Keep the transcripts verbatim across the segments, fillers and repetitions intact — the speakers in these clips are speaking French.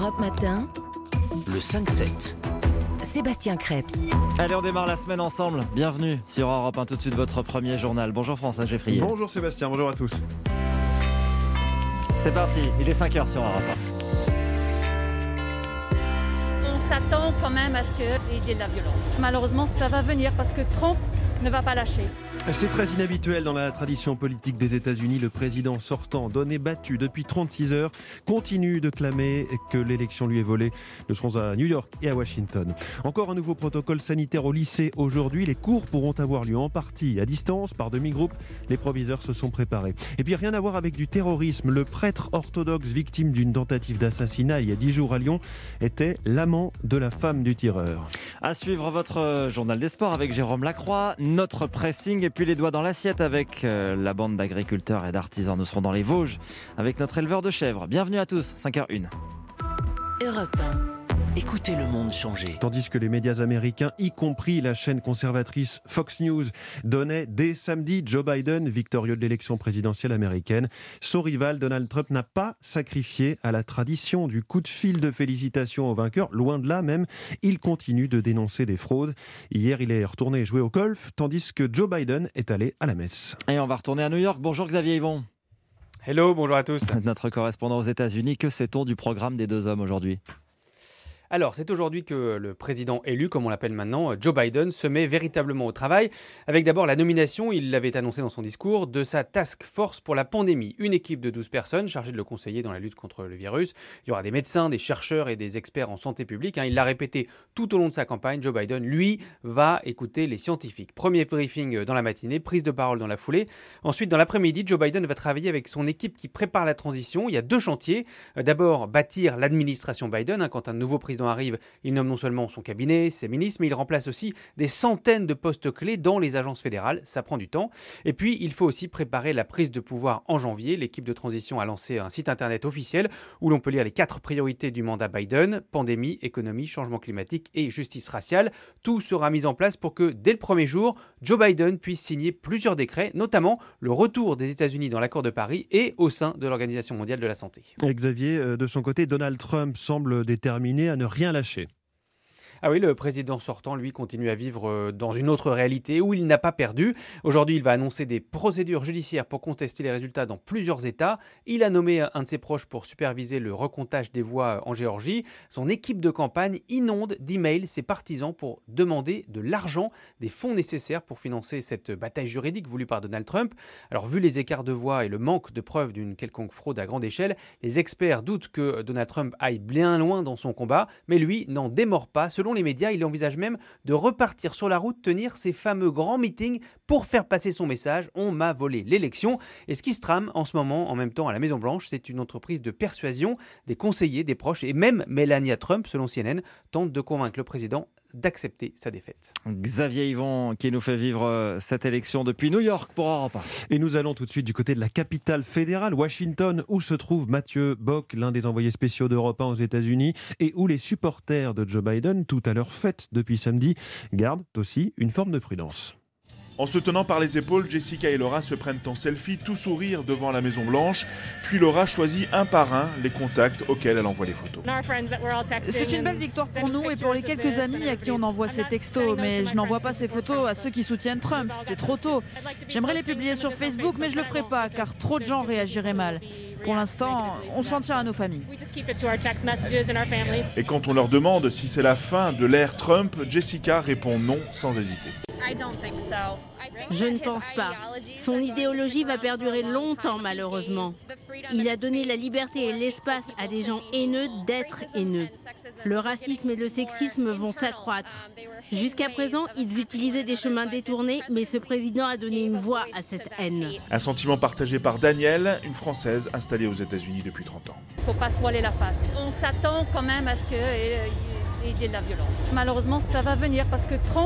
Europe Matin, le cinq sept. Sébastien Krebs. Allez, on démarre la semaine ensemble. Bienvenue sur Europe un, tout de suite votre premier journal. Bonjour François Geffrier. Bonjour Sébastien, bonjour à tous. C'est parti, il est cinq heures sur Europe un. On s'attend quand même à ce qu'il y ait de la violence. Malheureusement, ça va venir parce que Trump ne va pas lâcher. C'est très inhabituel dans la tradition politique des États-Unis. Le président sortant, donné battu depuis trente-six heures, continue de clamer que l'élection lui est volée. Nous serons à New York et à Washington. Encore un nouveau protocole sanitaire au lycée aujourd'hui. Les cours pourront avoir lieu en partie à distance, par demi-groupe. Les proviseurs se sont préparés. Et puis rien à voir avec du terrorisme. Le prêtre orthodoxe victime d'une tentative d'assassinat il y a dix jours à Lyon était l'amant de la femme du tireur. À suivre votre journal des sports avec Jérôme Lacroix, notre pressing et puis les doigts dans l'assiette avec euh, la bande d'agriculteurs et d'artisans. Nous serons dans les Vosges avec notre éleveur de chèvres. Bienvenue à tous, cinq heures une. Europe un. Écoutez le monde changer. Tandis que les médias américains, y compris la chaîne conservatrice Fox News, donnaient dès samedi Joe Biden victorieux de l'élection présidentielle américaine. Son rival Donald Trump n'a pas sacrifié à la tradition du coup de fil de félicitations au vainqueur. Loin de là même, il continue de dénoncer des fraudes. Hier, il est retourné jouer au golf, tandis que Joe Biden est allé à la messe. Et on va retourner à New York. Bonjour Xavier Yvon. Hello, bonjour à tous. Notre correspondant aux États-Unis. Que sait-on du programme des deux hommes aujourd'hui ? Alors, c'est aujourd'hui que le président élu, comme on l'appelle maintenant, Joe Biden, se met véritablement au travail, avec d'abord la nomination, il l'avait annoncé dans son discours, de sa task force pour la pandémie. Une équipe de douze personnes chargée de le conseiller dans la lutte contre le virus. Il y aura des médecins, des chercheurs et des experts en santé publique. Il l'a répété tout au long de sa campagne. Joe Biden, lui, va écouter les scientifiques. Premier briefing dans la matinée, prise de parole dans la foulée. Ensuite, dans l'après-midi, Joe Biden va travailler avec son équipe qui prépare la transition. Il y a deux chantiers. D'abord, bâtir l'administration Biden. Quand un nouveau président arrive, il nomme non seulement son cabinet, ses ministres, mais il remplace aussi des centaines de postes clés dans les agences fédérales. Ça prend du temps. Et puis, il faut aussi préparer la prise de pouvoir en janvier. L'équipe de transition a lancé un site internet officiel où l'on peut lire les quatre priorités du mandat Biden: pandémie, économie, changement climatique et justice raciale. Tout sera mis en place pour que, dès le premier jour, Joe Biden puisse signer plusieurs décrets, notamment le retour des États-Unis dans l'accord de Paris et au sein de l'Organisation mondiale de la santé. Et Xavier, de son côté, Donald Trump semble déterminé à ne rien lâcher. Ah oui, le président sortant, lui, continue à vivre dans une autre réalité où il n'a pas perdu. Aujourd'hui, il va annoncer des procédures judiciaires pour contester les résultats dans plusieurs États. Il a nommé un de ses proches pour superviser le recomptage des voix en Géorgie. Son équipe de campagne inonde d'emails ses partisans pour demander de l'argent, des fonds nécessaires pour financer cette bataille juridique voulue par Donald Trump. Alors, vu les écarts de voix et le manque de preuves d'une quelconque fraude à grande échelle, les experts doutent que Donald Trump aille bien loin dans son combat, mais lui n'en démord pas. Selon les médias, il envisage même de repartir sur la route, tenir ses fameux grands meetings pour faire passer son message: on m'a volé l'élection. Et ce qui se trame en ce moment, en même temps à la Maison-Blanche, c'est une entreprise de persuasion. Des conseillers, des proches et même Melania Trump, selon C N N, tente de convaincre le président d'accepter sa défaite. Xavier Yvon qui nous fait vivre cette élection depuis New York pour Europe un. Et nous allons tout de suite du côté de la capitale fédérale, Washington, où se trouve Mathieu Bock, l'un des envoyés spéciaux d'Europe un aux États-Unis, et où les supporters de Joe Biden, tout à leur fête depuis samedi, gardent aussi une forme de prudence. En se tenant par les épaules, Jessica et Laura se prennent en selfie, tout sourire devant la Maison-Blanche. Puis Laura choisit un par un les contacts auxquels elle envoie les photos. C'est une belle victoire pour nous et pour les quelques amis à qui on envoie ces textos. Mais je n'envoie pas ces photos à ceux qui soutiennent Trump. C'est trop tôt. J'aimerais les publier sur Facebook, mais je le ferai pas, car trop de gens réagiraient mal. Pour l'instant, on s'en tient à nos familles. Et quand on leur demande si c'est la fin de l'ère Trump, Jessica répond non sans hésiter. Je ne pense pas. Son idéologie va perdurer longtemps, malheureusement. Il a donné la liberté et l'espace à des gens haineux d'être haineux. Le racisme et le sexisme vont s'accroître. Jusqu'à présent, ils utilisaient des chemins détournés, mais ce président a donné une voix à cette haine. Un sentiment partagé par Danielle, une Française installée aux États-Unis depuis trente ans. Il ne faut pas se voiler la face. On s'attend quand même à ce qu'il y ait de la violence. Malheureusement, ça va venir parce que Trump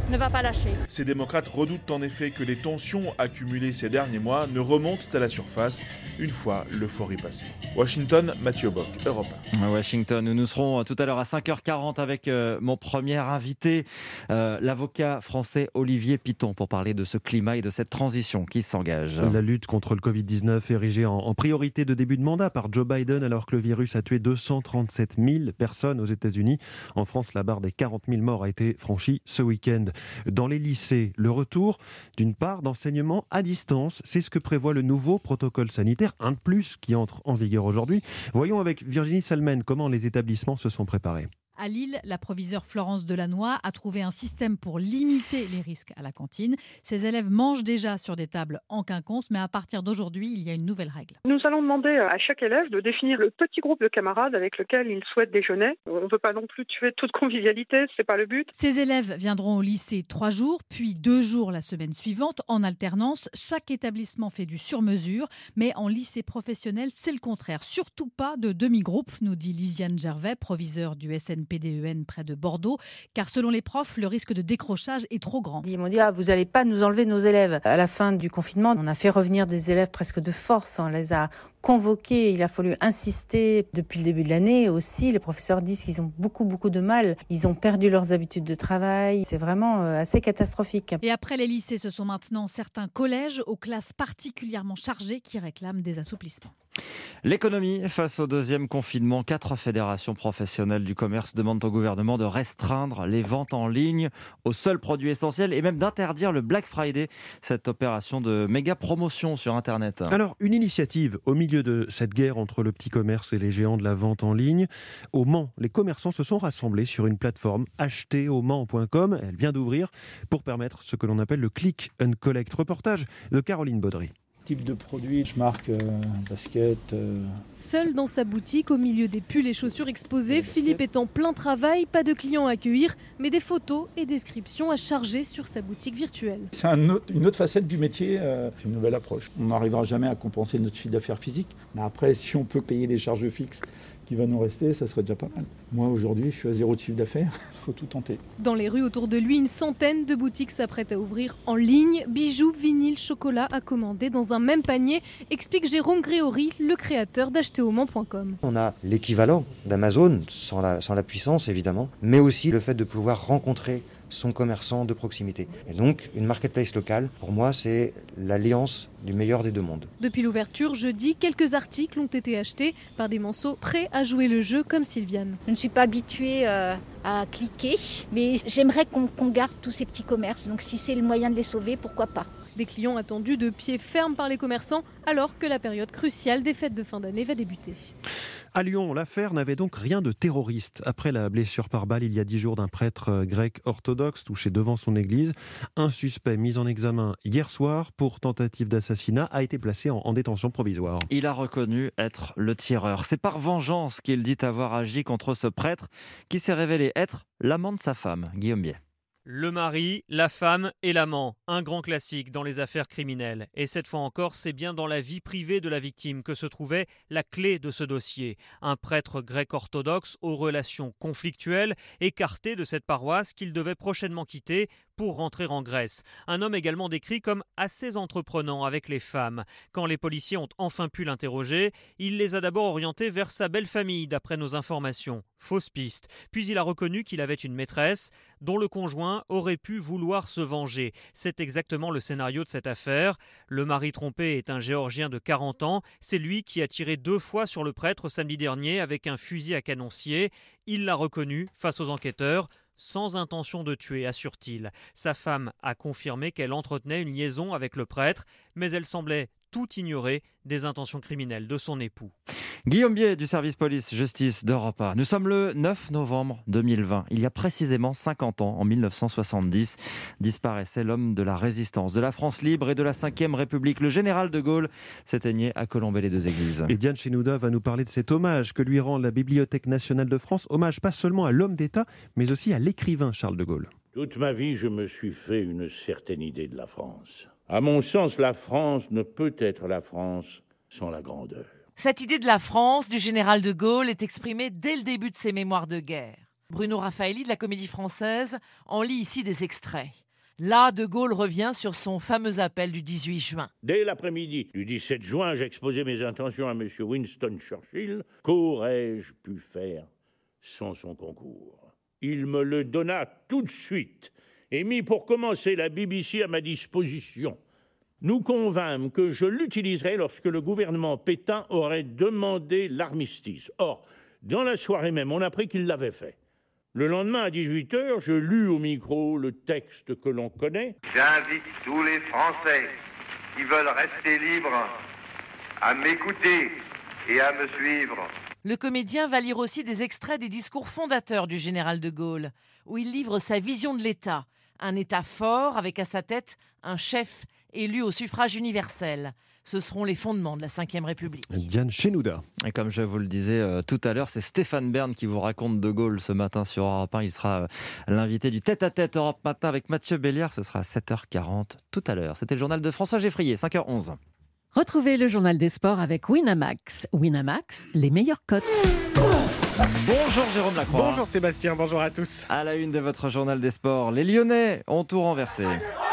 ne va pas lâcher. Ces démocrates redoutent en effet que les tensions accumulées ces derniers mois ne remontent à la surface une fois l'euphorie passée. Washington, Mathieu Bock, Europe un. À Washington, où nous serons tout à l'heure à cinq heures quarante avec euh, mon premier invité, euh, l'avocat français Olivier Piton, pour parler de ce climat et de cette transition qui s'engage. La lutte contre le covid dix-neuf érigée en, en priorité de début de mandat par Joe Biden, alors que le virus a tué deux cent trente-sept mille personnes aux États-Unis. En France, la barre des quarante mille morts a été franchie ce week-end. Dans les lycées, le retour d'une part d'enseignement à distance, c'est ce que prévoit le nouveau protocole sanitaire, un de plus qui entre en vigueur aujourd'hui. Voyons avec Virginie Salmen comment les établissements se sont préparés. À Lille, la proviseure Florence Delannoy a trouvé un système pour limiter les risques à la cantine. Ses élèves mangent déjà sur des tables en quinconce, mais à partir d'aujourd'hui, il y a une nouvelle règle. Nous allons demander à chaque élève de définir le petit groupe de camarades avec lequel il souhaite déjeuner. On ne veut pas non plus tuer toute convivialité, c'est pas le but. Ces élèves viendront au lycée trois jours, puis deux jours la semaine suivante, en alternance. Chaque établissement fait du sur-mesure, mais en lycée professionnel, c'est le contraire. Surtout pas de demi-groupe, nous dit Lisiane Gervais, proviseure du S N P D E N près de Bordeaux, car selon les profs, le risque de décrochage est trop grand. Ils m'ont dit ah, vous n'allez pas nous enlever nos élèves. À la fin du confinement, on a fait revenir des élèves presque de force, on les a convoqués, il a fallu insister depuis le début de l'année aussi. Les professeurs disent qu'ils ont beaucoup beaucoup de mal, ils ont perdu leurs habitudes de travail, c'est vraiment assez catastrophique. Et après les lycées, ce sont maintenant certains collèges aux classes particulièrement chargées qui réclament des assouplissements. L'économie face au deuxième confinement, quatre fédérations professionnelles du commerce demandent au gouvernement de restreindre les ventes en ligne aux seuls produits essentiels et même d'interdire le Black Friday, cette opération de méga promotion sur Internet. Alors, une initiative au milieu de cette guerre entre le petit commerce et les géants de la vente en ligne. Au Mans, les commerçants se sont rassemblés sur une plateforme acheter au mans point com. Elle vient d'ouvrir pour permettre ce que l'on appelle le click and collect. Reportage de Caroline Baudry. Type de produit, je marque euh, basket. Euh... Seul dans sa boutique, au milieu des pulls et chaussures exposés, Philippe est en plein travail, pas de clients à accueillir, mais des photos et descriptions à charger sur sa boutique virtuelle. C'est un autre, une autre facette du métier, euh, c'est une nouvelle approche. On n'arrivera jamais à compenser notre chiffre d'affaires physique, mais après, si on peut payer les charges fixes qui va nous rester, ça serait déjà pas mal. Moi, aujourd'hui, je suis à zéro de chiffre d'affaires, il faut tout tenter. Dans les rues autour de lui, une centaine de boutiques s'apprêtent à ouvrir en ligne. Bijoux, vinyles, chocolat à commander dans un même panier, explique Jérôme Gréory, le créateur d'acheter au mans point com. On a l'équivalent d'Amazon, sans la, sans la puissance évidemment, mais aussi le fait de pouvoir rencontrer son commerçant de proximité. Et donc, une marketplace locale, pour moi, c'est l'alliance du meilleur des deux mondes. Depuis l'ouverture, jeudi, quelques articles ont été achetés par des manceaux prêts à jouer le jeu comme Sylviane. Je ne suis pas habituée euh, à cliquer, mais j'aimerais qu'on, qu'on garde tous ces petits commerces. Donc si c'est le moyen de les sauver, pourquoi pas ? Des clients attendus de pied ferme par les commerçants, alors que la période cruciale des fêtes de fin d'année va débuter. À Lyon, l'affaire n'avait donc rien de terroriste. Après la blessure par balle il y a dix jours d'un prêtre grec orthodoxe touché devant son église, un suspect mis en examen hier soir pour tentative d'assassinat a été placé en, en détention provisoire. Il a reconnu être le tireur. C'est par vengeance qu'il dit avoir agi contre ce prêtre qui s'est révélé être l'amant de sa femme, Guillaume Biet. Le mari, la femme et l'amant, un grand classique dans les affaires criminelles. Et cette fois encore, c'est bien dans la vie privée de la victime que se trouvait la clé de ce dossier. Un prêtre grec orthodoxe aux relations conflictuelles, écarté de cette paroisse qu'il devait prochainement quitter pour rentrer en Grèce. Un homme également décrit comme assez entreprenant avec les femmes. Quand les policiers ont enfin pu l'interroger, il les a d'abord orientés vers sa belle famille, d'après nos informations. Fausse piste. Puis il a reconnu qu'il avait une maîtresse dont le conjoint aurait pu vouloir se venger. C'est exactement le scénario de cette affaire. Le mari trompé est un Géorgien de quarante ans. C'est lui qui a tiré deux fois sur le prêtre samedi dernier avec un fusil à canoncier. Il l'a reconnu face aux enquêteurs. Sans intention de tuer, assure-t-il. Sa femme a confirmé qu'elle entretenait une liaison avec le prêtre, mais elle semblait tout ignorer des intentions criminelles de son époux. Guillaume Biet du service police-justice d'Europe un. Nous sommes le neuf novembre deux mille vingt. Il y a précisément cinquante ans, en mille neuf cent soixante-dix, disparaissait l'homme de la résistance, de la France libre et de la cinquième République. Le général de Gaulle s'éteignait à Colombey-les-Deux-Églises. Et Diane Chenouda va nous parler de cet hommage que lui rend la Bibliothèque nationale de France. Hommage pas seulement à l'homme d'État, mais aussi à l'écrivain Charles de Gaulle. Toute ma vie, je me suis fait une certaine idée de la France. À mon sens, la France ne peut être la France sans la grandeur. Cette idée de la France du général de Gaulle est exprimée dès le début de ses mémoires de guerre. Bruno Raffaelli de la Comédie Française en lit ici des extraits. Là, De Gaulle revient sur son fameux appel du dix-huit juin. Dès l'après-midi du dix-sept juin, j'exposais mes intentions à M. Winston Churchill. Qu'aurais-je pu faire sans son concours? Il me le donna tout de suite et mit pour commencer la B B C à ma disposition. Nous convînmes que je l'utiliserais lorsque le gouvernement Pétain aurait demandé l'armistice. Or, dans la soirée même, on apprit qu'il l'avait fait. Le lendemain, à dix-huit heures, je lus au micro le texte que l'on connaît. J'invite tous les Français qui veulent rester libres à m'écouter et à me suivre. Le comédien va lire aussi des extraits des discours fondateurs du général de Gaulle, où il livre sa vision de l'État. Un État fort, avec à sa tête un chef élu au suffrage universel. Ce seront les fondements de la cinquième République. Diane Chenouda. Et comme je vous le disais euh, tout à l'heure, c'est Stéphane Bern qui vous raconte De Gaulle ce matin sur Europe un. Il sera euh, l'invité du tête-à-tête Europe Matin avec Mathieu Béliard. Ce sera à sept heures quarante tout à l'heure. C'était le journal de François Geffrier, cinq heures onze. Retrouvez le journal des sports avec Winamax. Winamax, les meilleures cotes. Bonjour Jérôme Lacroix. Bonjour Sébastien, bonjour à tous. À la une de votre journal des sports, les Lyonnais ont tout renversé.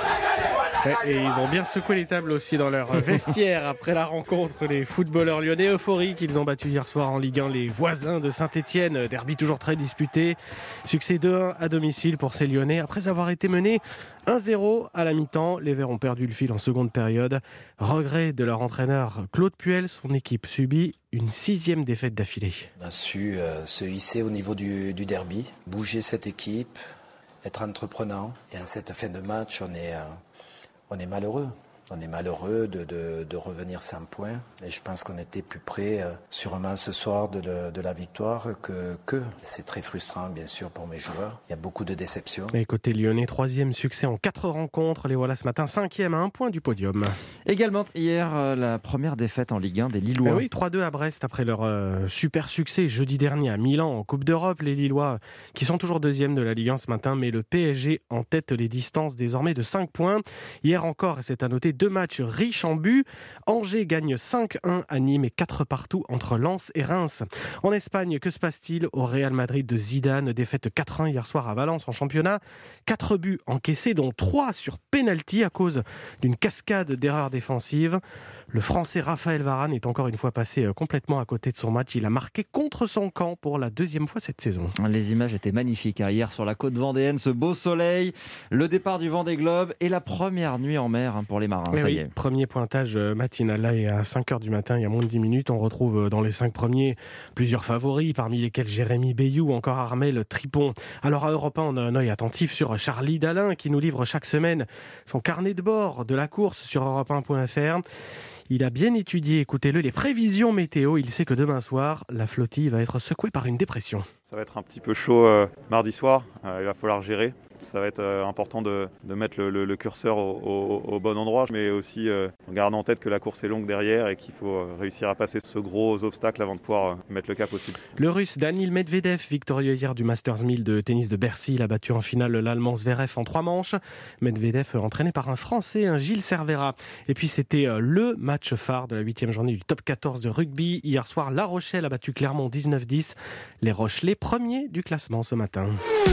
Et ils ont bien secoué les tables aussi dans leur vestiaire après la rencontre. Les footballeurs lyonnais euphoriques, ils ont battu hier soir en Ligue un les voisins de Saint-Etienne. Derby toujours très disputé. Succès deux un à domicile pour ces Lyonnais. Après avoir été menés un zéro à la mi-temps, les Verts ont perdu le fil en seconde période. Regret de leur entraîneur Claude Puel, son équipe subit une sixième défaite d'affilée. On a su euh, se hisser au niveau du, du derby, bouger cette équipe, être entreprenant. Et en cette fin de match, on est... Euh, On est malheureux. On est malheureux de, de, de revenir sans points. Et je pense qu'on était plus près, euh, sûrement ce soir, de, de, de la victoire que, que. C'est très frustrant, bien sûr, pour mes joueurs. Il y a beaucoup de déceptions. Et côté lyonnais, troisième succès en quatre rencontres. Les voilà ce matin, cinquième à un point du podium. Également, hier, euh, la première défaite en Ligue un des Lillois. Ben oui, trois deux à Brest après leur euh, super succès jeudi dernier à Milan en Coupe d'Europe. Les Lillois qui sont toujours deuxième de la Ligue un ce matin, mais le P S G en tête les distances désormais de cinq points. Hier encore, et c'est à noter, deux matchs riches en buts. Angers gagne cinq un à Nîmes et quatre partout entre Lens et Reims. En Espagne, que se passe-t-il au Real Madrid de Zidane? Défaite quatre un hier soir à Valence en championnat. quatre buts encaissés, dont trois sur pénalty à cause d'une cascade d'erreurs défensives. Le Français Raphaël Varane est encore une fois passé complètement à côté de son match. Il a marqué contre son camp pour la deuxième fois cette saison. Les images étaient magnifiques. Hein. Hier sur la côte vendéenne, ce beau soleil, le départ du Vendée Globe et la première nuit en mer hein, pour les marins. Ça oui, y est. Premier pointage matinal là et à cinq heures du matin, il y a moins de dix minutes. On retrouve dans les cinq premiers plusieurs favoris, parmi lesquels Jérémy Bayou ou encore Armel Tripon. Alors à Europe un, on a un œil attentif sur Charlie Dalin qui nous livre chaque semaine son carnet de bord de la course sur europe un point f r. Il a bien étudié, écoutez-le, les prévisions météo. Il sait que demain soir, la flottille va être secouée par une dépression. Ça va être un petit peu chaud euh, mardi soir, euh, il va falloir gérer. Ça va être euh, important de, de mettre le, le, le curseur au, au, au bon endroit, mais aussi euh, en gardant en tête que la course est longue derrière et qu'il faut euh, réussir à passer ce gros obstacle avant de pouvoir euh, mettre le cap au sud. Le Russe Daniil Medvedev, victorieux hier du Masters mille de tennis de Bercy, il a battu en finale l'Allemand Zverev en trois manches. Medvedev entraîné par un Français, un Gilles Cervera. Et puis c'était euh, le match phare de la huitième journée du top quatorze de rugby. Hier soir, La Rochelle a battu Clermont dix-neuf dix. Les Rochelais, premiers du classement ce matin.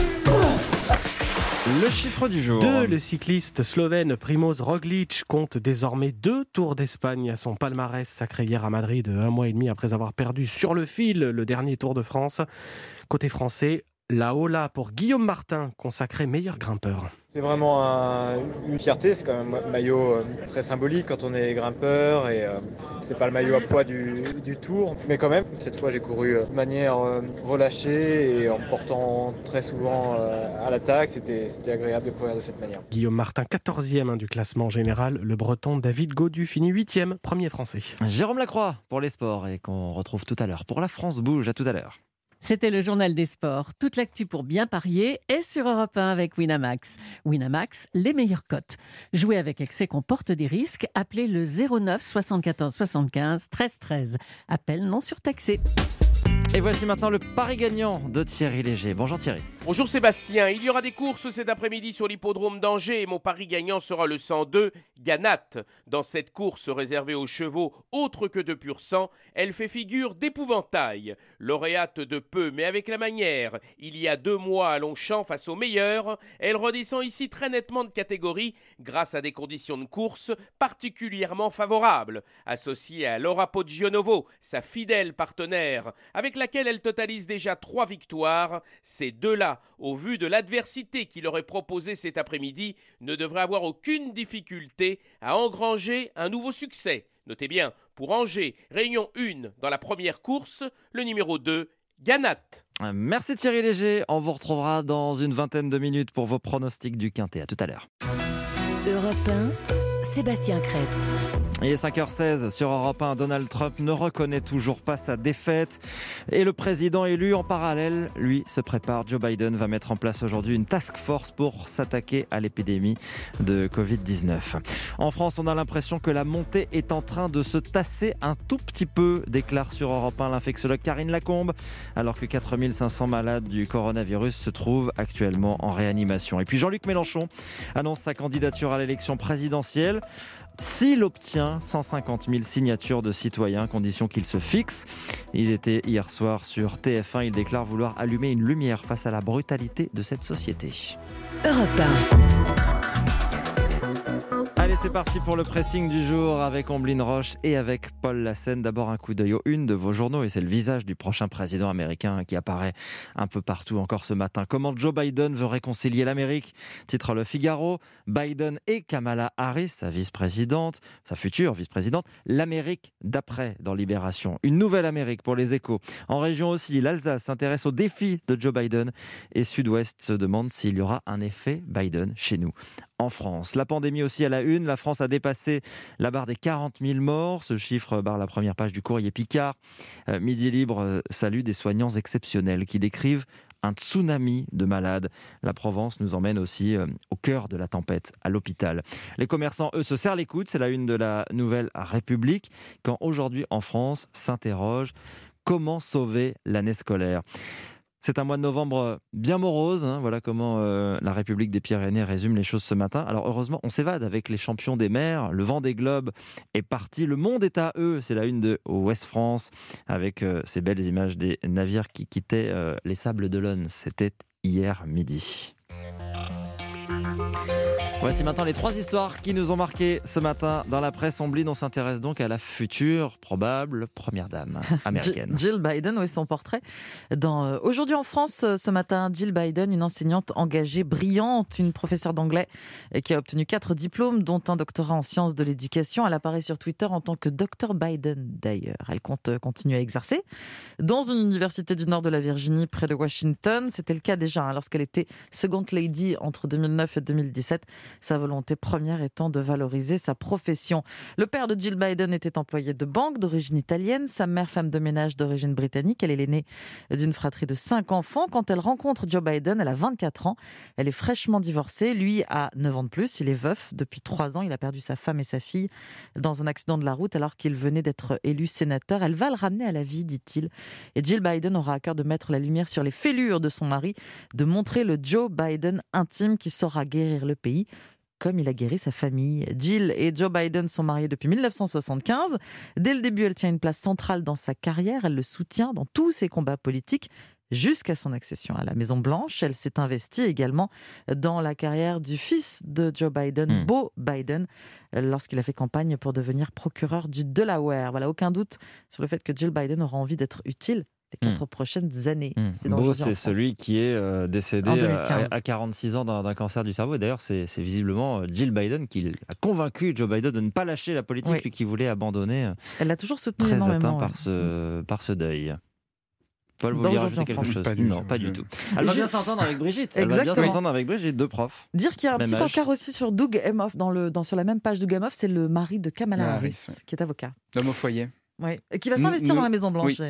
Le chiffre du jour. Deux, le cycliste slovène Primož Roglič compte désormais deux Tours d'Espagne à son palmarès, sacré hier à Madrid un mois et demi après avoir perdu sur le fil le dernier Tour de France. Côté français, la Ola pour Guillaume Martin, consacré meilleur grimpeur. C'est vraiment un, une fierté, c'est quand même un maillot euh, très symbolique quand on est grimpeur et euh, c'est pas le maillot à poids du, du Tour. Mais quand même, cette fois j'ai couru de manière euh, relâchée et en me portant très souvent euh, à l'attaque. C'était, c'était agréable de courir de cette manière. Guillaume Martin, quatorzième hein, du classement général. Le Breton David Gaudu finit huitième, premier français. Jérôme Lacroix pour les sports et qu'on retrouve tout à l'heure pour La France Bouge. À tout à l'heure. C'était le journal des sports. Toute l'actu pour bien parier est sur Europe un avec Winamax. Winamax, les meilleures cotes. Jouer avec excès comporte des risques. Appelez le zéro neuf soixante-quatorze soixante-quinze treize treize. Appel non surtaxé. Et voici maintenant le pari gagnant de Thierry Léger. Bonjour Thierry. Bonjour Sébastien, il y aura des courses cet après-midi sur l'hippodrome d'Angers et mon pari gagnant sera le cent deux Ganat. Dans cette course réservée aux chevaux autres que de pur sang, elle fait figure d'épouvantail. Lauréate de peu mais avec la manière, il y a deux mois à Longchamp face aux meilleurs, elle redescend ici très nettement de catégorie grâce à des conditions de course particulièrement favorables. Associée à Laura Poggionovo, sa fidèle partenaire, avec laquelle elle totalise déjà trois victoires, ces deux-là, au vu de l'adversité qu'il aurait proposée cet après-midi, ne devraient avoir aucune difficulté à engranger un nouveau succès. Notez bien, pour Angers, Réunion un dans la première course, le numéro deux, Ganat. Merci Thierry Léger, on vous retrouvera dans une vingtaine de minutes pour vos pronostics du Quintet. À tout à l'heure. Europe un, Sébastien Krebs. Il est cinq heures seize sur Europe un. Donald Trump ne reconnaît toujours pas sa défaite et le président élu en parallèle, lui, se prépare. Joe Biden va mettre en place aujourd'hui une task force pour s'attaquer à l'épidémie de covid dix-neuf. En France, on a l'impression que la montée est en train de se tasser un tout petit peu, déclare sur Europe un l'infectiologue Karine Lacombe, alors que quatre mille cinq cents malades du coronavirus se trouvent actuellement en réanimation. Et puis Jean-Luc Mélenchon annonce sa candidature à l'élection présidentielle. S'il obtient cent cinquante mille signatures de citoyens, condition qu'il se fixe. Il était hier soir sur T F un, il déclare vouloir allumer une lumière face à la brutalité de cette société. Europe un. Allez, c'est parti pour le pressing du jour avec Omblin Roche et avec Paul Lassène. D'abord un coup d'œil aux une de vos journaux et c'est le visage du prochain président américain qui apparaît un peu partout encore ce matin. Comment Joe Biden veut réconcilier l'Amérique, titre Le Figaro. Biden et Kamala Harris, sa vice-présidente, sa future vice-présidente, l'Amérique d'après dans Libération. Une nouvelle Amérique pour les Échos. En région aussi, l'Alsace s'intéresse aux défis de Joe Biden et Sud-Ouest se demande s'il y aura un effet Biden chez nous. En France, la pandémie aussi à la une, la France a dépassé la barre des quarante mille morts, ce chiffre barre la première page du Courrier Picard. Euh, Midi Libre euh, salue des soignants exceptionnels qui décrivent un tsunami de malades. La Provence nous emmène aussi euh, au cœur de la tempête, à l'hôpital. Les commerçants, eux, se serrent les coudes, c'est la une de la Nouvelle République, quand aujourd'hui en France s'interroge comment sauver l'année scolaire. C'est un mois de novembre bien morose, hein. Voilà comment euh, la République des Pyrénées résume les choses ce matin. Alors heureusement, on s'évade avec les champions des mers, le vent des globes est parti, le monde est à eux, c'est la une de Ouest France, avec euh, ces belles images des navires qui quittaient euh, les Sables d'Olonne, c'était hier midi. Voici maintenant les trois histoires qui nous ont marqué ce matin dans la presse. Omblin, on s'intéresse donc à la future probable première dame américaine. Jill Biden, oui, son portrait. Dans, euh, aujourd'hui en France, ce matin, Jill Biden, une enseignante engagée, brillante, une professeure d'anglais qui a obtenu quatre diplômes, dont un doctorat en sciences de l'éducation. Elle apparaît sur Twitter en tant que docteur Biden, d'ailleurs. Elle compte continuer à exercer dans une université du nord de la Virginie, près de Washington. C'était le cas déjà hein, lorsqu'elle était Second Lady entre deux mille neuf et deux mille dix-sept. Sa volonté première étant de valoriser sa profession. Le père de Jill Biden était employé de banque d'origine italienne, sa mère femme de ménage d'origine britannique. Elle est l'aînée d'une fratrie de cinq enfants. Quand elle rencontre Joe Biden, elle a vingt-quatre ans. Elle est fraîchement divorcée. Lui a neuf ans de plus. Il est veuf depuis trois ans. Il a perdu sa femme et sa fille dans un accident de la route alors qu'il venait d'être élu sénateur. Elle va le ramener à la vie, dit-il. Et Jill Biden aura à cœur de mettre la lumière sur les fêlures de son mari, de montrer le Joe Biden intime qui saura guérir le pays comme il a guéri sa famille. Jill et Joe Biden sont mariés depuis mille neuf cent soixante-quinze. Dès le début, elle tient une place centrale dans sa carrière. Elle le soutient dans tous ses combats politiques jusqu'à son accession à la Maison-Blanche. Elle s'est investie également dans la carrière du fils de Joe Biden, mmh. Beau Biden, lorsqu'il a fait campagne pour devenir procureur du Delaware. Voilà, aucun doute sur le fait que Jill Biden aura envie d'être utile les quatre mmh. prochaines années. Mmh. C'est Beau, c'est celui qui est euh, décédé à, à quarante-six ans d'un, d'un cancer du cerveau. Et d'ailleurs, c'est, c'est visiblement Jill Biden qui a convaincu Joe Biden de ne pas lâcher la politique, oui. lui qui voulait abandonner. Elle l'a toujours soutenu très énormément. Très atteint ouais. par ce, par ce deuil. Paul, vous Dans vouliez rajouter quelque chose? Pas Non, pas du tout. Elle va bien s'entendre avec Brigitte. Elle Exactement. va bien s'entendre avec Brigitte, deux profs. Dire qu'il y a un même petit âge. encart aussi sur Doug Emhoff, dans le, dans, sur la même page Doug Emhoff, c'est le mari de Kamala Harris, Harris ouais. qui est avocat. L'homme au foyer. Oui, et qui va s'investir nous, dans la Maison-Blanche oui. d'ailleurs.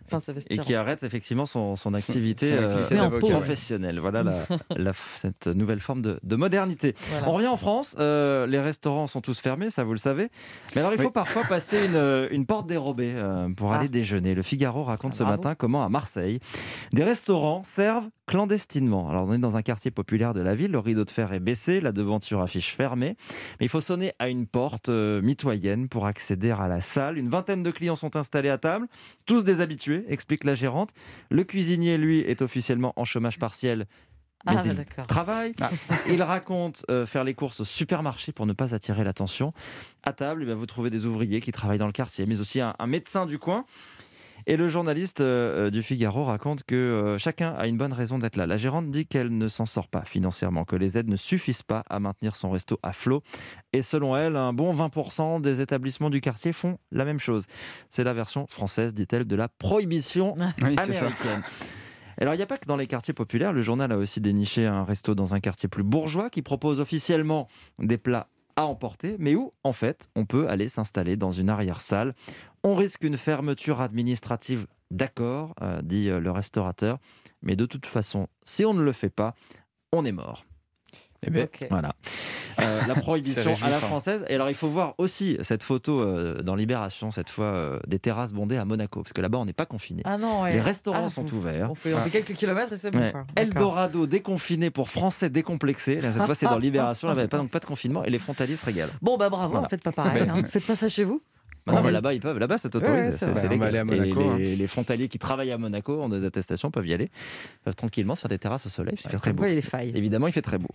Enfin, sa et vestiaire, qui en arrête effectivement son, son activité son euh, activité d'avocat, professionnelle. Voilà la, la- cette nouvelle forme de, de modernité. Voilà. On revient en France. euh, les restaurants sont tous fermés, ça vous le savez. Mais alors il faut Oui. parfois passer une, une porte dérobée euh, pour Ah. aller déjeuner. Le Figaro raconte Ah, ce bravo. matin comment à Marseille, des restaurants servent clandestinement. Alors on est dans un quartier populaire de la ville, le rideau de fer est baissé, la devanture affiche fermée, mais il faut sonner à une porte euh, mitoyenne pour accéder à la salle. Une vingtaine de clients sont installés à table, tous des habitués, explique la gérante. Le cuisinier, lui, est officiellement en chômage partiel. Mais Ah, il d'accord. travaille. Ah. Il raconte euh, faire les courses au supermarché pour ne pas attirer l'attention. À table, eh bien, vous trouvez des ouvriers qui travaillent dans le quartier, mais aussi un, un médecin du coin. Et le journaliste euh, du Figaro raconte que euh, chacun a une bonne raison d'être là. La gérante dit qu'elle ne s'en sort pas financièrement, que les aides ne suffisent pas à maintenir son resto à flot. Et selon elle, un bon vingt pour cent des établissements du quartier font la même chose. C'est la version française, dit-elle, de la prohibition Oui, c'est ça. américaine. Alors, il n'y a pas que dans les quartiers populaires. Le journal a aussi déniché un resto dans un quartier plus bourgeois qui propose officiellement des plats à emporter, mais où, en fait, on peut aller s'installer dans une arrière-salle. On risque une fermeture administrative, d'accord, euh, dit euh, le restaurateur, mais de toute façon, si on ne le fait pas, on est mort. Eh ben, Ok. Voilà. Euh, la prohibition C'est à la réjouissant. française. Et alors, il faut voir aussi cette photo euh, dans Libération, cette fois, euh, des terrasses bondées à Monaco, parce que là-bas, on n'est pas confiné. Ah non, ouais. Les restaurants Ah, sont faut- ouverts. On fait, on fait quelques kilomètres et c'est bon. Ouais. quoi. D'accord. Eldorado déconfiné pour Français décomplexés. Là, cette fois, c'est dans Libération. Là, il n'y avait pas, donc pas de confinement et les frontaliers se régalent. Bon, bah bravo, Voilà. faites pas pareil. Ben, hein. Faites pas ça chez vous. Bah non, mais là-bas, ils peuvent. Là-bas, c'est autorisé. Ouais, c'est c'est, vrai. c'est On va légal. aller à Monaco, Et les, les frontaliers qui travaillent à Monaco ont des attestations, peuvent y aller. Peuvent tranquillement sur des terrasses au soleil. Parce qu'il fait très Comme beau. quoi, il y a des failles. Évidemment, il fait très beau.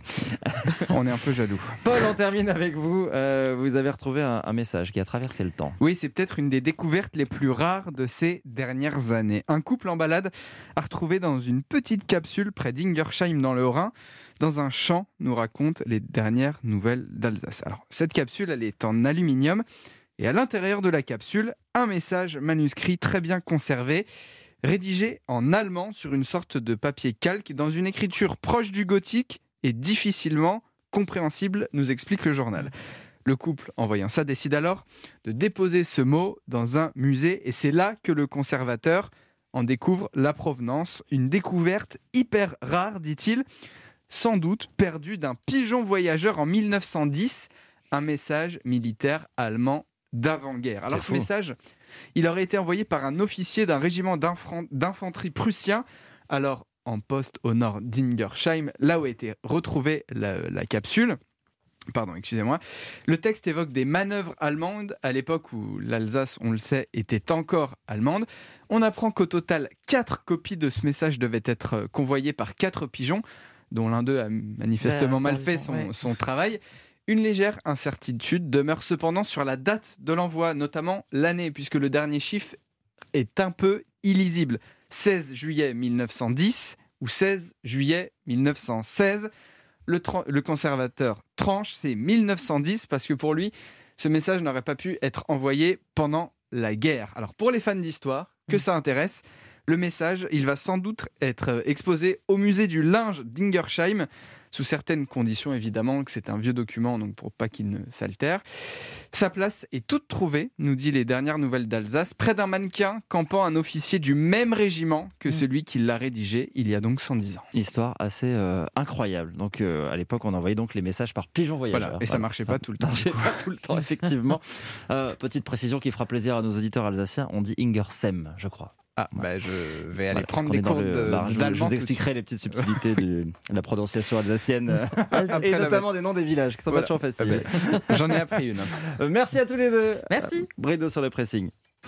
On est un peu jaloux. Paul, on termine avec vous. Euh, vous avez retrouvé un, un message qui a traversé le temps. Oui, c'est peut-être une des découvertes les plus rares de ces dernières années. Un couple en balade a retrouvé dans une petite capsule près d'Ingersheim dans le Haut-Rhin, dans un champ, nous raconte les dernières nouvelles d'Alsace. Alors, cette capsule, elle est en aluminium et à l'intérieur de la capsule, un message manuscrit très bien conservé, rédigé en allemand sur une sorte de papier calque dans une écriture proche du gothique et difficilement compréhensible, nous explique le journal. Le couple, en voyant ça, décide alors de déposer ce mot dans un musée et c'est là que le conservateur en découvre la provenance. Une découverte hyper rare, dit-il, sans doute perdu d'un pigeon voyageur en mille neuf cent dix, un message militaire allemand d'avant-guerre. Alors C'est ce fou. message, il aurait été envoyé par un officier d'un régiment d'infran- d'infanterie prussien, alors en poste au nord d'Ingersheim, là où a été retrouvée la, la capsule. Pardon, excusez-moi. Le texte évoque des manœuvres allemandes à l'époque où l'Alsace, on le sait, était encore allemande. On apprend qu'au total, quatre copies de ce message devaient être convoyées par quatre pigeons, dont l'un d'eux a manifestement Bah, mal bah, fait ouais. son, son travail. Une légère incertitude demeure cependant sur la date de l'envoi, notamment l'année, puisque le dernier chiffre est un peu illisible. seize juillet mille neuf cent dix ou seize juillet mille neuf cent seize. Le, tra- le conservateur tranche, c'est mille neuf cent dix, parce que pour lui, ce message n'aurait pas pu être envoyé pendant la guerre. Alors pour les fans d'histoire, que ça intéresse, le message, il va sans doute être exposé au musée du linge d'Ingersheim, sous certaines conditions évidemment, que c'est un vieux document, donc pour pas qu'il ne s'altère. Sa place est toute trouvée, nous dit les dernières nouvelles d'Alsace, près d'un mannequin campant un officier du même régiment que celui qui l'a rédigé il y a donc cent dix ans. Histoire assez euh, incroyable. Donc, euh, à l'époque, on envoyait donc les messages par pigeon voyageur. Voilà, et ça marchait pas tout le temps. marchait pas tout le temps, effectivement. Euh, petite précision qui fera plaisir à nos auditeurs alsaciens, on dit Ingersheim, je crois. Ah, bah je vais aller Voilà, parce prendre qu'on des est dans cours le- de- bah, je vous- d'allemand. Je vous tout de expliquerai les petites subtilités du- de la prononciation alsacienne euh, Après et la notamment des noms des villages qui sont Voilà. pas toujours faciles. Ah ben, j'en ai appris une. Euh, Merci à tous les deux. Merci. Euh, Brido sur le pressing.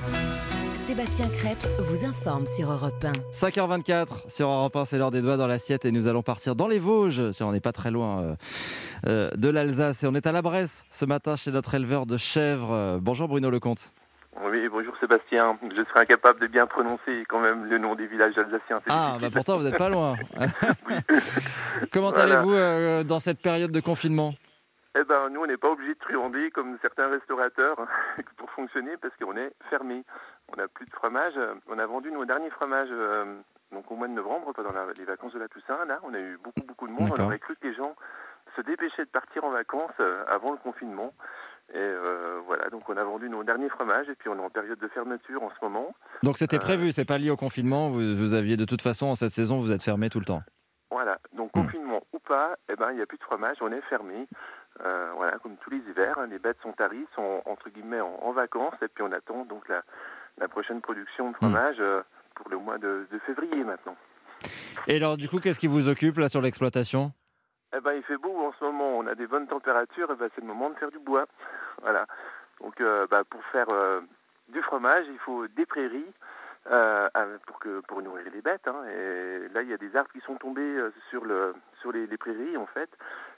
Sébastien Krebs vous informe sur Europe un. cinq heures vingt-quatre sur Europe un, c'est l'heure des doigts dans l'assiette et nous allons partir dans les Vosges. On n'est pas très loin euh, euh, de l'Alsace et on est à la Bresse ce matin chez notre éleveur de chèvres. Euh, bonjour Bruno Lecomte. Oui, bonjour Sébastien. Je serai incapable de bien prononcer quand même le nom des villages alsaciens. C'est Ah, difficile. bah pourtant vous n'êtes pas loin. Comment Voilà. allez-vous euh, dans cette période de confinement ? Eh ben, nous, on n'est pas obligé de truander comme certains restaurateurs pour fonctionner parce qu'on est fermé. On n'a plus de fromage. On a vendu nos derniers fromages euh, donc au mois de novembre, pendant la- les vacances de la Toussaint. Là, on a eu beaucoup, beaucoup de monde. D'accord. On aurait cru que les gens se dépêchaient de partir en vacances euh, avant le confinement. Et euh, voilà, donc on a vendu nos derniers fromages et puis on est en période de fermeture en ce moment. Donc c'était prévu, Euh, c'est pas lié au confinement. Vous, vous aviez de toute façon, en cette saison, vous êtes fermé tout le temps. Voilà, donc confinement ou pas, eh ben, il n'y a plus de fromage, on est fermé. Euh, voilà, comme tous les hivers, hein, les bêtes sont taries, sont entre guillemets en, en vacances et puis on attend donc la, la prochaine production de fromage euh, pour le mois de, de février maintenant. Et alors, du coup, qu'est-ce qui vous occupe là sur l'exploitation ? Eh ben, il fait beau en ce moment, on a des bonnes températures, et ben, c'est le moment de faire du bois. Voilà. Donc, euh, bah, pour faire euh, du fromage, il faut des prairies euh, pour que pour nourrir les bêtes. Hein. Et là, il y a des arbres qui sont tombés euh, sur le sur les, les prairies en fait,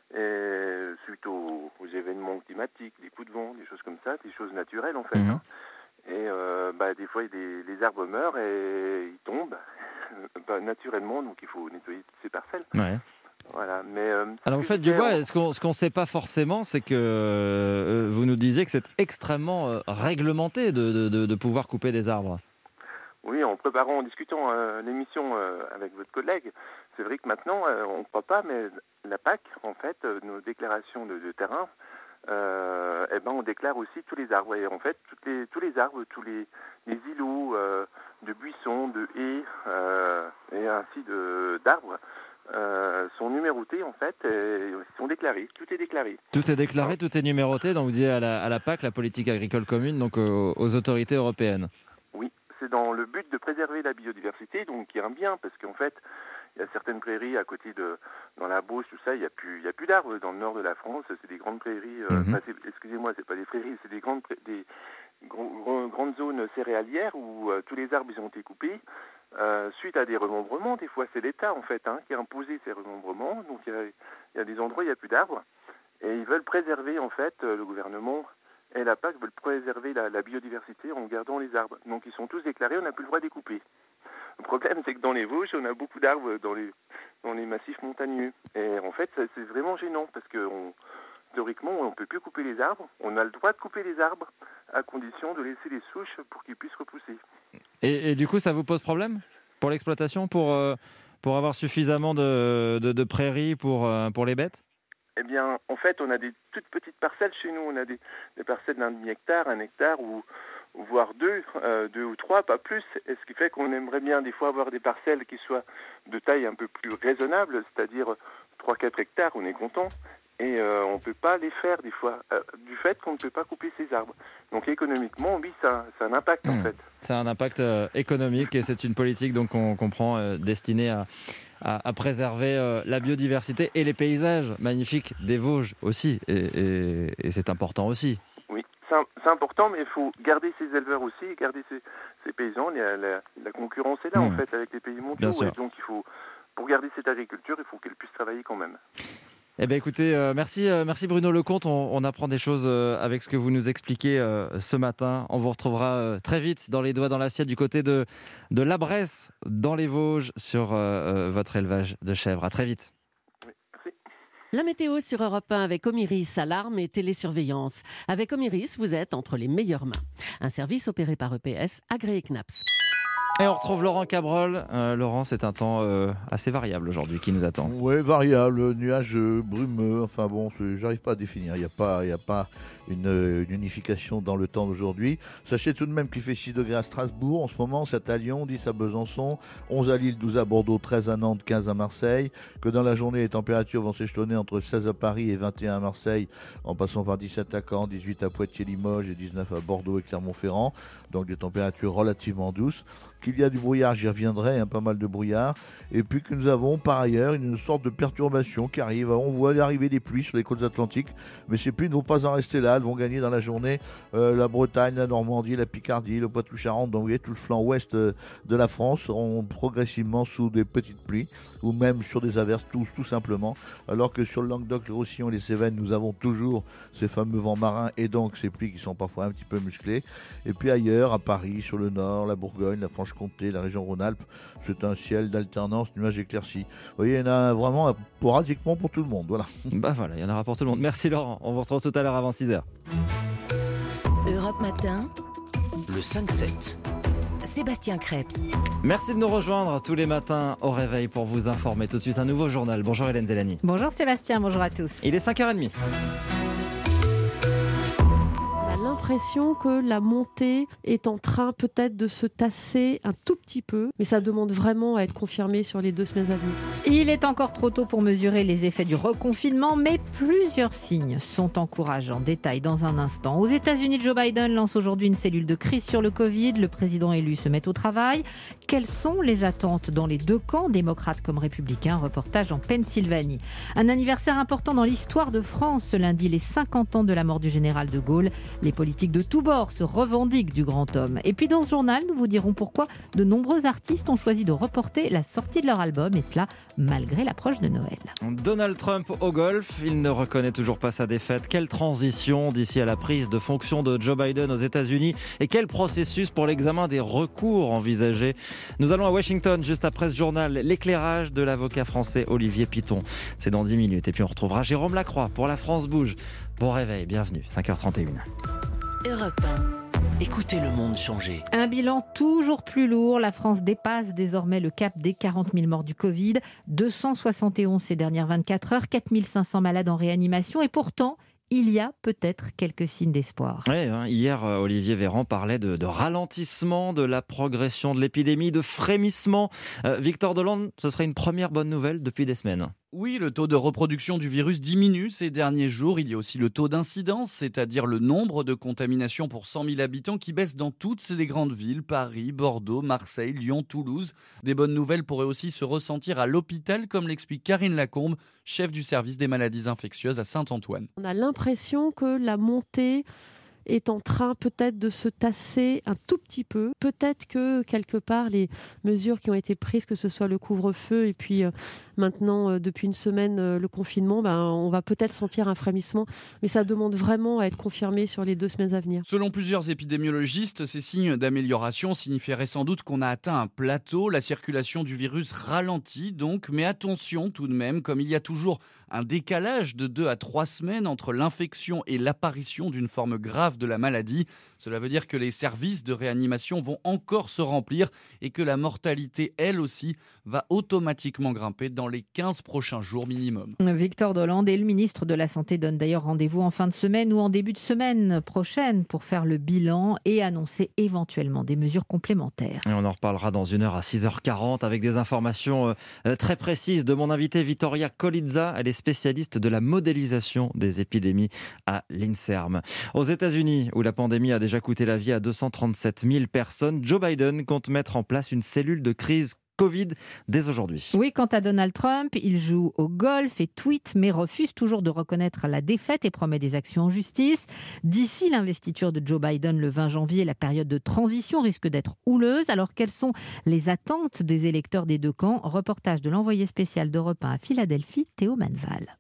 et suite aux, aux événements climatiques, des coups de vent, des choses comme ça, des choses naturelles en fait. Mmh. Hein. Et euh, bah, des fois, des, les arbres meurent et ils tombent bah, naturellement, donc il faut nettoyer toutes ces parcelles. Ouais. Voilà, mais euh, Alors vous faites du bois, ce qu'on ce qu'on sait pas forcément, c'est que euh, vous nous disiez que c'est extrêmement euh, réglementé de, de, de, de pouvoir couper des arbres. Oui, en préparant, en discutant euh, l'émission euh, avec votre collègue, c'est vrai que maintenant, euh, on ne croit pas, mais la P A C, en fait, euh, nos déclarations de, de terrain, euh, eh ben, on déclare aussi tous les arbres. Et en fait, toutes les, tous les arbres, tous les, les îlots euh, de buissons, de haies euh, et ainsi de, d'arbres, Euh, sont numérotés en fait et sont déclarés, tout est déclaré. Tout est déclaré, tout est numéroté, donc vous dites à la, à la P A C, la politique agricole commune, donc aux, aux autorités européennes. Oui, c'est dans le but de préserver la biodiversité, donc qui est un bien, parce qu'en fait, il y a certaines prairies à côté de, dans la Beauce, tout ça, il n'y a plus, il y a plus d'arbres dans le nord de la France, c'est des grandes prairies, euh, Mhm. enfin, c'est- excusez-moi, c'est pas des prairies, c'est des grandes, pra- des gros- gros- grandes zones céréalières où euh, tous les arbres ils ont été coupés. Euh, suite à des remembrements, des fois c'est l'État en fait hein, qui a imposé ces remembrements, donc il y a, il y a des endroits où il n'y a plus d'arbres, et ils veulent préserver en fait, euh, le gouvernement et la P A C veulent préserver la, la biodiversité en gardant les arbres. Donc ils sont tous déclarés, on n'a plus le droit de les couper. Le problème c'est que dans les Vosges, on a beaucoup d'arbres dans les, dans les massifs montagneux, et en fait ça, c'est vraiment gênant, parce que on, théoriquement on ne peut plus couper les arbres, on a le droit de couper les arbres à condition de laisser les souches pour qu'ils puissent repousser. Et, et du coup, ça vous pose problème pour l'exploitation, pour, euh, pour avoir suffisamment de, de, de prairies pour, euh, pour les bêtes ? Eh bien, en fait, on a des toutes petites parcelles chez nous. On a des, des parcelles d'un demi-hectare, un hectare, ou, ou voire deux, euh, deux ou trois, pas plus. Et ce qui fait qu'on aimerait bien des fois avoir des parcelles qui soient de taille un peu plus raisonnable, c'est-à-dire trois quatre hectares, on est content. Et euh, on ne peut pas les faire des fois, euh, du fait qu'on ne peut pas couper ces arbres. Donc économiquement, oui, ça, ça a un impact en Mmh. fait. C'est un impact euh, économique et c'est une politique donc on comprend euh, destinée à, à, à préserver euh, la biodiversité et les paysages magnifiques des Vosges aussi. Et, et, et c'est important aussi. Oui, c'est un- c'est important, mais il faut garder ces éleveurs aussi, garder ces, ces paysans. La, la, la concurrence est là Mmh. en fait avec les pays mondiaux. Bien sûr. Et donc il faut, pour garder cette agriculture, il faut qu'elle puisse travailler quand même. Eh bien, écoutez, euh, merci, euh, merci Bruno Lecomte. On, on apprend des choses euh, avec ce que vous nous expliquez euh, ce matin. On vous retrouvera euh, très vite dans les doigts dans l'assiette du côté de, de La Bresse, dans les Vosges, sur euh, euh, votre élevage de chèvres. À très vite. La météo sur Europe un avec Omiris, alarme et télésurveillance. Avec Omiris, vous êtes entre les meilleures mains. Un service opéré par E P S, agréé C N A P S. Et on retrouve Laurent Cabrol. Euh, Laurent, c'est un temps euh, assez variable aujourd'hui qui nous attend. Oui, variable, nuageux, brumeux, enfin bon, c'est- j'arrive pas à définir, il n'y a pas, il y a pas une, une unification dans le temps d'aujourd'hui. Sachez tout de même qu'il fait six degrés à Strasbourg en ce moment, sept à Lyon, dix à Besançon, onze à Lille, douze à Bordeaux, treize à Nantes, quinze à Marseille, que dans la journée les températures vont s'échelonner entre seize à Paris et vingt et un à Marseille, en passant par dix-sept à Caen, dix-huit à Poitiers-Limoges et dix-neuf à Bordeaux et Clermont-Ferrand, donc des températures relativement douces. Qu'il y a du brouillard, j'y reviendrai, hein, pas mal de brouillard, et puis que nous avons par ailleurs une sorte de perturbation qui arrive. On voit arriver des pluies sur les côtes atlantiques, mais ces pluies ne vont pas en rester là, elles vont gagner dans la journée euh, la Bretagne, la Normandie, la Picardie, le Poitou-Charentes, donc vous voyez, tout le flanc ouest euh, de la France seront progressivement sous des petites pluies, ou même sur des averses tout, tout simplement, alors que sur le Languedoc, le Roussillon et les Cévennes, nous avons toujours ces fameux vents marins et donc ces pluies qui sont parfois un petit peu musclées. Et puis ailleurs, à Paris, sur le nord, la Bourgogne, la Franche-Comté, la région Rhône-Alpes, c'est un ciel d'alternance nuages éclaircis. Vous voyez, il y en a vraiment pratiquement pour tout le monde. Voilà. Bah voilà, il y en aura pour tout le monde. Merci Laurent. On vous retrouve tout à l'heure avant six heures. Europe Matin, Le cinq sept. Sébastien Krebs. Merci de nous rejoindre tous les matins au réveil pour vous informer. Tout de suite, un nouveau journal. Bonjour Hélène Zélani. Bonjour Sébastien, bonjour à tous. Il est cinq heures trente. l'impression que la montée est en train peut-être de se tasser un tout petit peu, mais ça demande vraiment à être confirmé sur les deux semaines à venir. Il est encore trop tôt pour mesurer les effets du reconfinement, mais plusieurs signes sont encourageants. Détail dans un instant. Aux États-Unis, Joe Biden lance aujourd'hui une cellule de crise sur le Covid. Le président élu se met au travail. Quelles sont les attentes dans les deux camps, démocrates comme républicains? Reportage en Pennsylvanie. Un anniversaire important dans l'histoire de France. Ce lundi, les cinquante ans de la mort du général de Gaulle. Les politiques de tous bords se revendiquent du grand homme. Et puis dans ce journal, nous vous dirons pourquoi de nombreux artistes ont choisi de reporter la sortie de leur album, et cela malgré l'approche de Noël. Donald Trump au golf, il ne reconnaît toujours pas sa défaite. Quelle transition d'ici à la prise de fonction de Joe Biden aux États-Unis et quel processus pour l'examen des recours envisagés. Nous allons à Washington juste après ce journal, l'éclairage de l'avocat français Olivier Piton. C'est dans dix minutes et puis on retrouvera Jérôme Lacroix pour La France bouge. Bon réveil, bienvenue, cinq heures trente et une. Europe un. Écoutez le monde changer. Un bilan toujours plus lourd. La France dépasse désormais le cap des quarante mille morts du Covid. deux cent soixante et onze ces dernières vingt-quatre heures, quatre mille cinq cents malades en réanimation. Et pourtant, il y a peut-être quelques signes d'espoir. Oui, hein, hier, Olivier Véran parlait de, de ralentissement de la progression de l'épidémie, de frémissement. Euh, Victor Delande, ce serait une première bonne nouvelle depuis des semaines. Oui, le taux de reproduction du virus diminue ces derniers jours. Il y a aussi le taux d'incidence, c'est-à-dire le nombre de contaminations pour cent mille habitants qui baisse dans toutes les grandes villes, Paris, Bordeaux, Marseille, Lyon, Toulouse. Des bonnes nouvelles pourraient aussi se ressentir à l'hôpital, comme l'explique Karine Lacombe, chef du service des maladies infectieuses à Saint-Antoine. On a l'impression que la montée est en train peut-être de se tasser un tout petit peu. Peut-être que quelque part les mesures qui ont été prises, que ce soit le couvre-feu et puis euh, maintenant euh, depuis une semaine euh, le confinement, ben, on va peut-être sentir un frémissement, mais ça demande vraiment à être confirmé sur les deux semaines à venir. Selon plusieurs épidémiologistes, ces signes d'amélioration signifieraient sans doute qu'on a atteint un plateau. La circulation du virus ralentit donc, mais attention tout de même, comme il y a toujours un décalage de deux à trois semaines entre l'infection et l'apparition d'une forme grave de la maladie. Cela veut dire que les services de réanimation vont encore se remplir et que la mortalité, elle aussi, va automatiquement grimper dans les quinze prochains jours minimum. Victor Delande et le ministre de la Santé donnent d'ailleurs rendez-vous en fin de semaine ou en début de semaine prochaine pour faire le bilan et annoncer éventuellement des mesures complémentaires. Et on en reparlera dans une heure à six heures quarante avec des informations euh, très précises de mon invitée Vittoria Colizza. Elle est spécialiste de la modélisation des épidémies à l'INSERM. Aux États-Unis, où la pandémie a déjà coûté la vie à deux cent trente-sept mille personnes, Joe Biden compte mettre en place une cellule de crise Covid dès aujourd'hui. Oui, quant à Donald Trump, il joue au golf et tweet, mais refuse toujours de reconnaître la défaite et promet des actions en justice. D'ici l'investiture de Joe Biden le vingt janvier, la période de transition risque d'être houleuse. Alors, quelles sont les attentes des électeurs des deux camps? Reportage de l'envoyé spécial d'Europe un à Philadelphie, Théo Manval.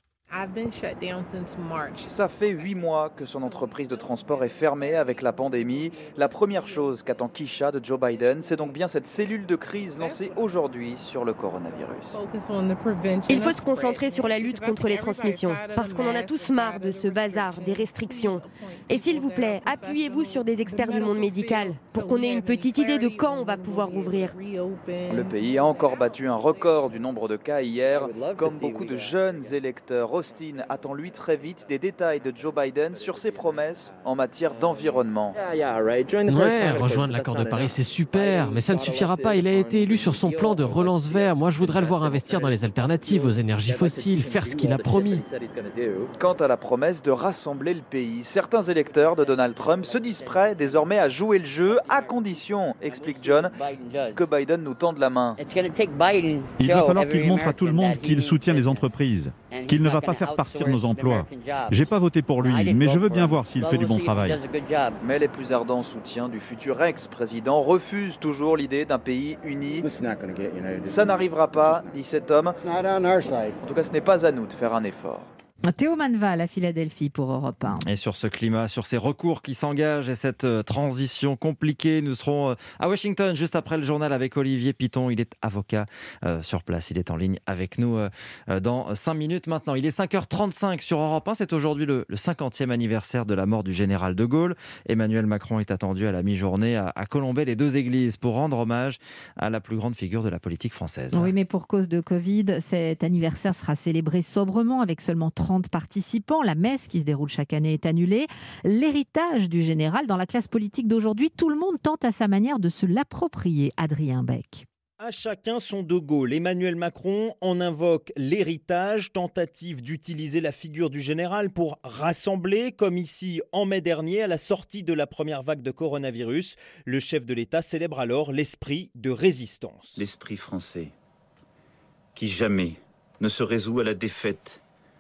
Ça fait huit mois que son entreprise de transport est fermée avec la pandémie. La première chose qu'attend Keisha de Joe Biden, c'est donc bien cette cellule de crise lancée aujourd'hui sur le coronavirus. Il faut se concentrer sur la lutte contre les transmissions, parce qu'on en a tous marre de ce bazar, des restrictions. Et s'il vous plaît, appuyez-vous sur des experts du monde médical, pour qu'on ait une petite idée de quand on va pouvoir rouvrir. Le pays a encore battu un record du nombre de cas hier, comme beaucoup de jeunes électeurs. Austin attend lui très vite des détails de Joe Biden sur ses promesses en matière d'environnement. Ouais, rejoindre l'accord de Paris, c'est super, mais ça ne suffira pas. Il a été élu sur son plan de relance vert. Moi, je voudrais le voir investir dans les alternatives aux énergies fossiles, faire ce qu'il a promis. Quant à la promesse de rassembler le pays, certains électeurs de Donald Trump se disent prêts désormais à jouer le jeu, à condition, explique John, que Biden nous tende la main. Il va falloir qu'il montre à tout le monde qu'il soutient les entreprises, qu'il ne va pas faire partir nos emplois. J'ai pas voté pour lui, mais je veux bien voir s'il fait du bon travail. Mais les plus ardents soutiens du futur ex-président refusent toujours l'idée d'un pays uni. Ça n'arrivera pas, dit cet homme. En tout cas, ce n'est pas à nous de faire un effort. Théo Manval à Philadelphie pour Europe un. Et sur ce climat, sur ces recours qui s'engagent et cette transition compliquée, nous serons à Washington juste après le journal avec Olivier Piton. Il est avocat euh, sur place, il est en ligne avec nous euh, dans cinq minutes maintenant. Il est cinq heures trente-cinq sur Europe un, c'est aujourd'hui le, le cinquantième anniversaire de la mort du général de Gaulle. Emmanuel Macron est attendu à la mi-journée à, à Colombey-les-Deux-Églises pour rendre hommage à la plus grande figure de la politique française. Oui, mais pour cause de Covid, cet anniversaire sera célébré sobrement avec seulement trente trente participants. La messe qui se déroule chaque année est annulée. L'héritage du général, dans la classe politique d'aujourd'hui, tout le monde tente à sa manière de se l'approprier. Adrien Beck. À chacun son De Gaulle. Emmanuel Macron en invoque l'héritage, tentative d'utiliser la figure du général pour rassembler, comme ici en mai dernier à la sortie de la première vague de coronavirus. Le chef de l'État célèbre alors l'esprit de résistance. L'esprit français, qui jamais ne se résout à la défaite,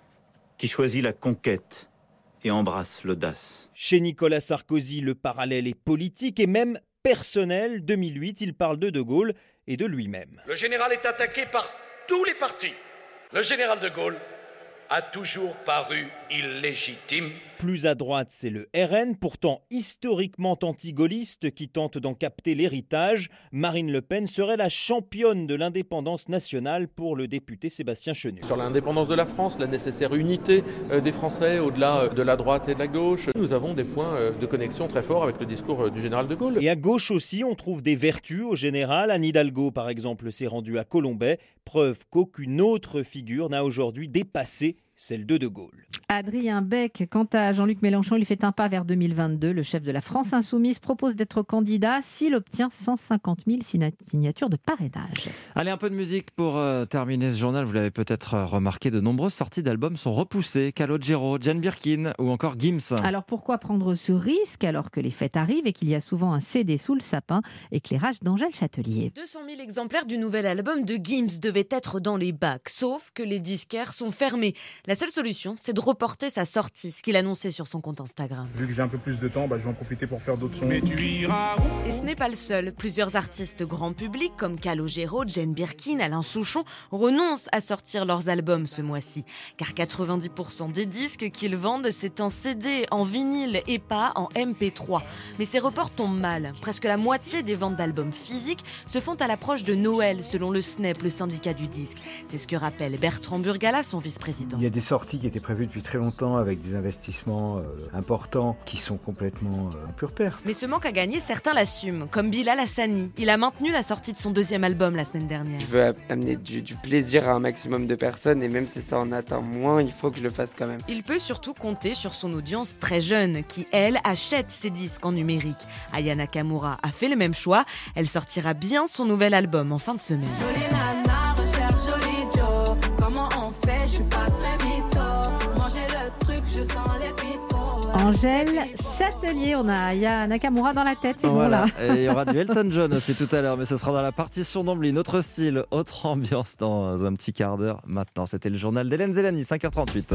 qui choisit la conquête et embrasse l'audace. Chez Nicolas Sarkozy, le parallèle est politique et même personnel. deux mille huit, il parle de De Gaulle et de lui-même. Le général est attaqué par tous les partis. Le général de Gaulle a toujours paru illégitime. Plus à droite, c'est le R N, pourtant historiquement anti-gaulliste, qui tente d'en capter l'héritage. Marine Le Pen serait la championne de l'indépendance nationale pour le député Sébastien Chenu. Sur l'indépendance de la France, la nécessaire unité des Français au-delà de la droite et de la gauche, nous avons des points de connexion très forts avec le discours du général de Gaulle. Et à gauche aussi, on trouve des vertus au général. Anne Hidalgo, par exemple, s'est rendue à Colombey, preuve qu'aucune autre figure n'a aujourd'hui dépassé celle de De Gaulle. Adrien Beck, quant à Jean-Luc Mélenchon, il fait un pas vers deux mille vingt-deux. Le chef de la France Insoumise propose d'être candidat s'il obtient cent cinquante mille signatures de parrainage. Allez, un peu de musique pour euh, terminer ce journal. Vous l'avez peut-être remarqué, de nombreuses sorties d'albums sont repoussées. Calogero, Jane Birkin ou encore Gims. Alors pourquoi prendre ce risque alors que les fêtes arrivent et qu'il y a souvent un C D sous le sapin? Éclairage d'Angèle Châtelier. deux cent mille exemplaires du nouvel album de Gims devaient être dans les bacs, sauf que les disquaires sont fermés. La seule solution, c'est de reporter sa sortie, ce qu'il annonçait sur son compte Instagram. Vu que j'ai un peu plus de temps, bah, je vais en profiter pour faire d'autres sons. Mais tu iras où ? Et ce n'est pas le seul. Plusieurs artistes grand public, comme Calogero, Jane Birkin, Alain Souchon, renoncent à sortir leurs albums ce mois-ci. Car quatre-vingt-dix pour cent des disques qu'ils vendent, c'est en C D, en vinyle et pas en M P trois. Mais ces reports tombent mal. Presque la moitié des ventes d'albums physiques se font à l'approche de Noël, selon le S N E P, le syndicat du disque. C'est ce que rappelle Bertrand Burgala, son vice-président. Il y a des sorties qui étaient prévues depuis très longtemps avec des investissements euh, importants qui sont complètement euh, en pure perte. Mais ce manque à gagner, certains l'assument, comme Bilal Hassani. Il a maintenu la sortie de son deuxième album la semaine dernière. Je veux amener du, du plaisir à un maximum de personnes et même si ça en atteint moins, il faut que je le fasse quand même. Il peut surtout compter sur son audience très jeune qui, elle, achète ses disques en numérique. Aya Nakamura a fait le même choix. Elle sortira bien son nouvel album en fin de semaine. Jolie nana, recherche joli Joe. Comment on fait, je suis pas très mytho. Manger le truc, je sens les pipeaux. Angèle Châtelier, on a Aya Nakamura dans la tête, c'est voilà. bon là. Et il y aura du Elton John aussi tout à l'heure, mais ce sera dans la partition d'Amblin. Autre style, autre ambiance dans un petit quart d'heure. Maintenant, c'était le journal d'Hélène Zélani, cinq heures trente-huit.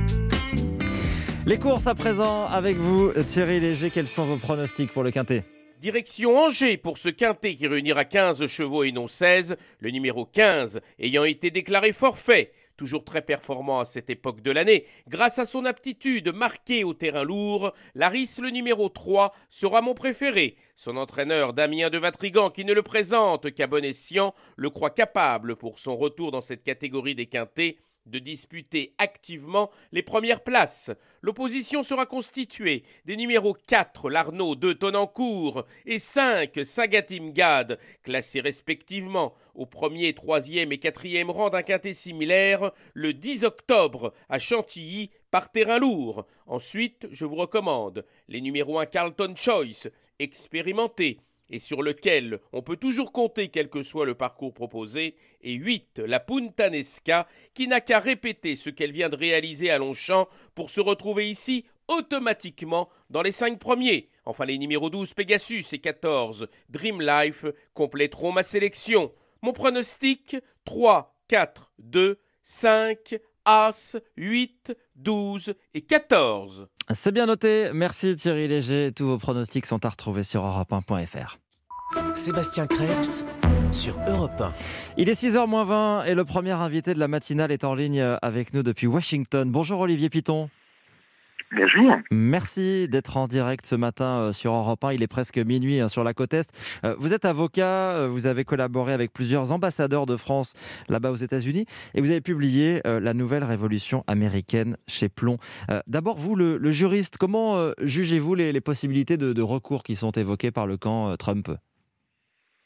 Les courses à présent avec vous, Thierry Léger. Quels sont vos pronostics pour le Quintet ? Direction Angers pour ce quintet qui réunira quinze chevaux et non seize, le numéro quinze ayant été déclaré forfait. Toujours très performant à cette époque de l'année, grâce à son aptitude marquée au terrain lourd, Laris, le numéro trois, sera mon préféré. Son entraîneur Damien de Vatrigan, qui ne le présente qu'à bon escient, le croit capable pour son retour dans cette catégorie des quintets de disputer activement les premières places. L'opposition sera constituée des numéros quatre, l'Arnaud, deux, Tonancourt et cinq, Sagatim Gad, classés respectivement au premier, troisième et quatrième rang d'un quintet similaire le dix octobre à Chantilly par terrain lourd. Ensuite, je vous recommande les numéros un Carlton Choice, expérimenté, et sur lequel on peut toujours compter quel que soit le parcours proposé, et huit, la Puntanesca, qui n'a qu'à répéter ce qu'elle vient de réaliser à Longchamp pour se retrouver ici automatiquement dans les cinq premiers. Enfin, les numéros douze, Pegasus, et quatorze, Dream Life, compléteront ma sélection. Mon pronostic, trois, quatre, deux, cinq, As, huit, douze et quatorze. C'est bien noté, merci Thierry Léger. Tous vos pronostics sont à retrouver sur europe un point f r. Sébastien Krebs sur Europe un. Il est six heures moins vingt et le premier invité de la matinale est en ligne avec nous depuis Washington. Bonjour Olivier Piton. Bonjour. Merci d'être en direct ce matin sur Europe un. Il est presque minuit sur la côte Est. Vous êtes avocat, vous avez collaboré avec plusieurs ambassadeurs de France là-bas aux États-Unis et vous avez publié La Nouvelle Révolution américaine chez Plomb. D'abord, vous, le, le juriste, comment jugez-vous les, les possibilités de, de recours qui sont évoquées par le camp Trump ?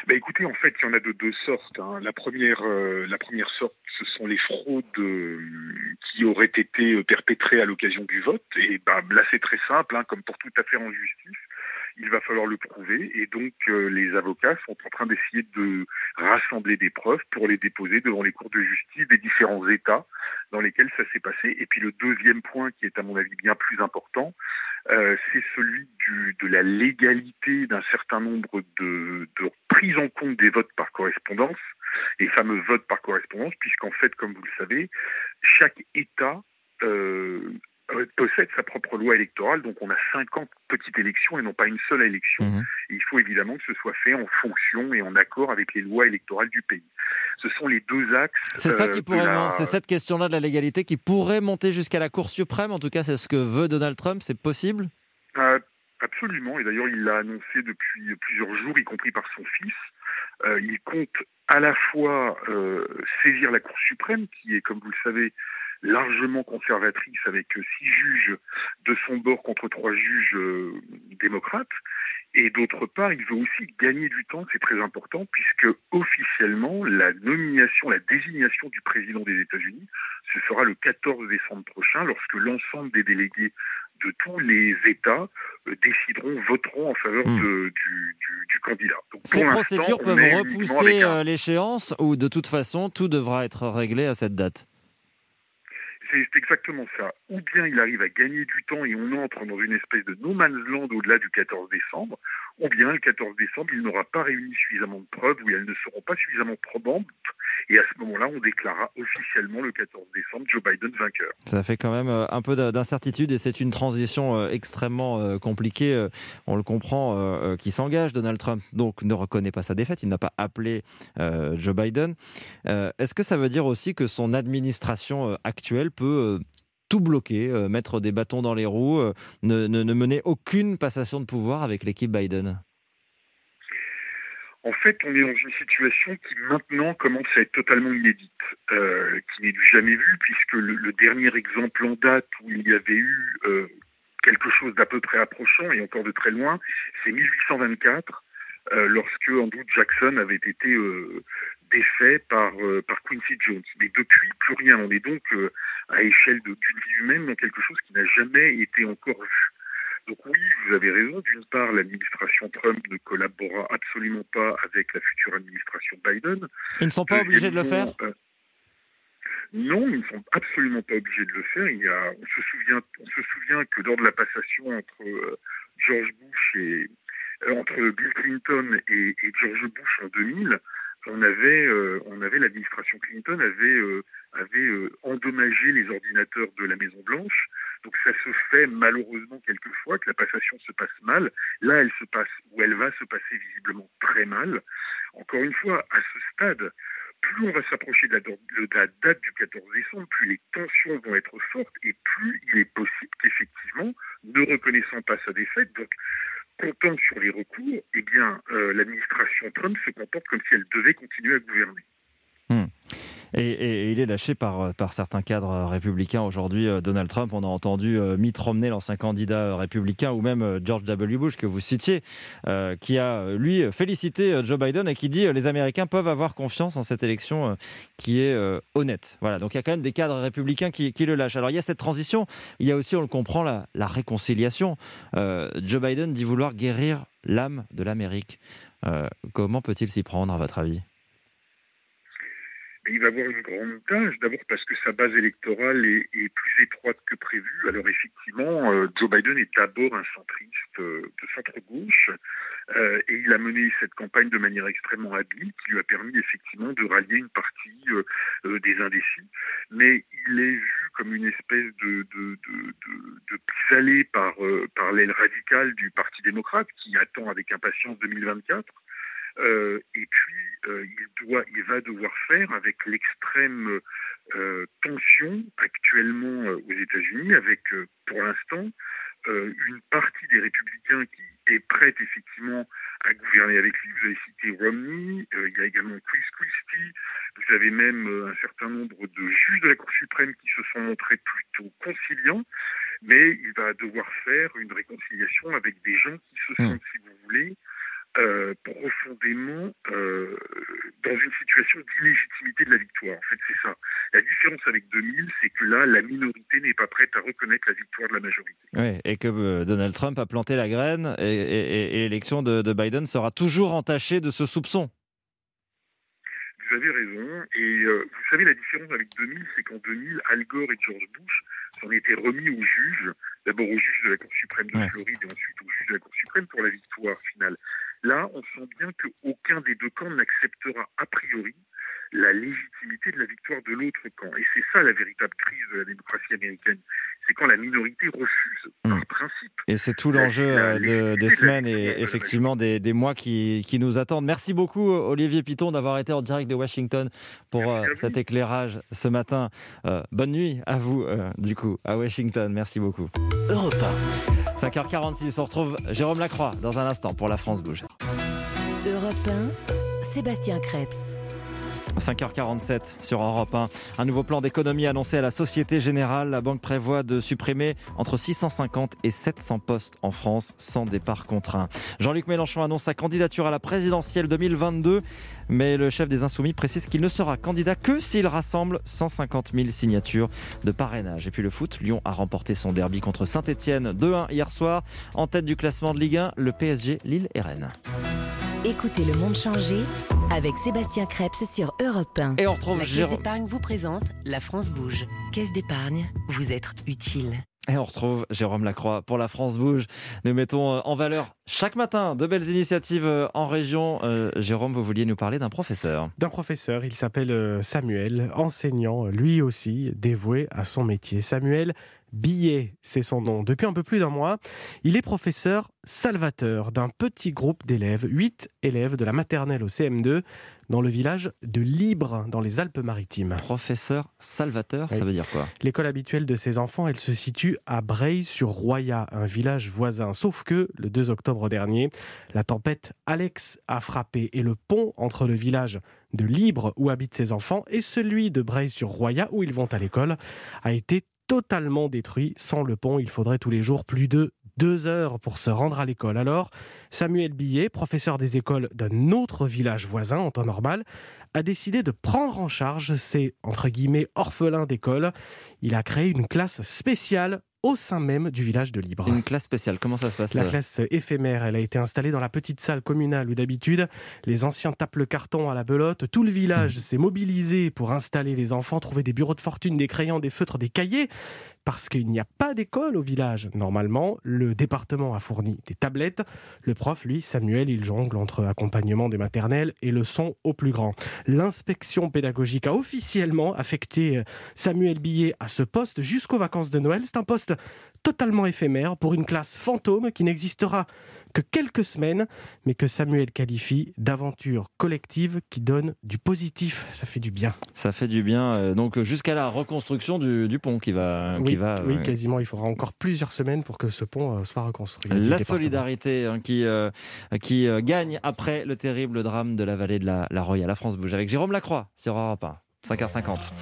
Bah écoutez, en fait, il y en a de deux sortes. Hein. La première, euh, la première sorte, ce sont les fraudes euh, qui auraient été perpétrées à l'occasion du vote. Et bah, là, c'est très simple, hein, comme pour toute affaire en justice. Il va falloir le prouver et donc euh, les avocats sont en train d'essayer de rassembler des preuves pour les déposer devant les cours de justice des différents États dans lesquels ça s'est passé. Et puis le deuxième point qui est à mon avis bien plus important, euh, c'est celui du, de la légalité d'un certain nombre de, de prises en compte des votes par correspondance, les fameux votes par correspondance, puisqu'en fait, comme vous le savez, chaque État euh, possède sa propre loi électorale, donc on a cinquante petites élections et non pas une seule élection. Mmh. Et il faut évidemment que ce soit fait en fonction et en accord avec les lois électorales du pays. Ce sont les deux axes. C'est ça qui euh, pourrait, la... c'est cette question-là de la légalité qui pourrait monter jusqu'à la Cour suprême. En tout cas, c'est ce que veut Donald Trump. C'est possible ? euh, Absolument. Et d'ailleurs, il l'a annoncé depuis plusieurs jours, y compris par son fils. Euh, il compte à la fois euh, saisir la Cour suprême, qui est, comme vous le savez, largement conservatrice avec six juges de son bord contre trois juges euh, démocrates. Et d'autre part, il veut aussi gagner du temps, c'est très important, puisque officiellement, la nomination, la désignation du président des États-Unis, ce sera le quatorze décembre prochain, lorsque l'ensemble des délégués de tous les États euh, décideront, voteront en faveur mmh. de, du, du, du candidat. Donc, Ces procédures peuvent repousser un... l'échéance ou de toute façon, tout devra être réglé à cette date ? C'est exactement ça. Ou bien il arrive à gagner du temps et on entre dans une espèce de no man's land au-delà du quatorze décembre, ou bien le quatorze décembre, il n'aura pas réuni suffisamment de preuves ou elles ne seront pas suffisamment probantes. Et à ce moment-là, on déclarera officiellement le quatorze décembre Joe Biden vainqueur. Ça fait quand même un peu d'incertitude et c'est une transition extrêmement compliquée. On le comprend, qui s'engage, Donald Trump. Donc, ne reconnaît pas sa défaite. Il n'a pas appelé euh, Joe Biden. Euh, est-ce que ça veut dire aussi que son administration actuelle peut tout bloquer, euh, mettre des bâtons dans les roues, euh, ne, ne, ne mener aucune passation de pouvoir avec l'équipe Biden ? En fait, on est dans une situation qui maintenant commence à être totalement inédite, euh, qui n'est du jamais vu, puisque le, le dernier exemple en date où il y avait eu euh, quelque chose d'à peu près approchant, et encore de très loin, c'est mille huit cent vingt-quatre, euh, lorsque Andrew Jackson avait été euh, défait par, euh, par Quincy Jones. Mais depuis, plus rien. On est donc euh, à échelle de, d'une vie humaine dans quelque chose qui n'a jamais été encore vu. Donc oui, vous avez raison. D'une part, l'administration Trump ne collabora absolument pas avec la future administration Biden. Ils ne sont pas obligés de le faire ? euh, Non, ils ne sont absolument pas obligés de le faire. Il y a, on se souvient, on se souvient que lors de la passation entre euh, George Bush et euh, entre Bill Clinton et, et George Bush en deux mille, on avait, euh, on avait l'administration Clinton avait, euh, avait euh, endommagé les ordinateurs de la Maison Blanche. Donc ça se fait malheureusement quelquefois que la passation se passe mal. Là, elle se passe, ou elle va se passer visiblement très mal. Encore une fois, à ce stade, plus on va s'approcher de la, de la date du quatorze décembre, plus les tensions vont être fortes et plus il est possible qu'effectivement, ne reconnaissant pas sa défaite, donc comptant sur les recours, eh bien, euh, l'administration Trump se comporte comme si elle devait continuer à gouverner. Mmh. Et, et, et il est lâché par, par certains cadres républicains aujourd'hui. Donald Trump, on a entendu Mitt Romney, l'ancien candidat républicain, ou même George W. Bush, que vous citiez, euh, qui a, lui, félicité Joe Biden et qui dit euh, les Américains peuvent avoir confiance en cette élection euh, qui est euh, honnête. Voilà, donc il y a quand même des cadres républicains qui, qui le lâchent. Alors il y a cette transition, il y a aussi, on le comprend, la, la réconciliation. Euh, Joe Biden dit vouloir guérir l'âme de l'Amérique. Euh, comment peut-il s'y prendre, à votre avis ? Il va avoir une grande tâche, d'abord parce que sa base électorale est, est plus étroite que prévu. Alors effectivement, euh, Joe Biden est d'abord un centriste euh, de centre-gauche euh, et il a mené cette campagne de manière extrêmement habile qui lui a permis effectivement de rallier une partie euh, euh, des indécis. Mais il est vu comme une espèce de, de, de, de, de pis-aller par, euh, par l'aile radicale du Parti démocrate qui attend avec impatience deux mille vingt-quatre. Euh, et puis, euh, il, doit, il va devoir faire avec l'extrême euh, tension actuellement euh, aux États-Unis, avec, euh, pour l'instant, euh, une partie des républicains qui est prête effectivement à gouverner avec lui. Vous avez cité Romney, euh, il y a également Chris Christie, vous avez même euh, un certain nombre de juges de la Cour suprême qui se sont montrés plutôt conciliants, mais il va devoir faire une réconciliation avec des gens qui se sentent, si vous voulez, euh, profondément euh, dans une situation d'illégitimité de la victoire. En fait, c'est ça. La différence avec deux mille, c'est que là, la minorité n'est pas prête à reconnaître la victoire de la majorité. Oui, et que euh, Donald Trump a planté la graine et, et, et l'élection de, de Biden sera toujours entachée de ce soupçon. Vous avez raison. Et euh, vous savez, la différence avec deux mille, c'est qu'en deux mille, Al Gore et George Bush s'en étaient remis au juge, d'abord au juge de la Cour suprême de ouais. Floride et ensuite au juge de la Cour suprême pour la victoire finale. Là, on sent bien qu'aucun des deux camps n'acceptera a priori la légitimité de la victoire de l'autre camp. Et c'est ça la véritable crise de la démocratie américaine. C'est quand la minorité refuse, mmh. par principe. Et c'est tout l'enjeu la, de, des semaines et effectivement des, des mois qui, qui nous attendent. Merci beaucoup Olivier Piton d'avoir été en direct de Washington pour euh, cet éclairage ce matin. Euh, bonne nuit à vous, euh, du coup, à Washington. Merci beaucoup. Europe un. cinq heures quarante-six, on retrouve Jérôme Lacroix dans un instant pour La France Bouge. Europe un, Sébastien Crêpes. cinq heures quarante-sept sur Europe un. Un nouveau plan d'économie annoncé à la Société Générale. La banque prévoit de supprimer entre six cent cinquante et sept cents postes en France sans départ contraint. Jean-Luc Mélenchon annonce sa candidature à la présidentielle deux mille vingt-deux. Mais le chef des Insoumis précise qu'il ne sera candidat que s'il rassemble cent cinquante mille signatures de parrainage. Et puis le foot, Lyon a remporté son derby contre Saint-Etienne deux un hier soir. En tête du classement de Ligue un, le P S G, Lille et Rennes. Écoutez le monde changer avec Sébastien Crêpes sur Europe un. Et on retrouve La Caisse Jérôme... d'épargne vous présente La France Bouge. Caisse d'épargne, vous être utile. Et on retrouve Jérôme Lacroix pour La France Bouge. Nous mettons en valeur chaque matin de belles initiatives en région. Euh, Jérôme, vous vouliez nous parler d'un professeur. D'un professeur, il s'appelle Samuel, enseignant, lui aussi dévoué à son métier. Samuel Billet, c'est son nom. Depuis un peu plus d'un mois, il est professeur salvateur d'un petit groupe d'élèves, huit élèves de la maternelle au C M deux, dans le village de Libre, dans les Alpes-Maritimes. Professeur salvateur, oui. Ça veut dire quoi ? L'école habituelle de ces enfants, elle se situe à Breil-sur-Roya, un village voisin. Sauf que, le deux octobre dernier, la tempête Alex a frappé et le pont entre le village de Libre, où habitent ces enfants, et celui de Breil-sur-Roya, où ils vont à l'école, a été totalement détruit. Sans le pont, il faudrait tous les jours plus de deux heures pour se rendre à l'école. Alors, Samuel Billet, professeur des écoles d'un autre village voisin en temps normal, a décidé de prendre en charge ces, entre guillemets, orphelins d'école. Il a créé une classe spéciale au sein même du village de Libre. Une classe spéciale, comment ça se passe ? La classe éphémère, elle a été installée dans la petite salle communale où d'habitude, les anciens tapent le carton à la belote. Tout le village mmh. s'est mobilisé pour installer les enfants, trouver des bureaux de fortune, des crayons, des feutres, des cahiers, parce qu'il n'y a pas d'école au village. Normalement, le département a fourni des tablettes. Le prof, lui, Samuel, il jongle entre accompagnement des maternelles et leçons aux plus grands. L'inspection pédagogique a officiellement affecté Samuel Billet à ce poste jusqu'aux vacances de Noël. C'est un poste totalement éphémère pour une classe fantôme qui n'existera que quelques semaines, mais que Samuel qualifie d'aventure collective qui donne du positif. Ça fait du bien. Ça fait du bien, euh, donc jusqu'à la reconstruction du, du pont qui va... Oui, qui va oui euh, quasiment. Il faudra encore plusieurs semaines pour que ce pont euh, soit reconstruit. La solidarité hein, qui, euh, qui euh, gagne après le terrible drame de la vallée de la, la Roya. La France Bouge avec Jérôme Lacroix sur Europe un, cinq heures cinquante.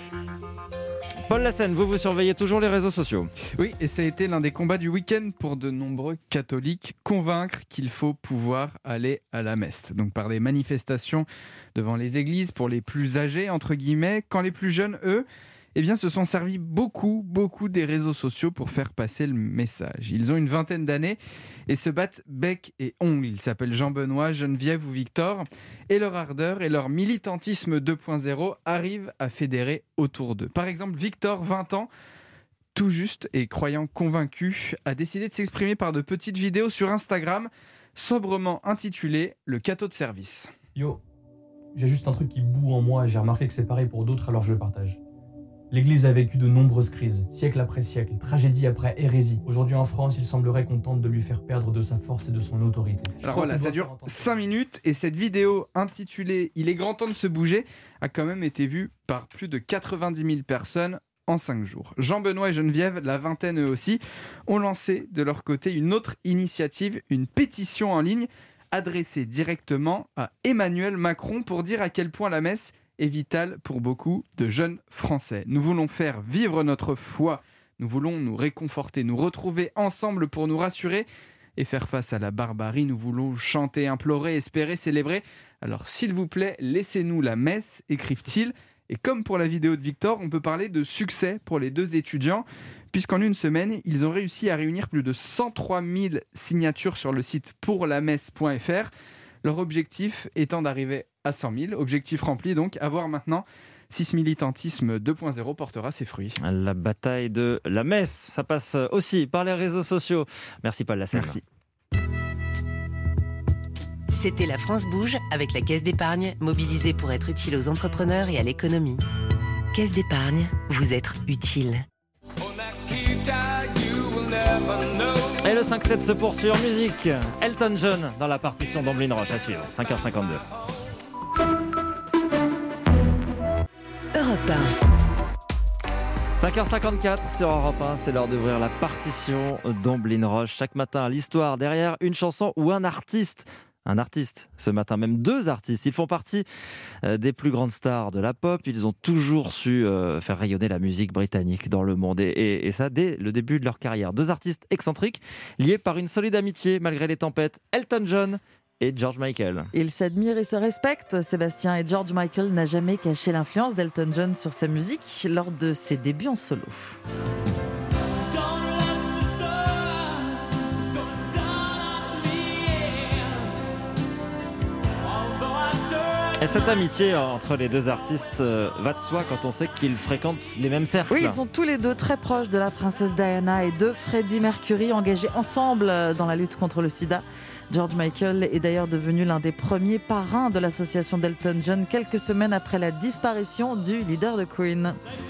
Paul Lassène, vous, vous surveillez toujours les réseaux sociaux. Oui, et ça a été l'un des combats du week-end pour de nombreux catholiques, convaincre qu'il faut pouvoir aller à la messe. Donc par des manifestations devant les églises pour les plus âgés, entre guillemets, quand les plus jeunes, eux, eh bien, se sont servis beaucoup, beaucoup des réseaux sociaux pour faire passer le message. Ils ont une vingtaine d'années et se battent bec et ongles. Ils s'appellent Jean-Benoît, Geneviève ou Victor. Et leur ardeur et leur militantisme deux point zéro arrivent à fédérer autour d'eux. Par exemple, Victor, vingt ans, tout juste et croyant convaincu, a décidé de s'exprimer par de petites vidéos sur Instagram, sobrement intitulées « Le cateau de service ». Yo, j'ai juste un truc qui boue en moi et j'ai remarqué que c'est pareil pour d'autres, alors je le partage. L'Église a vécu de nombreuses crises, siècle après siècle, tragédie après hérésie. Aujourd'hui en France, il semblerait qu'on tente de lui faire perdre de sa force et de son autorité. Je Alors voilà, ça dure cinq minutes et cette vidéo intitulée « Il est grand temps de se bouger » a quand même été vue par plus de quatre-vingt-dix mille personnes en cinq jours. Jean-Benoît et Geneviève, la vingtaine eux aussi, ont lancé de leur côté une autre initiative, une pétition en ligne adressée directement à Emmanuel Macron pour dire à quel point la messe est vital pour beaucoup de jeunes Français. Nous voulons faire vivre notre foi, nous voulons nous réconforter, nous retrouver ensemble pour nous rassurer. et faire face à la barbarie. Nous voulons chanter, implorer, espérer, célébrer. Alors s'il vous plaît, laissez-nous la messe, écrivent-ils. Et comme pour la vidéo de Victor, on peut parler de succès pour les deux étudiants, puisqu'en une semaine, ils ont réussi à réunir plus de cent trois mille signatures sur le site pour la messe point f r. Leur objectif étant d'arriver à cent mille. Objectif rempli donc, à voir maintenant si ce militantisme deux point zéro portera ses fruits. La bataille de la messe, ça passe aussi par les réseaux sociaux. Merci Paul Lassalle. Merci. C'était La France bouge avec la Caisse d'épargne, mobilisée pour être utile aux entrepreneurs et à l'économie. Caisse d'épargne, vous être utile. Et le cinq sept se poursuit en musique. Elton John dans la partition d'Amblin Roche à suivre. cinq heures cinquante-deux. Europe un. cinq heures cinquante-quatre sur Europe un, c'est l'heure d'ouvrir la partition d'Amblin Roche. Chaque matin, l'histoire derrière une chanson ou un artiste. Un artiste, ce matin même deux artistes. Ils font partie des plus grandes stars de la pop. Ils ont toujours su faire rayonner la musique britannique dans le monde. Et, et, et ça, dès le début de leur carrière. Deux artistes excentriques, liés par une solide amitié malgré les tempêtes. Elton John et George Michael. Ils s'admirent et se respectent. Sébastien et George Michael n'a jamais caché l'influence d'Elton John sur sa musique lors de ses débuts en solo. Et cette amitié entre les deux artistes va de soi quand on sait qu'ils fréquentent les mêmes cercles. Oui, ils sont tous les deux très proches de la princesse Diana et de Freddie Mercury, engagés ensemble dans la lutte contre le sida. George Michael est d'ailleurs devenu l'un des premiers parrains de l'association d'Elton John quelques semaines après la disparition du leader de Queen.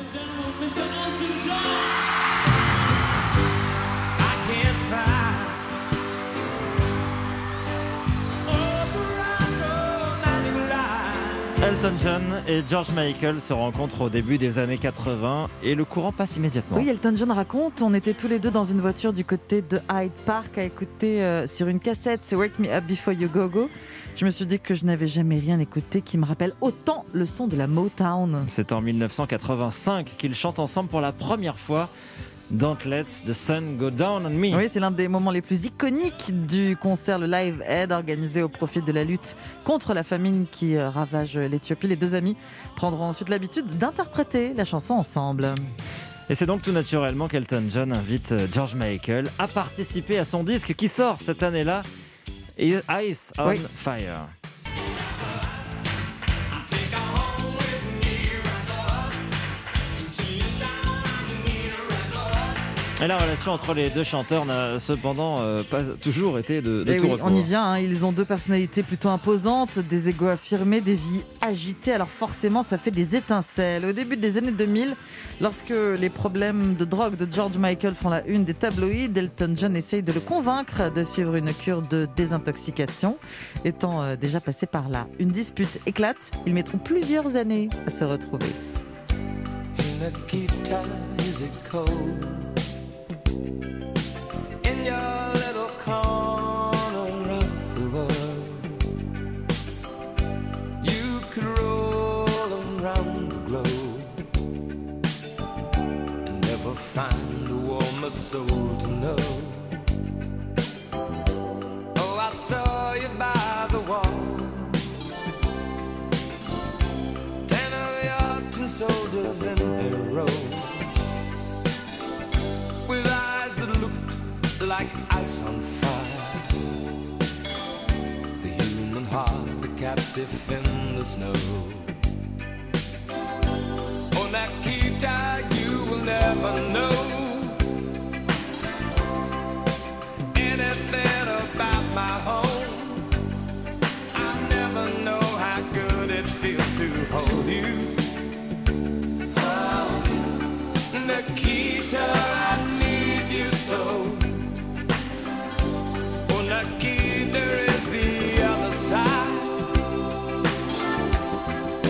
Elton John et George Michael se rencontrent au début des années quatre-vingts et le courant passe immédiatement. Oui, Elton John raconte, on était tous les deux dans une voiture du côté de Hyde Park à écouter euh, sur une cassette, c'est Wake Me Up Before You Go Go. Je me suis dit que je n'avais jamais rien écouté qui me rappelle autant le son de la Motown. C'est en dix-neuf cent quatre-vingt-cinq qu'ils chantent ensemble pour la première fois Don't Let the Sun Go Down on Me. Oui, c'est l'un des moments les plus iconiques du concert, le Live Aid, organisé au profit de la lutte contre la famine qui ravage l'Éthiopie. Les deux amis prendront ensuite l'habitude d'interpréter la chanson ensemble. Et c'est donc tout naturellement qu'Elton John invite George Michael à participer à son disque qui sort cette année-là, Ice on oui. Fire. Et la relation entre les deux chanteurs n'a cependant euh, pas toujours été de, de tout oui, repos. On y vient, hein, ils ont deux personnalités plutôt imposantes, des égos affirmés, des vies agitées, alors forcément ça fait des étincelles. Au début des années deux mille, lorsque les problèmes de drogue de George Michael font la une des tabloïds, Elton John essaye de le convaincre de suivre une cure de désintoxication, étant euh, déjà passé par là. Une dispute éclate, ils mettront plusieurs années à se retrouver. In your little corner of the world, you could roll around the globe and never find a warmer soul to know. Oh, I saw you by the wall, ten of your tin soldiers in a row, with eyes that looked like ice on fire, the human heart a captive in the snow. On that guitar you will never know anything about my home. I never know how good it feels to hold you. Oh, Nikita, I need you so. Nikita is the other side.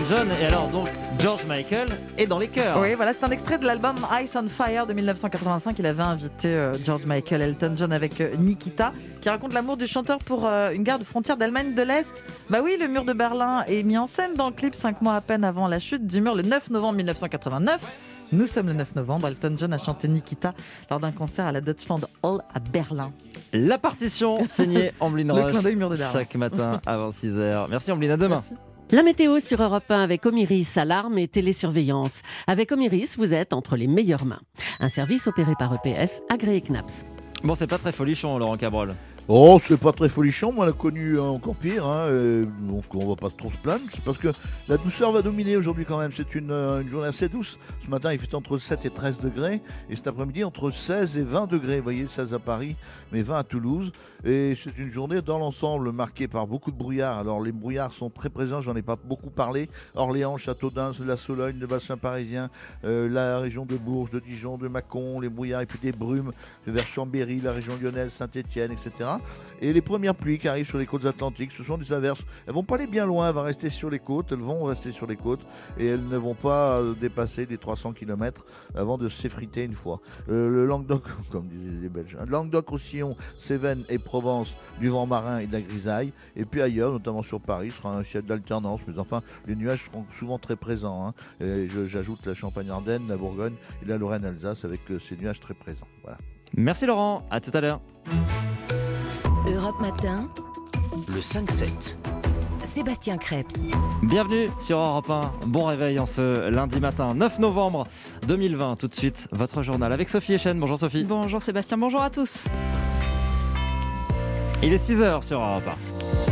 John. Et alors, donc, George Michael est dans les chœurs. Oui, voilà, c'est un extrait de l'album Ice on Fire de dix-neuf cent quatre-vingt-cinq. Il avait invité euh, George Michael, Elton John avec euh, Nikita, qui raconte l'amour du chanteur pour euh, une garde frontière d'Allemagne de l'Est. Bah oui, le mur de Berlin est mis en scène dans le clip cinq mois à peine avant la chute du mur, le neuf novembre mille neuf cent quatre-vingt-neuf. Nous sommes le neuf novembre. Elton John a chanté Nikita lors d'un concert à la Deutschland Hall à Berlin. La partition signée Amblin Le Roche clin d'œil mur de Berlin. chaque matin avant six heures. Merci Amblin, à demain. Merci. La météo sur Europe un avec Omiris, alarme et télésurveillance. Avec Omiris, vous êtes entre les meilleures mains. Un service opéré par E P S, agréé C N A P S. Bon, c'est pas très folichon, Laurent Cabrol. Oh, c'est pas très folichon, moi on a connu encore pire, hein, et donc on va pas trop se plaindre, c'est parce que la douceur va dominer aujourd'hui quand même, c'est une, une journée assez douce. Ce matin il fait entre sept et treize degrés, et cet après-midi entre seize et vingt degrés, vous voyez, seize à Paris, mais vingt à Toulouse, et c'est une journée dans l'ensemble marquée par beaucoup de brouillard. Alors les brouillards sont très présents, j'en ai pas beaucoup parlé, Orléans, Châteaudun, la Sologne, le bassin parisien, euh, la région de Bourges, de Dijon, de Mâcon, les brouillards et puis des brumes vers Chambéry, la région lyonnaise, Saint-Étienne, et cetera. Et les premières pluies qui arrivent sur les côtes atlantiques, ce sont des averses. Elles vont pas aller bien loin, elles vont rester sur les côtes, elles vont rester sur les côtes et elles ne vont pas dépasser les trois cents kilomètres avant de s'effriter une fois. Euh, le Languedoc, comme disaient les Belges, hein, Languedoc-Roussillon, Cévennes et Provence, du vent marin et de la grisaille. Et puis ailleurs, notamment sur Paris, ce sera un ciel d'alternance. Mais enfin, les nuages seront souvent très présents. Hein. Et je, j'ajoute la Champagne-Ardenne, la Bourgogne et la Lorraine-Alsace avec euh, ces nuages très présents. Voilà. Merci Laurent, à tout à l'heure. Europe Matin, le cinq sept. Sébastien Krebs. Bienvenue sur Europe un, bon réveil en ce lundi matin neuf novembre deux mille vingt. Tout de suite, votre journal avec Sophie Echen. Bonjour Sophie. Bonjour Sébastien, bonjour à tous. Il est six heures sur Europe un.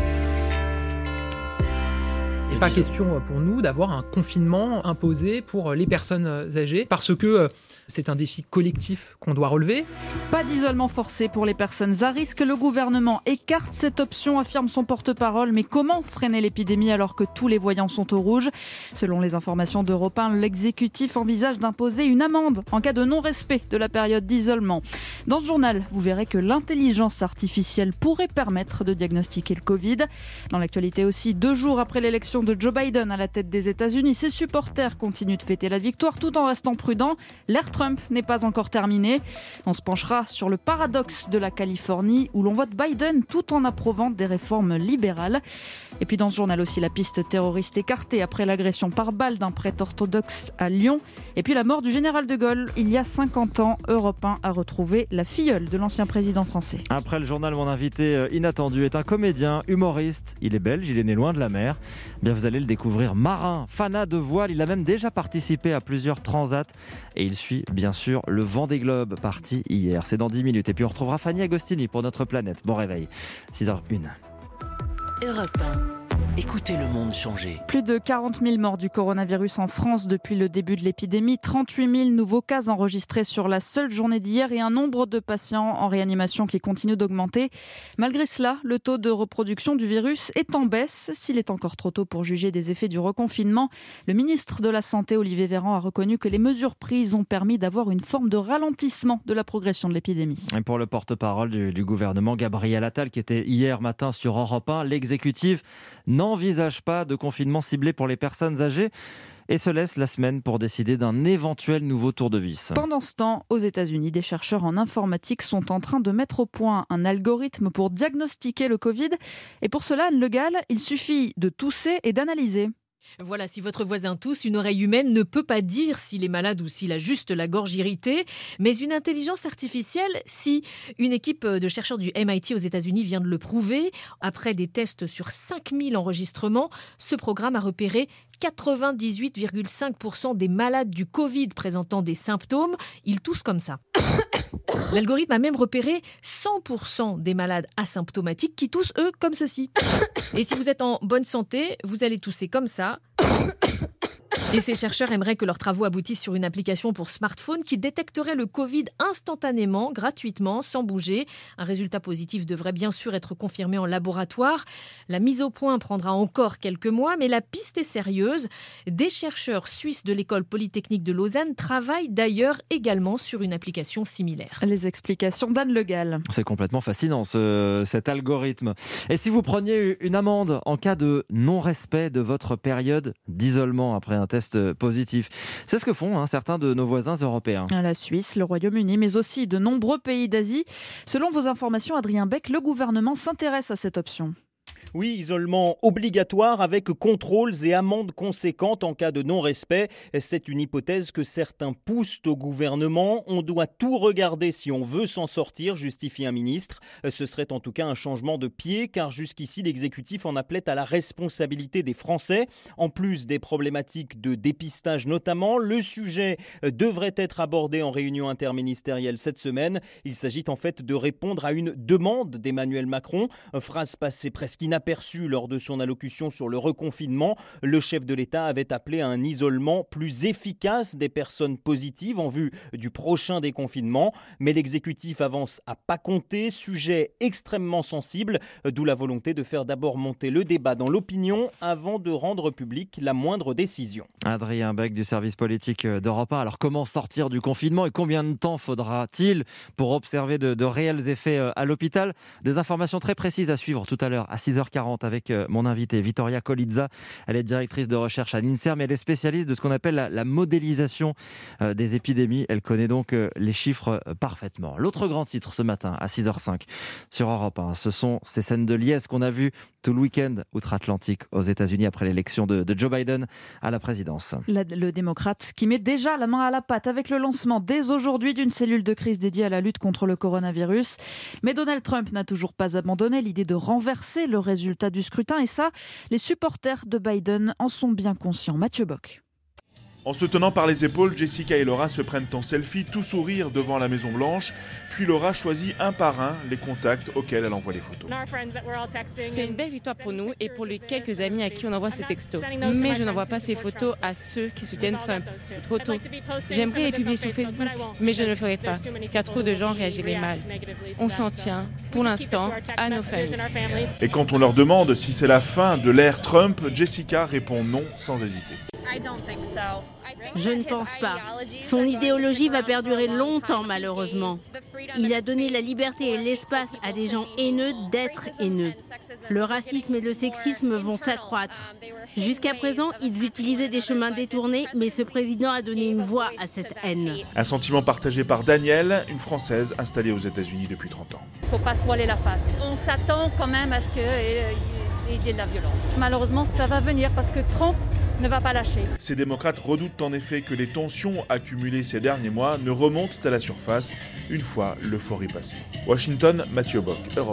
Il n'est pas question pour nous d'avoir un confinement imposé pour les personnes âgées parce que c'est un défi collectif qu'on doit relever. Pas d'isolement forcé pour les personnes à risque. Le gouvernement écarte cette option, affirme son porte-parole. Mais comment freiner l'épidémie alors que tous les voyants sont au rouge ? Selon les informations d'Europe un, l'exécutif envisage d'imposer une amende en cas de non-respect de la période d'isolement. Dans ce journal, vous verrez que l'intelligence artificielle pourrait permettre de diagnostiquer le Covid. Dans l'actualité aussi, deux jours après l'élection de Joe Biden à la tête des États-Unis, ses supporters continuent de fêter la victoire tout en restant prudents. L'ère Trump n'est pas encore terminée. On se penchera sur le paradoxe de la Californie où l'on vote Biden tout en approuvant des réformes libérales. Et puis dans ce journal aussi, la piste terroriste écartée après l'agression par balle d'un prêtre orthodoxe à Lyon. Et puis la mort du général de Gaulle il y a cinquante ans. Europe un a retrouvé la filleule de l'ancien président français. Après le journal, mon invité inattendu est un comédien, humoriste. Il est belge, il est né loin de la mer. Bien, vous allez le découvrir, marin, fanat de voile. Il a même déjà participé à plusieurs transats et il suit bien sûr le Vendée Globe parti hier. C'est dans dix minutes. Et puis on retrouvera Fanny Agostini pour Notre Planète. Bon réveil, six heures une. Europe un. Écoutez le monde changer. Plus de quarante mille morts du coronavirus en France depuis le début de l'épidémie. trente-huit mille nouveaux cas enregistrés sur la seule journée d'hier et un nombre de patients en réanimation qui continue d'augmenter. Malgré cela, le taux de reproduction du virus est en baisse. S'il est encore trop tôt pour juger des effets du reconfinement, le ministre de la Santé, Olivier Véran, a reconnu que les mesures prises ont permis d'avoir une forme de ralentissement de la progression de l'épidémie. Et pour le porte-parole du, du gouvernement, Gabriel Attal, qui était hier matin sur Europe un, l'exécutif n'envisage pas de confinement ciblé pour les personnes âgées et se laisse la semaine pour décider d'un éventuel nouveau tour de vis. Pendant ce temps, aux États-Unis, des chercheurs en informatique sont en train de mettre au point un algorithme pour diagnostiquer le Covid. Et pour cela, Anne Le Gall, il suffit de tousser et d'analyser. Voilà, si votre voisin tousse, une oreille humaine ne peut pas dire s'il est malade ou s'il a juste la gorge irritée, mais une intelligence artificielle, si. Une équipe de chercheurs du M I T aux États-Unis vient de le prouver. Après des tests sur cinq mille enregistrements, ce programme a repéré quatre-vingt-dix-huit virgule cinq pour cent des malades du Covid présentant des symptômes. Ils toussent comme ça. L'algorithme a même repéré cent pour cent des malades asymptomatiques qui toussent, eux, comme ceci. Et si vous êtes en bonne santé, vous allez tousser comme ça. Et ces chercheurs aimeraient que leurs travaux aboutissent sur une application pour smartphone qui détecterait le Covid instantanément, gratuitement, sans bouger. Un résultat positif devrait bien sûr être confirmé en laboratoire. La mise au point prendra encore quelques mois, mais la piste est sérieuse. Des chercheurs suisses de l'école polytechnique de Lausanne travaillent d'ailleurs également sur une application similaire. Les explications d'Anne Le Gall. C'est complètement fascinant ce, cet algorithme. Et si vous preniez une amende en cas de non-respect de votre période d'isolement après un test positif. C'est ce que font hein, certains de nos voisins européens. La Suisse, le Royaume-Uni, mais aussi de nombreux pays d'Asie. Selon vos informations, Adrien Beck, le gouvernement s'intéresse à cette option. Oui, isolement obligatoire avec contrôles et amendes conséquentes en cas de non-respect. C'est une hypothèse que certains poussent au gouvernement. On doit tout regarder si on veut s'en sortir, justifie un ministre. Ce serait en tout cas un changement de pied, car jusqu'ici l'exécutif en appelait à la responsabilité des Français. En plus des problématiques de dépistage notamment, le sujet devrait être abordé en réunion interministérielle cette semaine. Il s'agit en fait de répondre à une demande d'Emmanuel Macron. Phrase passée presque inaperçue Inaperçu lors de son allocution sur le reconfinement. Le chef de l'État avait appelé à un isolement plus efficace des personnes positives en vue du prochain déconfinement. Mais l'exécutif avance à pas compter, sujet extrêmement sensible, d'où la volonté de faire d'abord monter le débat dans l'opinion avant de rendre publique la moindre décision. Adrien Beck du service politique d'Europe un. Alors comment sortir du confinement et combien de temps faudra-t-il pour observer de, de réels effets à l'hôpital? Des informations très précises à suivre tout à l'heure à six heures quarante avec mon invitée Vittoria Colizza. Elle est directrice de recherche à l'INSERM, mais elle est spécialiste de ce qu'on appelle la, la modélisation euh, des épidémies. Elle connaît donc euh, les chiffres euh, parfaitement. L'autre grand titre ce matin à six heures cinq sur Europe un, ce sont ces scènes de liesse qu'on a vues tout le week-end outre-Atlantique aux États-Unis après l'élection de, de Joe Biden à la présidence. La, le démocrate qui met déjà la main à la pâte avec le lancement dès aujourd'hui d'une cellule de crise dédiée à la lutte contre le coronavirus. Mais Donald Trump n'a toujours pas abandonné l'idée de renverser le résultat du scrutin et ça, les supporters de Biden en sont bien conscients. Mathieu Bock. En se tenant par les épaules, Jessica et Laura se prennent en selfie, tout sourire devant la Maison Blanche. Puis Laura choisit un par un les contacts auxels elle envoie les photos. C'est une belle victoire pour nous et pour les quelques amis à qui on envoie ces textos. Mais je n'envoie pas ces photos à ceux qui soutiennent Trump. C'est trop tôt. J'aimerais les publier sur Facebook, mais je ne le ferai pas, car trop de gens réagiraient mal. On s'en tient, pour l'instant, à nos familles. Et quand on leur demande si c'est la fin de l'ère Trump, Jessica répond non sans hésiter. Je ne pense pas. Son idéologie va perdurer longtemps, malheureusement. Il a donné la liberté et l'espace à des gens haineux d'être haineux. Le racisme et le sexisme vont s'accroître. Jusqu'à présent, ils utilisaient des chemins détournés, mais ce président a donné une voix à cette haine. Un sentiment partagé par Danielle, une Française installée aux États-Unis depuis trente ans. Il ne faut pas se voiler la face. On s'attend quand même à ce qu'il y ait de la violence. Malheureusement, ça va venir parce que Trump ne va pas lâcher. Ces démocrates redoutent en effet que les tensions accumulées ces derniers mois ne remontent à la surface une fois l'euphorie passée. Washington, Mathieu Bock, Europe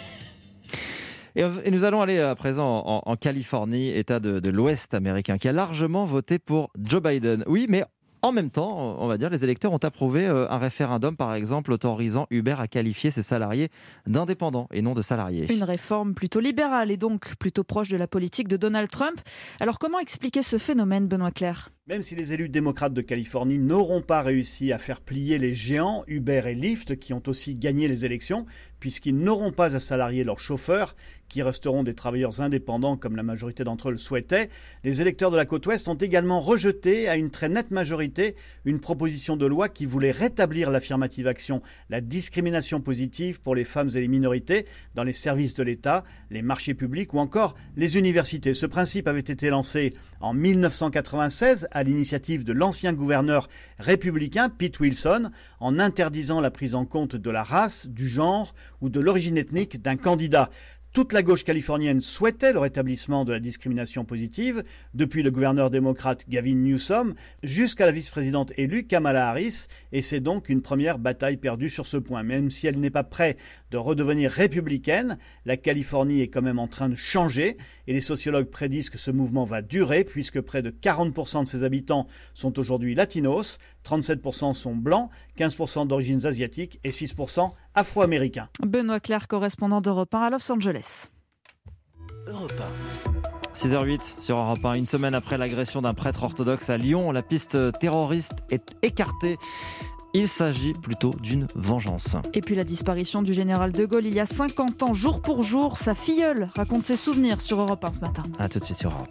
un. Et nous allons aller à présent en, en Californie, État de, de l'Ouest américain, qui a largement voté pour Joe Biden. Oui, mais en même temps, on va dire, les électeurs ont approuvé un référendum, par exemple, autorisant Uber à qualifier ses salariés d'indépendants et non de salariés. Une réforme plutôt libérale et donc plutôt proche de la politique de Donald Trump. Alors comment expliquer ce phénomène, Benoît Clerc ? Même si les élus démocrates de Californie n'auront pas réussi à faire plier les géants Uber et Lyft, qui ont aussi gagné les élections, puisqu'ils n'auront pas à salarier leurs chauffeurs, qui resteront des travailleurs indépendants comme la majorité d'entre eux le souhaitaient, les électeurs de la côte ouest ont également rejeté à une très nette majorité une proposition de loi qui voulait rétablir l'affirmative action, la discrimination positive pour les femmes et les minorités dans les services de l'État, les marchés publics ou encore les universités. Ce principe avait été lancé en mille neuf cent quatre-vingt-seize à l'initiative de l'ancien gouverneur républicain Pete Wilson, en interdisant la prise en compte de la race, du genre ou de l'origine ethnique d'un candidat. Toute la gauche californienne souhaitait le rétablissement de la discrimination positive, depuis le gouverneur démocrate Gavin Newsom jusqu'à la vice-présidente élue Kamala Harris, et c'est donc une première bataille perdue sur ce point. Même si elle n'est pas prête de redevenir républicaine, la Californie est quand même en train de changer, et les sociologues prédisent que ce mouvement va durer, puisque près de quarante pour cent de ses habitants sont aujourd'hui latinos, trente-sept pour cent sont blancs, quinze pour cent d'origines asiatiques et six pour cent afro-américains. Benoît Clerc, correspondant d'Europe un à Los Angeles. Europe un. six heures huit sur Europe un. Une semaine après l'agression d'un prêtre orthodoxe à Lyon, la piste terroriste est écartée. Il s'agit plutôt d'une vengeance. Et puis la disparition du général de Gaulle il y a cinquante ans, jour pour jour. Sa filleule raconte ses souvenirs sur Europe un ce matin. A tout de suite sur Europe.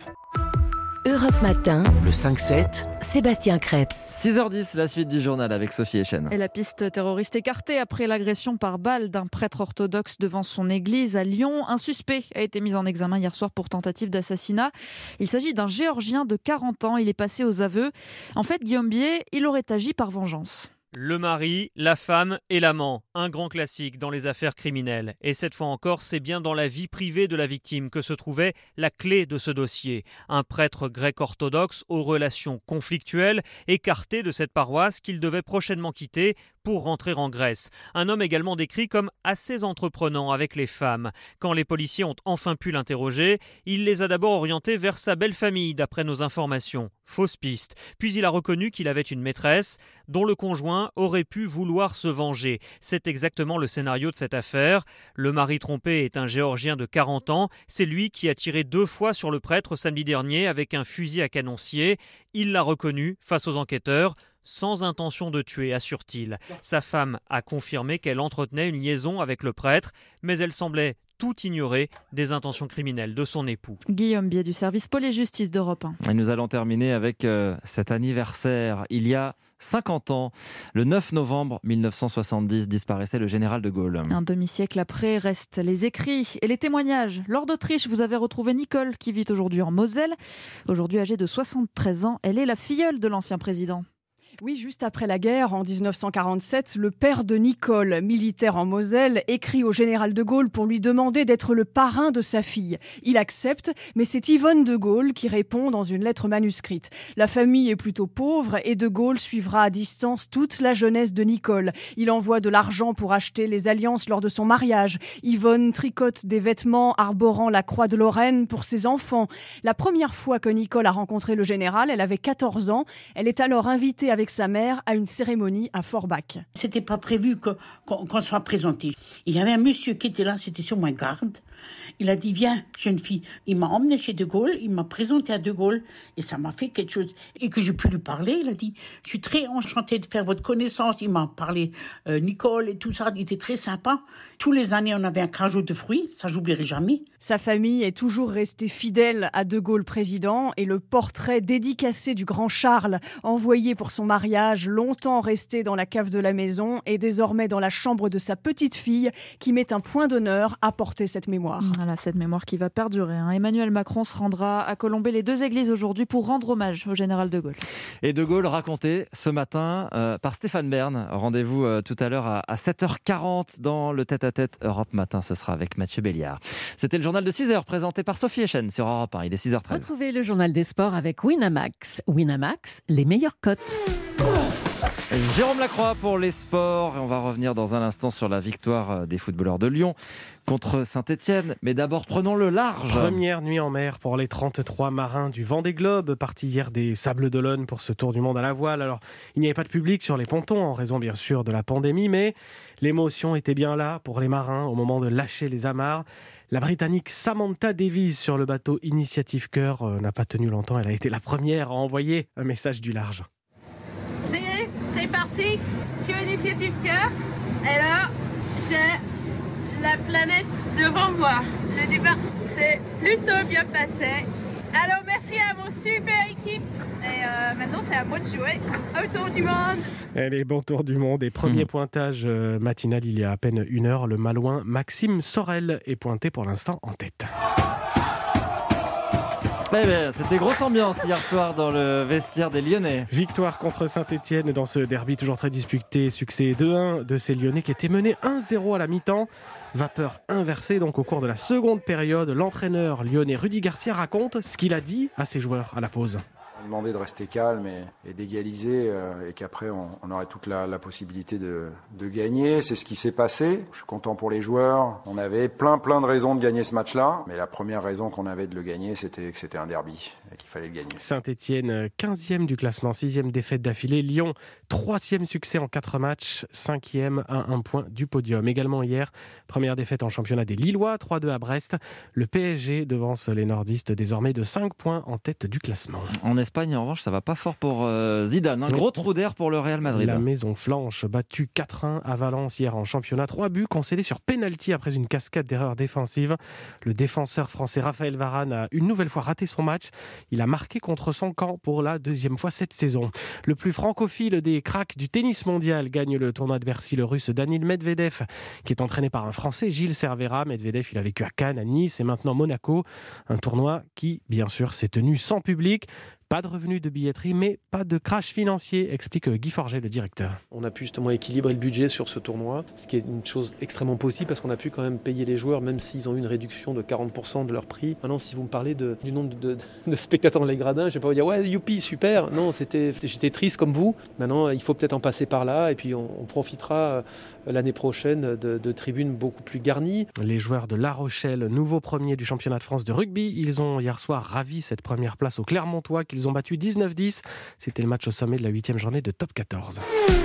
Europe Matin, le cinq sept, Sébastien Krebs. six heures dix, la suite du journal avec Sophie Echen. Et la piste terroriste écartée après l'agression par balle d'un prêtre orthodoxe devant son église à Lyon. Un suspect a été mis en examen hier soir pour tentative d'assassinat. Il s'agit d'un Géorgien de quarante ans. Il est passé aux aveux. En fait, Guillaume Bier, il aurait agi par vengeance. Le mari, la femme et l'amant, un grand classique dans les affaires criminelles. Et cette fois encore, c'est bien dans la vie privée de la victime que se trouvait la clé de ce dossier. Un prêtre grec-orthodoxe aux relations conflictuelles, écarté de cette paroisse qu'il devait prochainement quitter pour rentrer en Grèce. Un homme également décrit comme assez entreprenant avec les femmes. Quand les policiers ont enfin pu l'interroger, il les a d'abord orientés vers sa belle famille, d'après nos informations. Fausse piste. Puis il a reconnu qu'il avait une maîtresse dont le conjoint aurait pu vouloir se venger. C'est exactement le scénario de cette affaire. Le mari trompé est un Géorgien de quarante ans. C'est lui qui a tiré deux fois sur le prêtre samedi dernier avec un fusil à canoncier. Il l'a reconnu face aux enquêteurs. Sans intention de tuer, assure-t-il. Sa femme a confirmé qu'elle entretenait une liaison avec le prêtre, mais elle semblait tout ignorer des intentions criminelles de son époux. Guillaume Bier du service Pôle et Justice d'Europe un. Et nous allons terminer avec euh, cet anniversaire. Il y a cinquante ans, le neuf novembre mille neuf cent soixante-dix, disparaissait le général de Gaulle. Un demi-siècle après, restent les écrits et les témoignages. Lors d'Autriche, vous avez retrouvé Nicole, qui vit aujourd'hui en Moselle. Aujourd'hui âgée de soixante-treize ans, elle est la filleule de l'ancien président. Oui, juste après la guerre, en dix-neuf cent quarante-sept, le père de Nicole, militaire en Moselle, écrit au général de Gaulle pour lui demander d'être le parrain de sa fille. Il accepte, mais c'est Yvonne de Gaulle qui répond dans une lettre manuscrite. La famille est plutôt pauvre et de Gaulle suivra à distance toute la jeunesse de Nicole. Il envoie de l'argent pour acheter les alliances lors de son mariage. Yvonne tricote des vêtements arborant la croix de Lorraine pour ses enfants. La première fois que Nicole a rencontré le général, elle avait quatorze ans. Elle est alors invitée avec sa mère à une cérémonie à Forbach. C'était pas prévu que, qu'on, qu'on soit présenté. Il y avait un monsieur qui était là, c'était sur ma garde. Il a dit, viens, jeune fille. Il m'a emmené chez De Gaulle, il m'a présenté à De Gaulle et ça m'a fait quelque chose. Et que j'ai pu lui parler, il a dit, je suis très enchanté de faire votre connaissance. Il m'a parlé, euh, Nicole et tout ça, il était très sympa. Tous les années, on avait un cajot de fruits, ça j'oublierai jamais. Sa famille est toujours restée fidèle à De Gaulle président et le portrait dédicacé du grand Charles, envoyé pour son mariage, longtemps resté dans la cave de la maison, est désormais dans la chambre de sa petite fille qui met un point d'honneur à porter cette mémoire. Voilà, cette mémoire qui va perdurer. Hein. Emmanuel Macron se rendra à Colombey les deux églises aujourd'hui pour rendre hommage au général de Gaulle. Et de Gaulle raconté ce matin euh, par Stéphane Bern. Rendez-vous euh, tout à l'heure à, à sept heures quarante dans le tête-à-tête Europe Matin. Ce sera avec Mathieu Béliard. C'était le journal de six heures présenté par Sophie Echen sur Europe un. Il est six heures treize. Retrouvez le journal des sports avec Winamax. Winamax, les meilleures cotes. Jérôme Lacroix pour les sports. Et on va revenir dans un instant sur la victoire des footballeurs de Lyon contre Saint-Etienne. Mais d'abord, prenons le large. Première nuit en mer pour les trente-trois marins du Vendée Globe, partis hier des Sables d'Olonne pour ce tour du monde à la voile. Alors, il n'y avait pas de public sur les pontons, en raison bien sûr de la pandémie, mais l'émotion était bien là pour les marins au moment de lâcher les amarres. La Britannique Samantha Davies sur le bateau Initiative Cœur euh, n'a pas tenu longtemps. Elle a été la première à envoyer un message du large. C'est, c'est parti sur Initiative Cœur. Et là, j'ai la planète devant moi. Le départ s'est plutôt bien passé. Alors merci à mon super équipe. Et euh, maintenant, c'est à moi de jouer au Tour du Monde. Et les bons tours du monde et premier mmh. pointage euh, matinal il y a à peine une heure. Le Malouin Maxime Sorel est pointé pour l'instant en tête. Eh bien, c'était grosse ambiance hier soir dans le vestiaire des Lyonnais. Victoire contre Saint-Etienne dans ce derby toujours très disputé. Succès deux un de ces Lyonnais qui étaient menés un zéro à la mi-temps. Vapeur inversée donc au cours de la seconde période. L'entraîneur lyonnais Rudy Garcia raconte ce qu'il a dit à ses joueurs à la pause. demandé de rester calme et, et d'égaliser euh, et qu'après on, on aurait toute la, la possibilité de, de gagner. C'est ce qui s'est passé. Je suis content pour les joueurs. On avait plein plein de raisons de gagner ce match-là, mais la première raison qu'on avait de le gagner, c'était que c'était un derby et qu'il fallait le gagner. Saint-Étienne, quinzième du classement, sixième défaite d'affilée. Lyon, troisième succès en quatre matchs, cinquième à un point du podium. Également hier, première défaite en championnat des Lillois, trois deux à Brest. Le P S G devance les nordistes désormais de cinq points en tête du classement. En Espagne, en revanche, ça va pas fort pour euh, Zidane. Un gros trou d'air pour le Real Madrid. La maison flanche, battue quatre un à Valence hier en championnat. Trois buts concédés sur pénalty après une cascade d'erreurs défensives. Le défenseur français Raphaël Varane a une nouvelle fois raté son match. Il a marqué contre son camp pour la deuxième fois cette saison. Le plus francophile des cracks du tennis mondial gagne le tournoi de Bercy, le russe Daniil Medvedev, qui est entraîné par un français, Gilles Cervera. Medvedev, il a vécu à Cannes, à Nice et maintenant Monaco. Un tournoi qui, bien sûr, s'est tenu sans public. Pas de revenus de billetterie, mais pas de crash financier, explique Guy Forget, le directeur. On a pu justement équilibrer le budget sur ce tournoi, ce qui est une chose extrêmement positive parce qu'on a pu quand même payer les joueurs, même s'ils ont eu une réduction de quarante pour cent de leur prix. Maintenant, si vous me parlez de, du nombre de, de, de spectateurs dans les gradins, je ne vais pas vous dire « ouais, youpi, super ». Non, c'était, j'étais triste comme vous. Maintenant, il faut peut-être en passer par là et puis on, on profitera l'année prochaine de, de tribunes beaucoup plus garnies. Les joueurs de La Rochelle, nouveau premier du championnat de France de rugby, ils ont hier soir ravi cette première place au Clermontois qu'ils ont battu dix-neuf dix. C'était le match au sommet de la huitième journée de Top quatorze.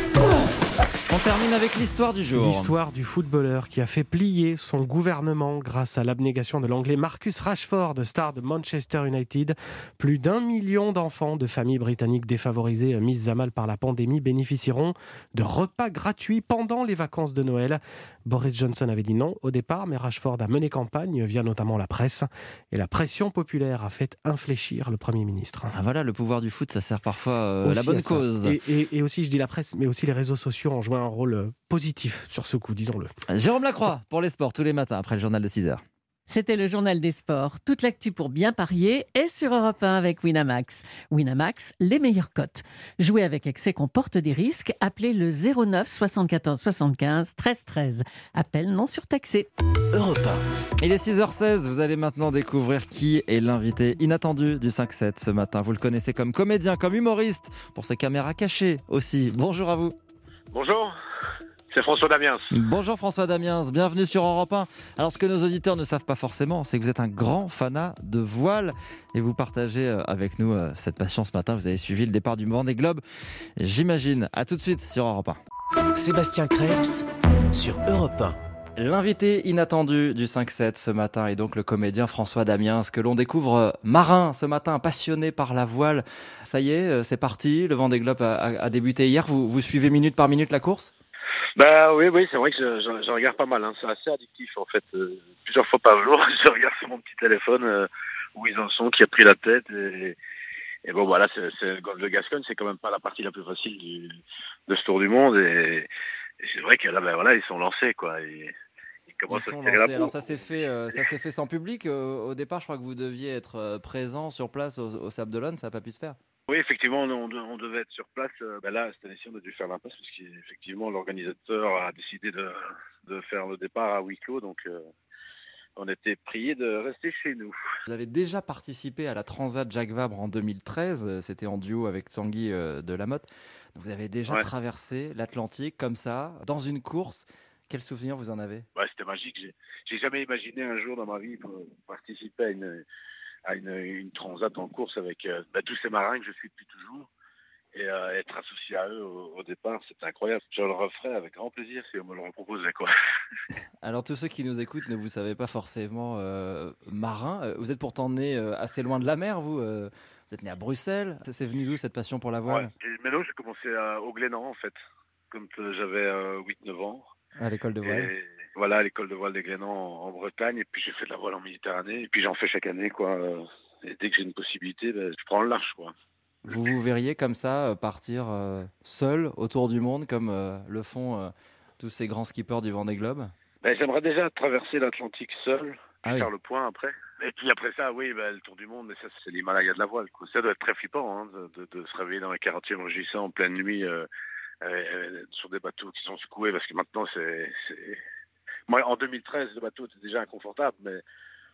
On termine avec l'histoire du jour. L'histoire du footballeur qui a fait plier son gouvernement grâce à l'abnégation de l'anglais Marcus Rashford, star de Manchester United. Plus d'un million d'enfants de familles britanniques défavorisées mises à mal par la pandémie bénéficieront de repas gratuits pendant les vacances de Noël. Boris Johnson avait dit non au départ, mais Rashford a mené campagne via notamment la presse. Et la pression populaire a fait infléchir le Premier ministre. Ah voilà, le pouvoir du foot, ça sert parfois euh, la bonne cause. Et, et, et aussi, je dis la presse, mais aussi les réseaux sociaux ont joué un rôle positif sur ce coup, disons-le. Jérôme Lacroix pour les sports tous les matins après le journal de six heures. C'était le journal des sports. Toute l'actu pour bien parier est sur Europe un avec Winamax. Winamax, les meilleures cotes. Jouer avec excès comporte des risques. Appelez le zéro neuf soixante-quatorze soixante-quinze treize treize. Appel non surtaxé. Europe un. Il est six heures seize. Vous allez maintenant découvrir qui est l'invité inattendu du cinq sept ce matin. Vous le connaissez comme comédien, comme humoriste, pour ses caméras cachées aussi. Bonjour à vous. Bonjour. C'est François Damiens. Bonjour François Damiens, bienvenue sur Europe un. Alors ce que nos auditeurs ne savent pas forcément, c'est que vous êtes un grand fanat de voile et vous partagez avec nous cette passion ce matin. Vous avez suivi le départ du Vendée Globe, j'imagine. À tout de suite sur Europe un. Sébastien Krebs sur Europe un. L'invité inattendu du cinq sept ce matin est donc le comédien François Damiens, que l'on découvre marin ce matin, passionné par la voile. Ça y est, c'est parti, le Vendée Globe a, a débuté hier. Vous, vous suivez minute par minute la course ? Bah oui, oui, c'est vrai que je, je, je regarde pas mal. Hein. C'est assez addictif en fait. Euh, plusieurs fois par jour, je regarde sur mon petit téléphone euh, où ils en sont, qui a pris la tête. Et, et bon, voilà, c'est, c'est le golfe de Gascogne, c'est quand même pas la partie la plus facile du, de ce Tour du Monde. Et, et c'est vrai que là, ben voilà, ils sont lancés, quoi. Et, Ils sont lancés. Alors ça s'est fait, euh, ça s'est fait sans public. Euh, au départ, je crois que vous deviez être euh, présent sur place au, au Sable d'Olonne. Ça n'a pas pu se faire. Oui, effectivement, on, on devait être sur place. Ben là, cette année-ci, on a dû faire l'impasse parce qu'effectivement, l'organisateur a décidé de, de faire le départ à huis clos. Donc, euh, on était priés de rester chez nous. Vous avez déjà participé à la Transat Jacques Vabre en deux mille treize. C'était en duo avec Tanguy euh, de Lamotte. Vous avez déjà ouais. traversé l'Atlantique comme ça, dans une course. Quel souvenir vous en avez ? Ouais, c'était magique. J'ai, j'ai jamais imaginé un jour dans ma vie pour participer à une, à une, une transat en course avec euh, bah, tous ces marins que je suis depuis toujours et euh, être associé à eux au, au départ, c'était incroyable. Je le referais avec grand plaisir si on me le reproposait, quoi. Alors tous ceux qui nous écoutent ne vous savez pas forcément euh, marin. Vous êtes pourtant né euh, assez loin de la mer, vous. Euh, vous êtes né à Bruxelles. C'est venu d'où cette passion pour la voile ? Ouais. Mais non, j'ai commencé à, au Glénan en fait, quand euh, j'avais euh, huit neuf ans. À l'école de voile. Et voilà, à l'école de voile des Glénans en, en Bretagne. Et puis j'ai fait de la voile en Méditerranée. Et puis j'en fais chaque année, quoi. Et dès que j'ai une possibilité, ben, je prends le large, quoi. Vous vous verriez comme ça partir euh, seul autour du monde, comme euh, le font euh, tous ces grands skippers du Vendée Globe ? Ben, j'aimerais déjà traverser l'Atlantique seul, ah faire oui. le point après. Et puis après ça, oui, ben, le tour du monde, mais ça, c'est l'Himalaya de la voile, quoi. Ça doit être très flippant, hein, de, de, de se réveiller dans un quartier enregistrant en pleine nuit. Euh, Euh, sur des bateaux qui sont secoués parce que maintenant c'est, c'est... Moi, en deux mille treize le bateau était déjà inconfortable, mais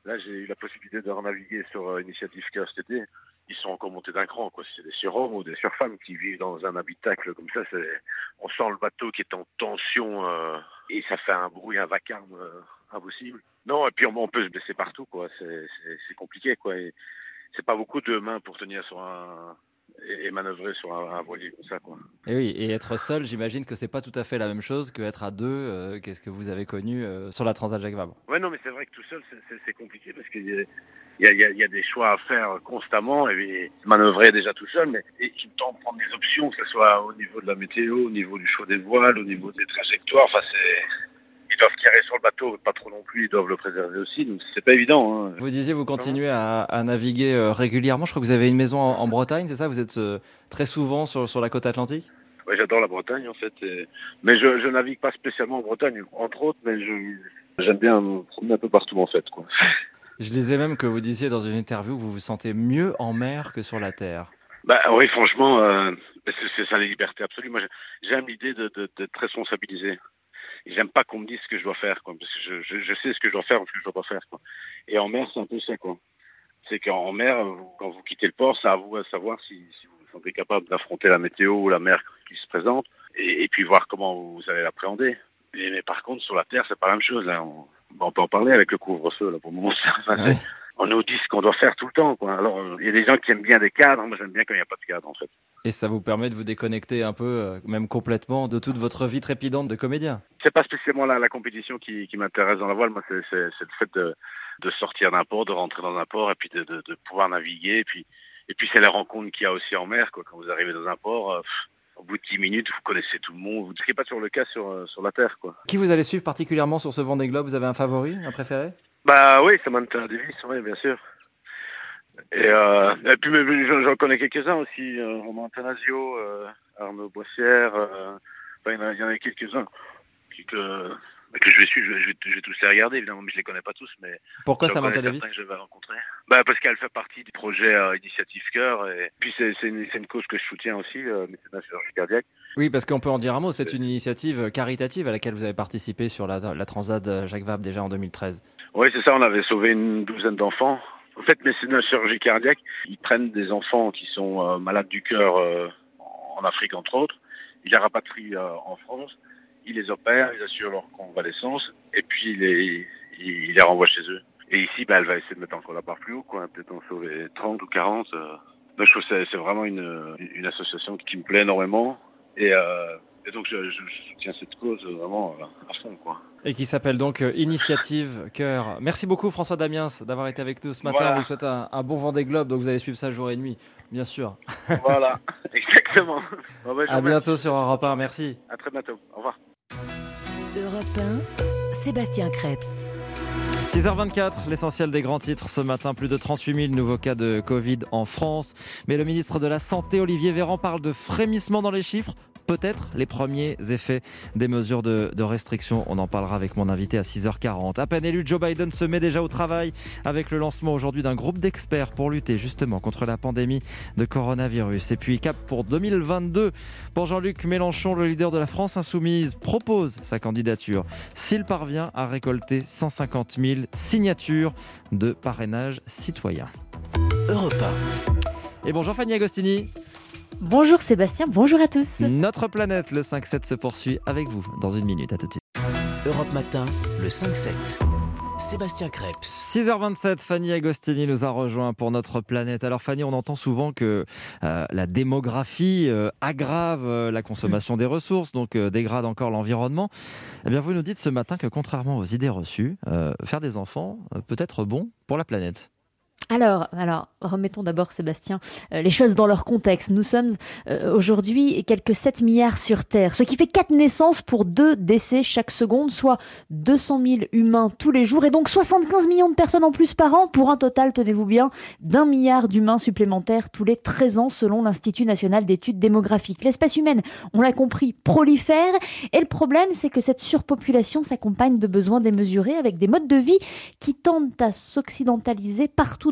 Là, j'ai eu la possibilité de renaviguer sur euh, Initiative Cœur cet été. Ils sont encore montés d'un cran, quoi. C'est des surhommes ou des surfemmes qui vivent dans un habitacle comme ça. C'est... On sent le bateau qui est en tension euh, et ça fait un bruit, un vacarme euh, impossible. Non, et puis on, on peut se blesser partout, quoi. C'est, c'est, c'est compliqué, quoi. Et c'est pas beaucoup de mains pour tenir sur un et, et manœuvrer sur un, un voilier comme ça, quoi. Et oui, et être seul, j'imagine que c'est pas tout à fait la même chose qu'être à deux. Euh, qu'est-ce que vous avez connu euh, sur la Transat Jacques Vabre? Ouais, non, mais c'est vrai que tout seul, c'est, c'est, c'est compliqué parce qu'il y a, il y, a, il, y a, il y a des choix à faire constamment et manœuvrer déjà tout seul, mais et tout le temps prendre des options, que ce soit au niveau de la météo, au niveau du choix des voiles, au niveau des trajectoires. Enfin, c'est ils doivent tirer sur le bateau, pas trop non plus, ils doivent le préserver aussi, donc c'est pas évident. Hein. Vous disiez, vous continuez à, à naviguer euh, régulièrement. Je crois que vous avez une maison en, en Bretagne, c'est ça? Vous êtes euh, très souvent sur, sur la côte atlantique? Oui, j'adore la Bretagne en fait, et... mais je, je navigue pas spécialement en Bretagne, entre autres, mais je, j'aime bien me promener un peu partout en fait, quoi. Je lisais même que vous disiez dans une interview que vous vous sentez mieux en mer que sur la terre. Bah oui, franchement, euh, c'est, c'est ça la liberté absolue. Moi, j'aime l'idée de, de, d'être responsabilisé. J'aime pas qu'on me dise ce que je dois faire, quoi, parce que je, je, je sais ce que je dois faire ou ce que je dois pas faire, quoi. Et en mer, c'est un peu ça, quoi. C'est qu'en mer, vous, quand vous quittez le port, c'est à vous à savoir si, si vous vous sentez capable d'affronter la météo ou la mer qui se présente, et, et puis voir comment vous allez l'appréhender. Et, mais par contre, sur la terre, c'est pas la même chose, là. On, on peut en parler avec le couvre-feu, là, pour le moment. Enfin, ouais. On nous dit ce qu'on doit faire tout le temps, quoi. Alors, il y a des gens qui aiment bien des cadres. Moi, j'aime bien quand il n'y a pas de cadre, en fait. Et ça vous permet de vous déconnecter un peu, euh, même complètement, de toute votre vie trépidante de comédien. C'est pas spécialement la, la compétition qui, qui m'intéresse dans la voile. Moi, c'est, c'est, c'est le fait de, de sortir d'un port, de rentrer dans un port, et puis de, de, de pouvoir naviguer. Et puis, et puis, c'est les rencontres qu'il y a aussi en mer, quoi. Quand vous arrivez dans un port, euh, au bout de dix minutes, vous connaissez tout le monde. Ce qui n'est pas toujours le cas sur, euh, sur la terre, quoi. Qui vous allez suivre particulièrement sur ce Vendée Globe? Vous avez un favori, un préféré? Bah oui, Samantha Davis, oui, bien sûr. Et, euh, et puis mais, j'en, j'en connais quelques-uns aussi, euh, Romain Attanasio, euh, Arnaud Boissière, euh, enfin, il y en a, il y en a quelques-uns qui, que, que je vais suivre, je vais, je, vais, je vais tous les regarder évidemment, mais je les connais pas tous. Mais pourquoi Samantha Davis? Que je vais rencontrer. Bah parce qu'elle fait partie du projet euh, Initiative Cœur, et puis c'est, c'est, une, c'est une cause que je soutiens aussi, euh, mécénat chirurgie cardiaque. Oui, parce qu'on peut en dire un mot, c'est une initiative caritative à laquelle vous avez participé sur la, la Transat Jacques Vabre déjà en deux mille treize. Oui, c'est ça, on avait sauvé une douzaine d'enfants. En fait, mécénat chirurgie cardiaque, ils prennent des enfants qui sont euh, malades du cœur euh, en Afrique, entre autres. Ils les rapatrient euh, en France, ils les opèrent, ils assurent leur convalescence, et puis ils les, ils les renvoient chez eux. Et ici, bah, elle va essayer de mettre encore la barre plus haut, quoi, peut-être en sauver trente ou quarante. Euh. Donc, je trouve que c'est, c'est vraiment une, une association qui me plaît énormément. Et, euh, et donc, je, je soutiens cette cause vraiment à fond, quoi. Et qui s'appelle donc Initiative Cœur. Merci beaucoup François Damiens d'avoir été avec nous ce matin. Voilà. On vous souhaite un, un bon Vendée Globe, donc vous allez suivre ça jour et nuit, bien sûr. Voilà, exactement. Bon, bah, à bientôt sur Europe un, merci. À très bientôt, au revoir. Europe un, Sébastien Crêpes. six heures vingt-quatre, l'essentiel des grands titres. Ce matin, plus de trente-huit mille nouveaux cas de Covid en France. Mais le ministre de la Santé, Olivier Véran, parle de frémissement dans les chiffres. Peut-être les premiers effets des mesures de, de restriction. On en parlera avec mon invité à six heures quarante. À peine élu, Joe Biden se met déjà au travail avec le lancement aujourd'hui d'un groupe d'experts pour lutter justement contre la pandémie de coronavirus. Et puis cap pour deux mille vingt-deux. Pour Jean-Luc Mélenchon, le leader de la France Insoumise, propose sa candidature s'il parvient à récolter cent cinquante mille signatures de parrainage citoyen. Europe un. Et bonjour Fanny Agostini. Bonjour Sébastien, bonjour à tous. Notre planète, le cinq sept se poursuit avec vous dans une minute. À tout de suite. Europe Matin, le cinq sept. Sébastien Crêpes. six heures vingt-sept, Fanny Agostini nous a rejoint pour Notre Planète. Alors Fanny, on entend souvent que euh, la démographie euh, aggrave euh, la consommation des ressources, donc euh, dégrade encore l'environnement. Eh bien, vous nous dites ce matin que contrairement aux idées reçues, euh, faire des enfants euh, peut être bon pour la planète. Alors, alors, remettons d'abord, Sébastien, euh, les choses dans leur contexte. Nous sommes euh, aujourd'hui quelques sept milliards sur Terre, ce qui fait quatre naissances pour deux décès chaque seconde, soit deux cent mille humains tous les jours, et donc soixante-quinze millions de personnes en plus par an, pour un total, tenez-vous bien, d'un milliard d'humains supplémentaires tous les treize ans, selon l'Institut national d'études démographiques. L'espèce humaine, on l'a compris, prolifère, et le problème, c'est que cette surpopulation s'accompagne de besoins démesurés, avec des modes de vie qui tendent à s'occidentaliser partout dans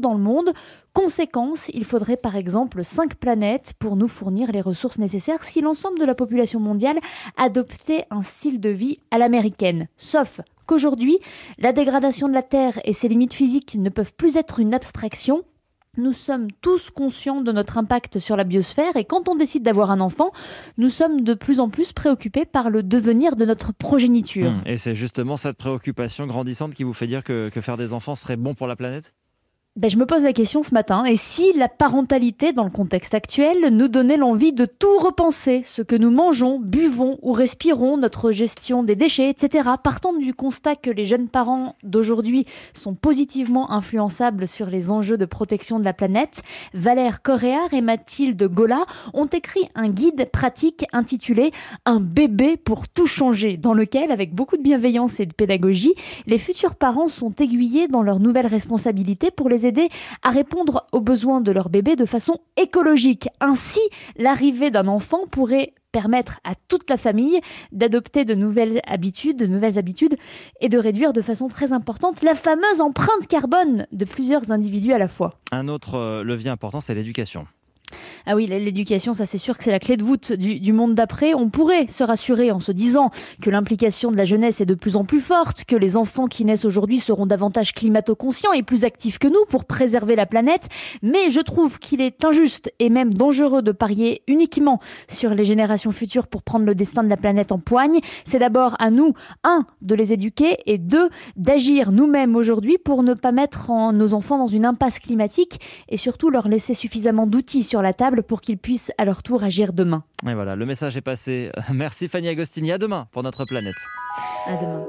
dans le monde. Conséquence, il faudrait par exemple cinq planètes pour nous fournir les ressources nécessaires si l'ensemble de la population mondiale adoptait un style de vie à l'américaine. Sauf qu'aujourd'hui, la dégradation de la Terre et ses limites physiques ne peuvent plus être une abstraction. Nous sommes tous conscients de notre impact sur la biosphère et quand on décide d'avoir un enfant, nous sommes de plus en plus préoccupés par le devenir de notre progéniture. Mmh. Et c'est justement cette préoccupation grandissante qui vous fait dire que, que faire des enfants serait bon pour la planète ? Ben, je me pose la question ce matin, et si la parentalité, dans le contexte actuel, nous donnait l'envie de tout repenser, ce que nous mangeons, buvons ou respirons, notre gestion des déchets, et cetera, partant du constat que les jeunes parents d'aujourd'hui sont positivement influençables sur les enjeux de protection de la planète, Valère Corréard et Mathilde Gola ont écrit un guide pratique intitulé « Un bébé pour tout changer », dans lequel, avec beaucoup de bienveillance et de pédagogie, les futurs parents sont aiguillés dans leurs nouvelles responsabilités pour les aider à répondre aux besoins de leur bébé de façon écologique. Ainsi, l'arrivée d'un enfant pourrait permettre à toute la famille d'adopter de nouvelles habitudes, de nouvelles habitudes et de réduire de façon très importante la fameuse empreinte carbone de plusieurs individus à la fois. Un autre levier important, c'est l'éducation. Ah oui, l'éducation, ça c'est sûr que c'est la clé de voûte du, du monde d'après. On pourrait se rassurer en se disant que l'implication de la jeunesse est de plus en plus forte, que les enfants qui naissent aujourd'hui seront davantage climato-conscients et plus actifs que nous pour préserver la planète. Mais je trouve qu'il est injuste et même dangereux de parier uniquement sur les générations futures pour prendre le destin de la planète en poigne. C'est d'abord à nous, un, de les éduquer et deux, d'agir nous-mêmes aujourd'hui pour ne pas mettre en, nos enfants dans une impasse climatique et surtout leur laisser suffisamment d'outils sur la table pour qu'ils puissent à leur tour agir demain. Et voilà, le message est passé. Merci Fanny Agostini, à demain pour Notre Planète. À demain.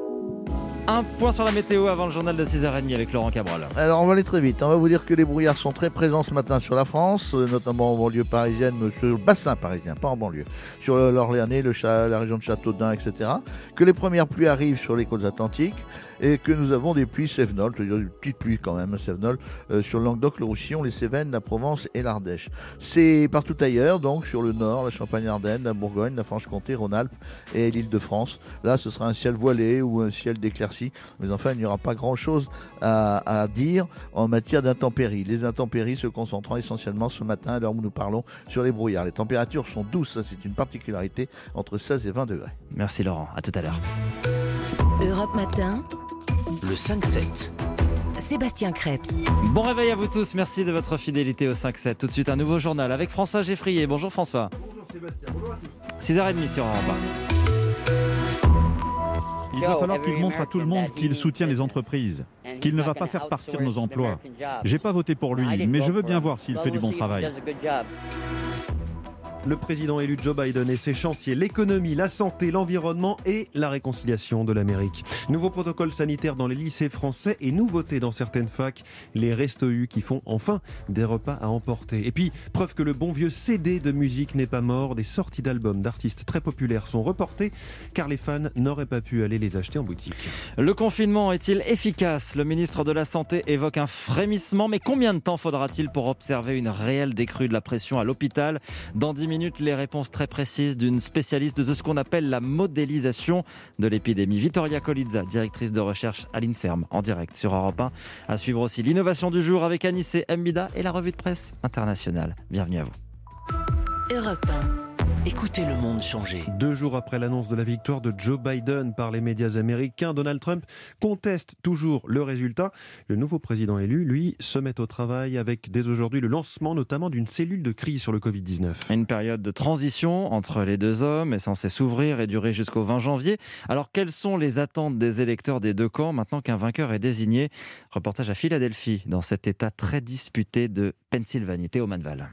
Un point sur la météo avant le journal de six heures trente avec Laurent Cabral. Alors on va aller très vite, on va vous dire que les brouillards sont très présents ce matin sur la France, notamment en banlieue parisienne, sur le bassin parisien, pas en banlieue, sur l'Orléanais, le Cha- la région de Châteaudun, et cetera. Que les premières pluies arrivent sur les côtes atlantiques et que nous avons des pluies cévenoles, c'est-à-dire des petites pluies quand même, cévenoles, euh, sur le Languedoc, le Roussillon, les Cévennes, la Provence et l'Ardèche. C'est partout ailleurs, donc sur le nord, la Champagne-Ardenne, la Bourgogne, la Franche-Comté, Rhône-Alpes et l'Île-de-France. Là, ce sera un ciel voilé ou un ciel d'éclaircies, mais enfin, il n'y aura pas grand-chose à, à dire en matière d'intempéries. Les intempéries se concentrant essentiellement ce matin, à l'heure où nous parlons, sur les brouillards. Les températures sont douces, ça c'est une particularité, entre seize et vingt degrés. Merci Laurent, à tout à l'heure. Europe Matin, le cinq sept. Sébastien Crêpes. Bon réveil à vous tous, merci de votre fidélité au cinq sept. Tout de suite un nouveau journal avec François Geffrier. Bonjour François. Bonjour Sébastien, bonjour à tous. six heures trente sur Europe un. Il va falloir qu'il montre à tout le monde qu'il soutient les entreprises, qu'il ne va pas faire partir nos emplois. J'ai pas voté pour lui, mais je veux bien voir s'il fait du bon travail. Le président élu Joe Biden et ses chantiers, l'économie, la santé, l'environnement et la réconciliation de l'Amérique. Nouveau protocole sanitaire dans les lycées français et nouveauté dans certaines facs, les restos-u qui font enfin des repas à emporter. Et puis, preuve que le bon vieux C D de musique n'est pas mort, des sorties d'albums d'artistes très populaires sont reportées car les fans n'auraient pas pu aller les acheter en boutique. Le confinement est-il efficace ? Le ministre de la Santé évoque un frémissement, mais combien de temps faudra-t-il pour observer une réelle décrue de la pression à l'hôpital ? Dans dix minutes, les réponses très précises d'une spécialiste de ce qu'on appelle la modélisation de l'épidémie. Vittoria Colizza, directrice de recherche à l'INSERM, en direct sur Europe un. À suivre aussi l'innovation du jour avec Anissé Mbida et la revue de presse internationale. Bienvenue à vous. Europe un. Écoutez le monde changer. Deux jours après l'annonce de la victoire de Joe Biden par les médias américains, Donald Trump conteste toujours le résultat. Le nouveau président élu, lui, se met au travail avec dès aujourd'hui le lancement notamment d'une cellule de crise sur le covid dix-neuf. Une période de transition entre les deux hommes est censée s'ouvrir et durer jusqu'au vingt janvier. Alors quelles sont les attentes des électeurs des deux camps maintenant qu'un vainqueur est désigné ? Reportage à Philadelphie, dans cet état très disputé de Pennsylvanie. Théo Manval.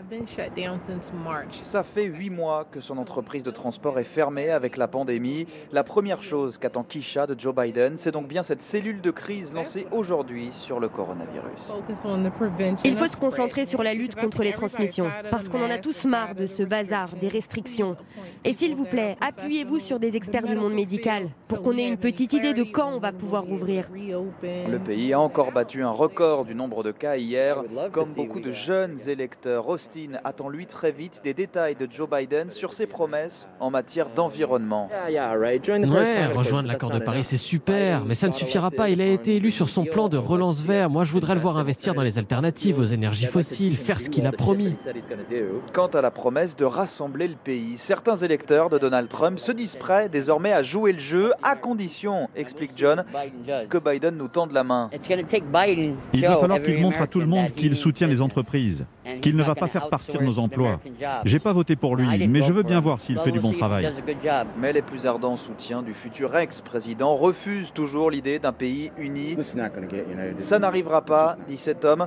Ça fait huit mois que son entreprise de transport est fermée avec la pandémie. La première chose qu'attend Keisha de Joe Biden, c'est donc bien cette cellule de crise lancée aujourd'hui sur le coronavirus. Il faut se concentrer sur la lutte contre les transmissions, parce qu'on en a tous marre de ce bazar, des restrictions. Et s'il vous plaît, appuyez-vous sur des experts du monde médical, pour qu'on ait une petite idée de quand on va pouvoir rouvrir. Le pays a encore battu un record du nombre de cas hier, comme beaucoup de jeunes électeurs aussi Austin attend lui très vite des détails de Joe Biden sur ses promesses en matière d'environnement. Ouais, rejoindre l'accord de Paris, c'est super, mais ça ne suffira pas. Il a été élu sur son plan de relance vert. Moi, je voudrais le voir investir dans les alternatives aux énergies fossiles, faire ce qu'il a promis. Quant à la promesse de rassembler le pays, certains électeurs de Donald Trump se disent prêts désormais à jouer le jeu, à condition, explique John, que Biden nous tende la main. Il va falloir qu'il montre à tout le monde qu'il soutient les entreprises, qu'il ne va pas faire partir nos emplois. J'ai pas voté pour lui, mais je veux bien voir s'il fait du bon travail. Mais les plus ardents soutiens du futur ex-président refusent toujours l'idée d'un pays uni. Ça n'arrivera pas, dit cet homme.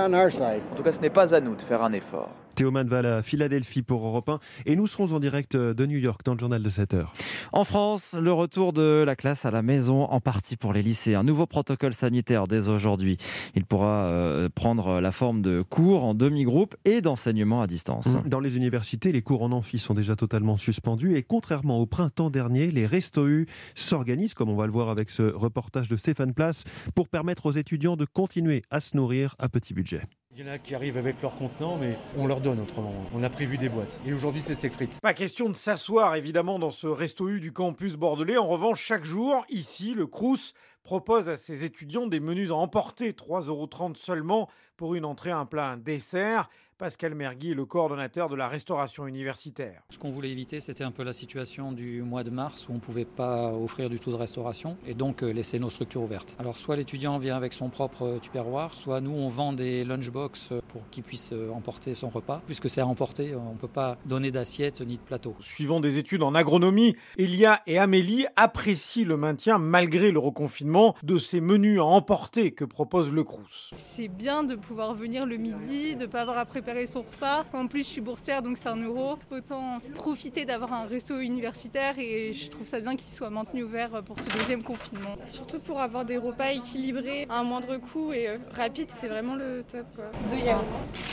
En tout cas, ce n'est pas à nous de faire un effort. Théoman va à Philadelphie pour Europe un et nous serons en direct de New York dans le journal de sept heures. En France, le retour de la classe à la maison, en partie pour les lycées. Un nouveau protocole sanitaire dès aujourd'hui. Il pourra euh, prendre la forme de cours en demi-groupe et d'enseignement à distance. Dans les universités, les cours en amphi sont déjà totalement suspendus et contrairement au printemps dernier, les Restos U s'organisent, comme on va le voir avec ce reportage de Stéphane Place, pour permettre aux étudiants de continuer à se nourrir à petit budget. Il y en a qui arrivent avec leur contenant, mais on leur donne autrement. On a prévu des boîtes. Et aujourd'hui, c'est steak frites. Pas question de s'asseoir, évidemment, dans ce Resto U du campus bordelais. En revanche, chaque jour, ici, le Crous propose à ses étudiants des menus à emporter. trois euros trente seulement pour une entrée, un plat, un dessert. Pascal Mergui est le coordonnateur de la restauration universitaire. Ce qu'on voulait éviter, c'était un peu la situation du mois de mars où on ne pouvait pas offrir du tout de restauration et donc laisser nos structures ouvertes. Alors soit l'étudiant vient avec son propre tupperware, soit nous on vend des lunchbox pour qu'il puisse emporter son repas. Puisque c'est à emporter, on ne peut pas donner d'assiette ni de plateau. Suivant des études en agronomie, Elia et Amélie apprécient le maintien malgré le reconfinement de ces menus à emporter que propose le Crous. C'est bien de pouvoir venir le midi, de ne pas avoir à préparer son repas. En plus, je suis boursière, donc c'est un euro. Autant profiter d'avoir un resto universitaire et je trouve ça bien qu'il soit maintenu ouvert pour ce deuxième confinement. Surtout pour avoir des repas équilibrés à un moindre coût et rapide, c'est vraiment le top, quoi. De yaourt.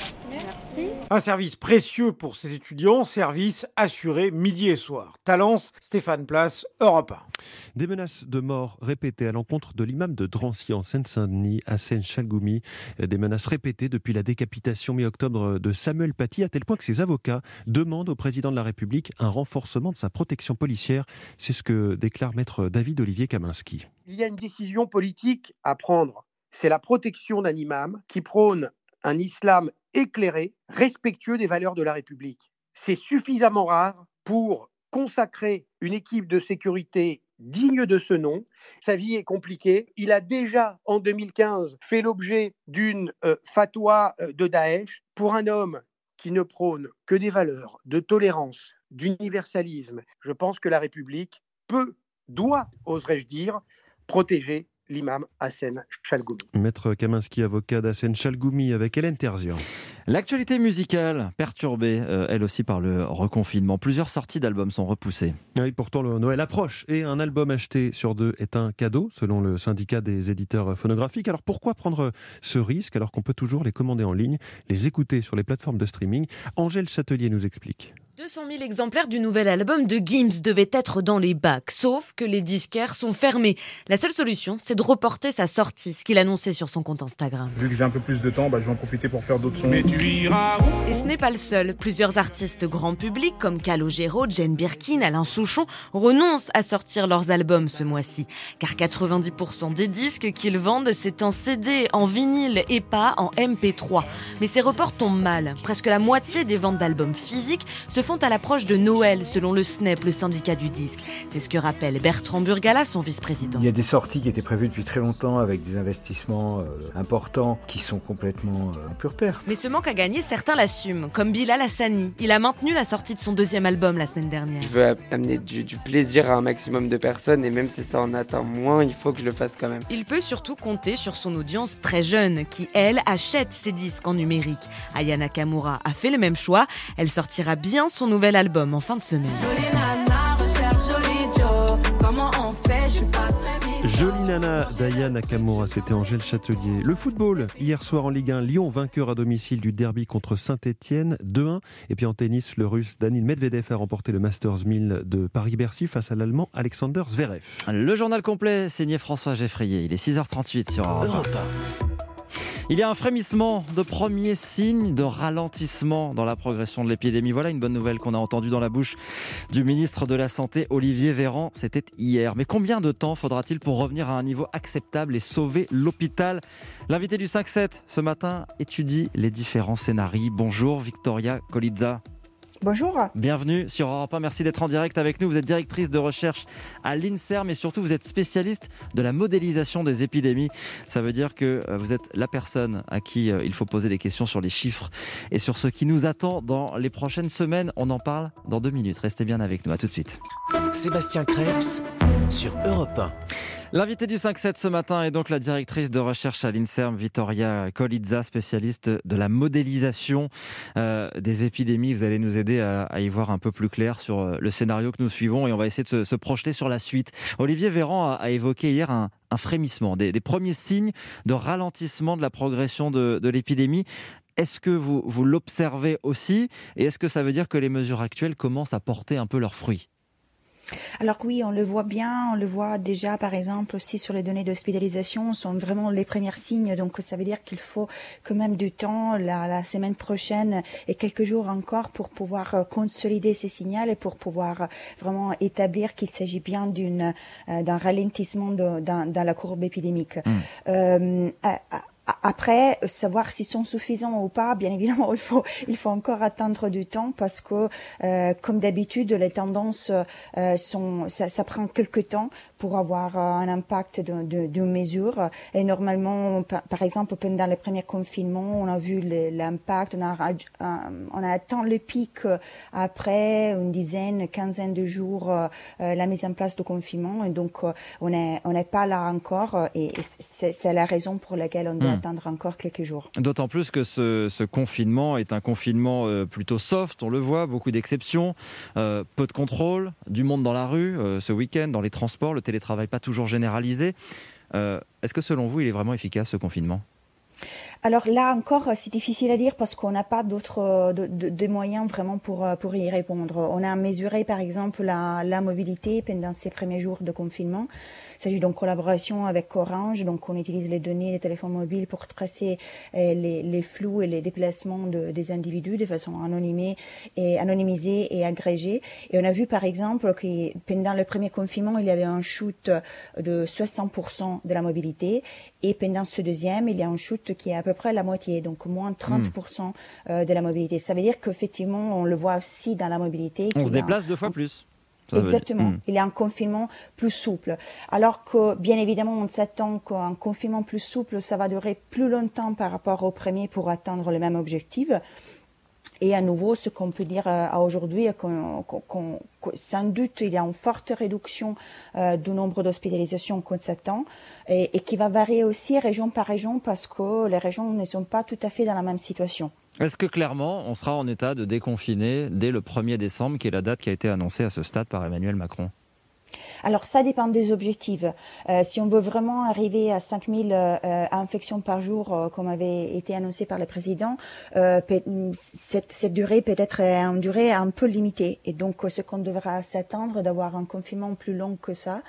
Merci. Un service précieux pour ces étudiants, service assuré midi et soir. Talence, Stéphane Place, Europe un. Des menaces de mort répétées à l'encontre de l'imam de Drancy en Seine-Saint-Denis, Hassen Chalgoumi. Des menaces répétées depuis la décapitation mi-octobre de Samuel Paty, à tel point que ses avocats demandent au président de la République un renforcement de sa protection policière. C'est ce que déclare maître David-Olivier Kaminski. Il y a une décision politique à prendre. C'est la protection d'un imam qui prône un islam éclairé, respectueux des valeurs de la République. C'est suffisamment rare pour consacrer une équipe de sécurité digne de ce nom. Sa vie est compliquée. Il a déjà, en deux mille quinze, fait l'objet d'une euh, fatwa euh, de Daesh pour un homme qui ne prône que des valeurs de tolérance, d'universalisme. Je pense que la République peut, doit, oserais-je dire, protéger l'imam Hassen Chalgoumi. Maître Kaminski, avocat d'Hassen Chalgoumi avec Hélène Terzian. L'actualité musicale perturbée, euh, elle aussi, par le reconfinement. Plusieurs sorties d'albums sont repoussées. Oui, pourtant le Noël approche et un album acheté sur deux est un cadeau, selon le syndicat des éditeurs phonographiques. Alors pourquoi prendre ce risque alors qu'on peut toujours les commander en ligne, les écouter sur les plateformes de streaming? Angèle Châtelier nous explique. deux cent mille exemplaires du nouvel album de Gims devaient être dans les bacs, sauf que les disquaires sont fermés. La seule solution, c'est de reporter sa sortie, ce qu'il annonçait sur son compte Instagram. Vu que j'ai un peu plus de temps, bah, je vais en profiter pour faire d'autres sons. Mais tu iras où ? Et ce n'est pas le seul. Plusieurs artistes grand public, comme Calogero, Jane Birkin, Alain Souchon, renoncent à sortir leurs albums ce mois-ci. Car quatre-vingt-dix pour cent des disques qu'ils vendent, c'est en C D, en vinyle et pas en M P trois. Mais ces reports tombent mal. Presque la moitié des ventes d'albums physiques se font à l'approche de Noël, selon le S N E P, le syndicat du disque. C'est ce que rappelle Bertrand Burgala, son vice-président. Il y a des sorties qui étaient prévues depuis très longtemps avec des investissements euh, importants qui sont complètement euh, en pure perte. Mais ce manque à gagner, certains l'assument, comme Bilal Hassani. Il a maintenu la sortie de son deuxième album la semaine dernière. Je veux amener du, du plaisir à un maximum de personnes et même si ça en atteint moins, il faut que je le fasse quand même. Il peut surtout compter sur son audience très jeune qui, elle, achète ses disques en numérique. Aya Nakamura a fait le même choix. Elle sortira bien son nouvel album en fin de semaine. Jolie nana, recherche joli Joe. Comment on fait, je suis pas très bien. Jolie nana d'Aya Nakamura, c'était Angèle Châtelier. Le football, hier soir en Ligue un, Lyon vainqueur à domicile du derby contre Saint-Etienne, deux un. Et puis en tennis, le russe Danil Medvedev a remporté le Masters mille de Paris-Bercy face à l'allemand Alexander Zverev. Le journal complet, signé François Geffrier. Il est six heures trente-huit sur Europe un. Il y a un frémissement de premiers signes de ralentissement dans la progression de l'épidémie. Voilà une bonne nouvelle qu'on a entendue dans la bouche du ministre de la Santé, Olivier Véran. C'était hier. Mais combien de temps faudra-t-il pour revenir à un niveau acceptable et sauver l'hôpital ? L'invité du cinq sept ce matin étudie les différents scénarios. Bonjour Victoria Kolidza. Bonjour. Bienvenue sur Europe un. Merci d'être en direct avec nous. Vous êtes directrice de recherche à l'INSERM et surtout vous êtes spécialiste de la modélisation des épidémies. Ça veut dire que vous êtes la personne à qui il faut poser des questions sur les chiffres et sur ce qui nous attend dans les prochaines semaines. On en parle dans deux minutes. Restez bien avec nous. À tout de suite. Sébastien Krebs sur Europe un. L'invité du cinq sept ce matin est donc la directrice de recherche à l'INSERM, Victoria Kolidza, spécialiste de la modélisation euh, des épidémies. Vous allez nous aider à, à y voir un peu plus clair sur le scénario que nous suivons et on va essayer de se, se projeter sur la suite. Olivier Véran a, a évoqué hier un, un frémissement, des, des premiers signes de ralentissement de la progression de, de l'épidémie. Est-ce que vous, vous l'observez aussi et est-ce que ça veut dire que les mesures actuelles commencent à porter un peu leurs fruits ? Alors oui, on le voit bien, on le voit déjà par exemple aussi sur les données d'hospitalisation, sont vraiment les premiers signes, donc ça veut dire qu'il faut quand même du temps, la, la semaine prochaine et quelques jours encore pour pouvoir consolider ces signaux et pour pouvoir vraiment établir qu'il s'agit bien d'une, d'un ralentissement de, dans, dans la courbe épidémique. Mmh. Euh, à, à, Après, savoir s'ils sont suffisants ou pas, bien évidemment, il faut il faut encore attendre du temps parce que, euh, comme d'habitude, les tendances euh, sont ça, ça prend quelques temps pour avoir un impact de, de, de mesure. Et normalement, par, par exemple, pendant les premiers confinements, on a vu le, l'impact, on a on a atteint le pic après une dizaine, quinzaine de jours euh, la mise en place de confinement. Et donc, on est on n'est pas là encore. Et c'est, c'est la raison pour laquelle on doit mmh. attendre encore quelques jours. D'autant plus que ce, ce confinement est un confinement euh, plutôt soft, on le voit, beaucoup d'exceptions, euh, peu de contrôle, du monde dans la rue euh, ce week-end, dans les transports, le télétravail pas toujours généralisé. Euh, est-ce que selon vous, il est vraiment efficace ce confinement ? Alors là encore, c'est difficile à dire parce qu'on n'a pas d'autres de, de, de moyens vraiment pour pour y répondre. On a mesuré par exemple la, la mobilité pendant ces premiers jours de confinement. Il s'agit donc de collaboration avec Orange, donc on utilise les données des téléphones mobiles pour tracer euh, les, les flux et les déplacements de, des individus de façon anonymée et anonymisée et agrégée. Et on a vu par exemple que pendant le premier confinement, il y avait un chute de soixante pour cent de la mobilité et pendant ce deuxième, il y a un chute qui est à peu près la moitié, donc moins trente pour cent de la mobilité. Ça veut dire qu'effectivement, on le voit aussi dans la mobilité. On se déplace a... deux fois plus. Ça Exactement. Mmh. Il y a un confinement plus souple. Alors que, bien évidemment, on s'attend qu'un confinement plus souple, ça va durer plus longtemps par rapport au premier pour atteindre le même objectif. Et à nouveau, ce qu'on peut dire à aujourd'hui, qu'on, qu'on, qu'on, sans doute, il y a une forte réduction euh, du nombre d'hospitalisations qu'on s'attend et, et qui va varier aussi région par région parce que les régions ne sont pas tout à fait dans la même situation. Est-ce que clairement, on sera en état de déconfiner dès le premier décembre, qui est la date qui a été annoncée à ce stade par Emmanuel Macron ? Alors, ça dépend des objectifs. Euh, si on veut vraiment arriver à cinq mille euh, infections par jour, euh, comme avait été annoncé par le président, euh, cette, cette durée peut être une durée un peu limitée. Et donc, ce qu'on devra s'attendre d'avoir un confinement plus long que ça.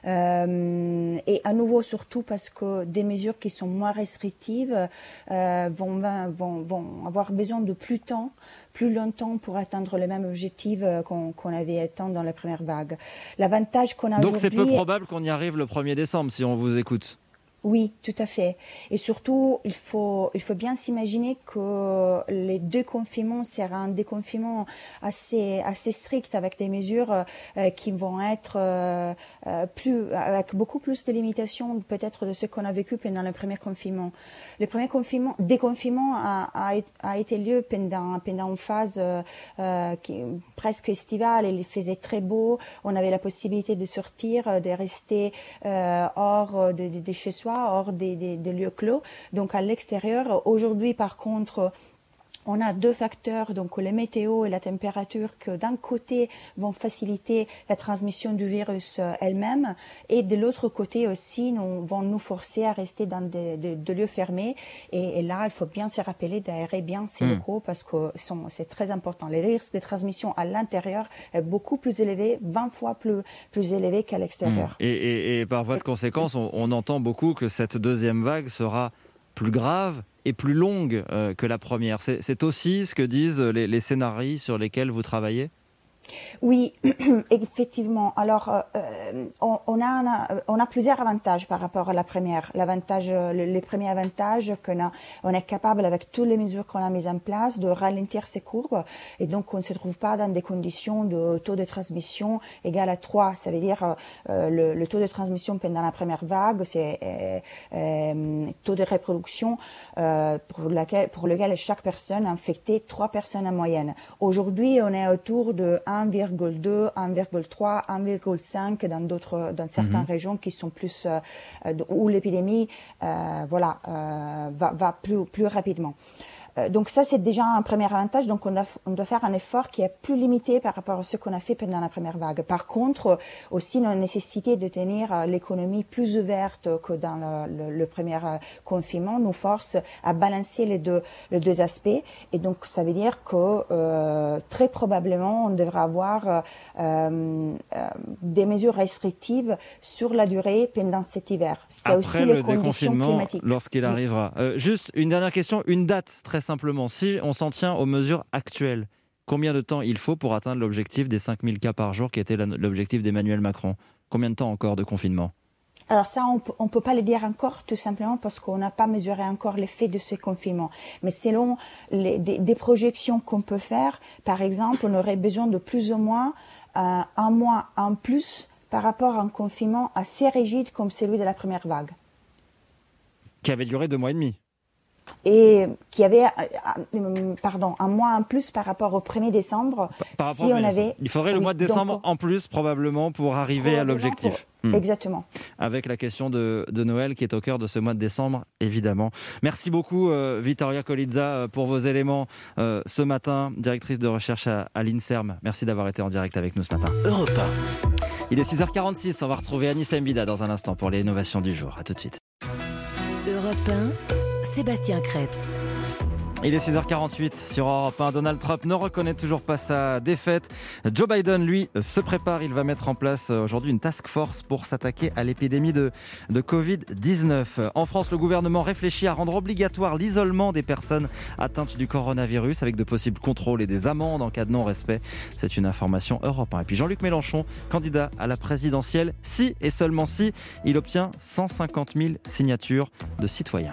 Euh, et à nouveau, surtout parce que des mesures qui sont moins restrictives euh, vont, vont, vont avoir besoin de plus de temps. plus longtemps pour atteindre le même objectif qu'on, qu'on avait atteint dans la première vague. L'avantage qu'on a Donc aujourd'hui... Donc c'est peu probable qu'on y arrive le premier décembre, si on vous écoute. Oui, tout à fait. Et surtout, il faut, il faut bien s'imaginer que les deux confinements sera un déconfinement assez, assez strict avec des mesures euh, qui vont être euh, plus, avec beaucoup plus de limitations peut-être de ce qu'on a vécu pendant le premier confinement. Le premier confinement, déconfinement a, a, a été lieu pendant, pendant une phase euh, qui, presque estivale. Il faisait très beau. On avait la possibilité de sortir, de rester euh, hors de, de, de chez soi, hors des, des, des lieux clos, donc à l'extérieur. Aujourd'hui, par contre, on a deux facteurs, donc les météos et la température, que d'un côté vont faciliter la transmission du virus elle-même, et de l'autre côté aussi nous, vont nous forcer à rester dans des, des, des lieux fermés. Et, et là, il faut bien se rappeler d'aérer bien ces mmh. locaux parce que sont, c'est très important. Les risques de transmission à l'intérieur est beaucoup plus élevé, vingt fois plus, plus élevé qu'à l'extérieur. Mmh. Et, et, et par voie de conséquence, on, on entend beaucoup que cette deuxième vague sera plus grave et plus longue euh, que la première. C'est, c'est aussi ce que disent les, les scénarios sur lesquels vous travaillez ? Oui, effectivement. Alors, euh, on, on, a, on a plusieurs avantages par rapport à la première. L'avantage, le, les premiers avantages, qu'on a, on est capable, avec toutes les mesures qu'on a mises en place, de ralentir ces courbes. Et donc, on ne se trouve pas dans des conditions de taux de transmission égal à trois. Ça veut dire euh, le, le taux de transmission pendant la première vague, c'est euh, euh, taux de reproduction euh, pour, laquelle, pour lequel chaque personne a infecté trois personnes en moyenne. Aujourd'hui, on est autour de un virgule deux, un virgule trois, un virgule cinq dans d'autres, dans certaines mm-hmm. régions qui sont plus euh, où l'épidémie, euh, voilà, euh, va, va plus plus rapidement. Donc ça, c'est déjà un premier avantage. Donc on doit, on doit faire un effort qui est plus limité par rapport à ce qu'on a fait pendant la première vague. Par contre, aussi la nécessité de tenir l'économie plus ouverte que dans le, le, le premier confinement nous force à balancer les deux, les deux aspects. Et donc ça veut dire que euh, très probablement, on devra avoir euh, euh, des mesures restrictives sur la durée pendant cet hiver. C'est Après aussi le les conditions climatiques. Lorsqu'il arrivera. Oui. Euh, juste une dernière question, une date très simplement. Si on s'en tient aux mesures actuelles, combien de temps il faut pour atteindre l'objectif des cinq mille cas par jour qui était l'objectif d'Emmanuel Macron ? Combien de temps encore de confinement ? Alors ça, on ne peut pas le dire encore, tout simplement parce qu'on n'a pas mesuré encore l'effet de ce confinement. Mais selon les, des, des projections qu'on peut faire, par exemple, on aurait besoin de plus ou moins euh, un mois en plus par rapport à un confinement assez rigide comme celui de la première vague. Qui avait duré deux mois et demi. Et qui avait euh, pardon, un mois en plus par rapport au premier décembre. Par si on avait... Il faudrait le oui, mois de décembre donc, en plus, probablement, pour arriver à l'objectif. Pour... Mmh. Exactement. Avec la question de, de Noël qui est au cœur de ce mois de décembre, évidemment. Merci beaucoup, euh, Vittoria Colizza, pour vos éléments euh, ce matin, directrice de recherche à, à l'INSERM. Merci d'avoir été en direct avec nous ce matin. Europe un. Il est six heures quarante-six, on va retrouver Anissa Mbida dans un instant pour les innovations du jour. A tout de suite. Europe un. Sébastien Krebs. Il est six heures quarante-huit sur Europe un. Donald Trump ne reconnaît toujours pas sa défaite. Joe Biden, lui, se prépare. Il va mettre en place aujourd'hui une task force pour s'attaquer à l'épidémie de, de covid dix-neuf. En France, le gouvernement réfléchit à rendre obligatoire l'isolement des personnes atteintes du coronavirus avec de possibles contrôles et des amendes en cas de non-respect. C'est une information Europe un. Et puis Jean-Luc Mélenchon, candidat à la présidentielle, si et seulement si il obtient cent cinquante mille signatures de citoyens.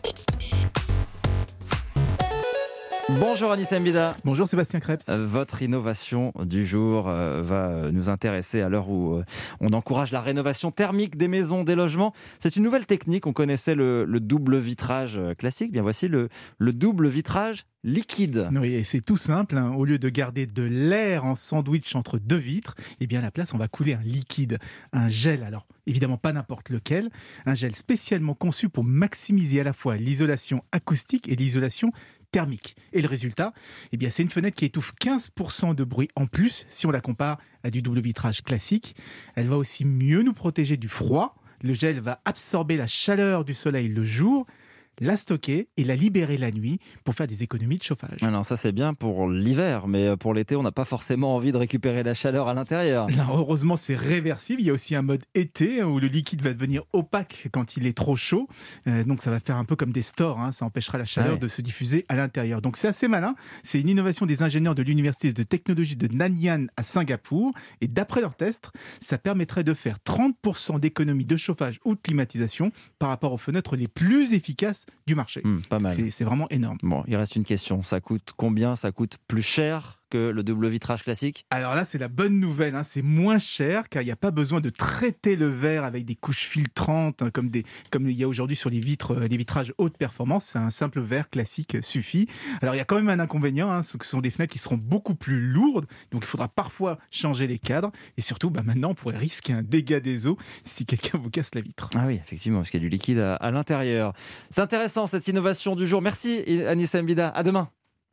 Bonjour Anissa Mbida. Bonjour Sébastien Krebs. Euh, votre innovation du jour euh, va nous intéresser à l'heure où euh, on encourage la rénovation thermique des maisons, des logements. C'est une nouvelle technique. On connaissait le, le double vitrage classique. Bien voici le, le double vitrage liquide. Oui, et c'est tout simple. Hein. Au lieu de garder de l'air en sandwich entre deux vitres, eh bien à la place, on va couler un liquide, un gel. Alors évidemment pas n'importe lequel, un gel spécialement conçu pour maximiser à la fois l'isolation acoustique et l'isolation thermique. Et le résultat, eh bien, c'est une fenêtre qui étouffe quinze pour cent de bruit en plus si on la compare à du double vitrage classique. Elle va aussi mieux nous protéger du froid. Le gel va absorber la chaleur du soleil le jour, la stocker et la libérer la nuit pour faire des économies de chauffage. Alors ça c'est bien pour l'hiver, mais pour l'été on n'a pas forcément envie de récupérer la chaleur à l'intérieur. Non, heureusement c'est réversible, il y a aussi un mode été où le liquide va devenir opaque quand il est trop chaud, euh, donc ça va faire un peu comme des stores, hein. Ça empêchera la chaleur ah ouais. de se diffuser à l'intérieur. Donc c'est assez malin, c'est une innovation des ingénieurs de l'université de technologie de Nanyang à Singapour, et d'après leurs tests, ça permettrait de faire trente pour cent d'économie de chauffage ou de climatisation par rapport aux fenêtres les plus efficaces du marché. Mmh, pas mal. C'est, c'est vraiment énorme. Bon, il reste une question. Ça coûte combien ? Ça coûte plus cher que le double vitrage classique ? Alors là, c'est la bonne nouvelle, hein. C'est moins cher car il n'y a pas besoin de traiter le verre avec des couches filtrantes hein, comme, des, comme il y a aujourd'hui sur les vitres, les vitrages haute performance. C'est un simple verre classique suffit. Alors il y a quand même un inconvénient, hein, ce sont des fenêtres qui seront beaucoup plus lourdes, donc il faudra parfois changer les cadres et surtout bah, maintenant on pourrait risquer un dégât des eaux si quelqu'un vous casse la vitre. Ah oui, effectivement, parce qu'il y a du liquide à, à l'intérieur. C'est intéressant cette innovation du jour. Merci Anissa Mbida, à demain.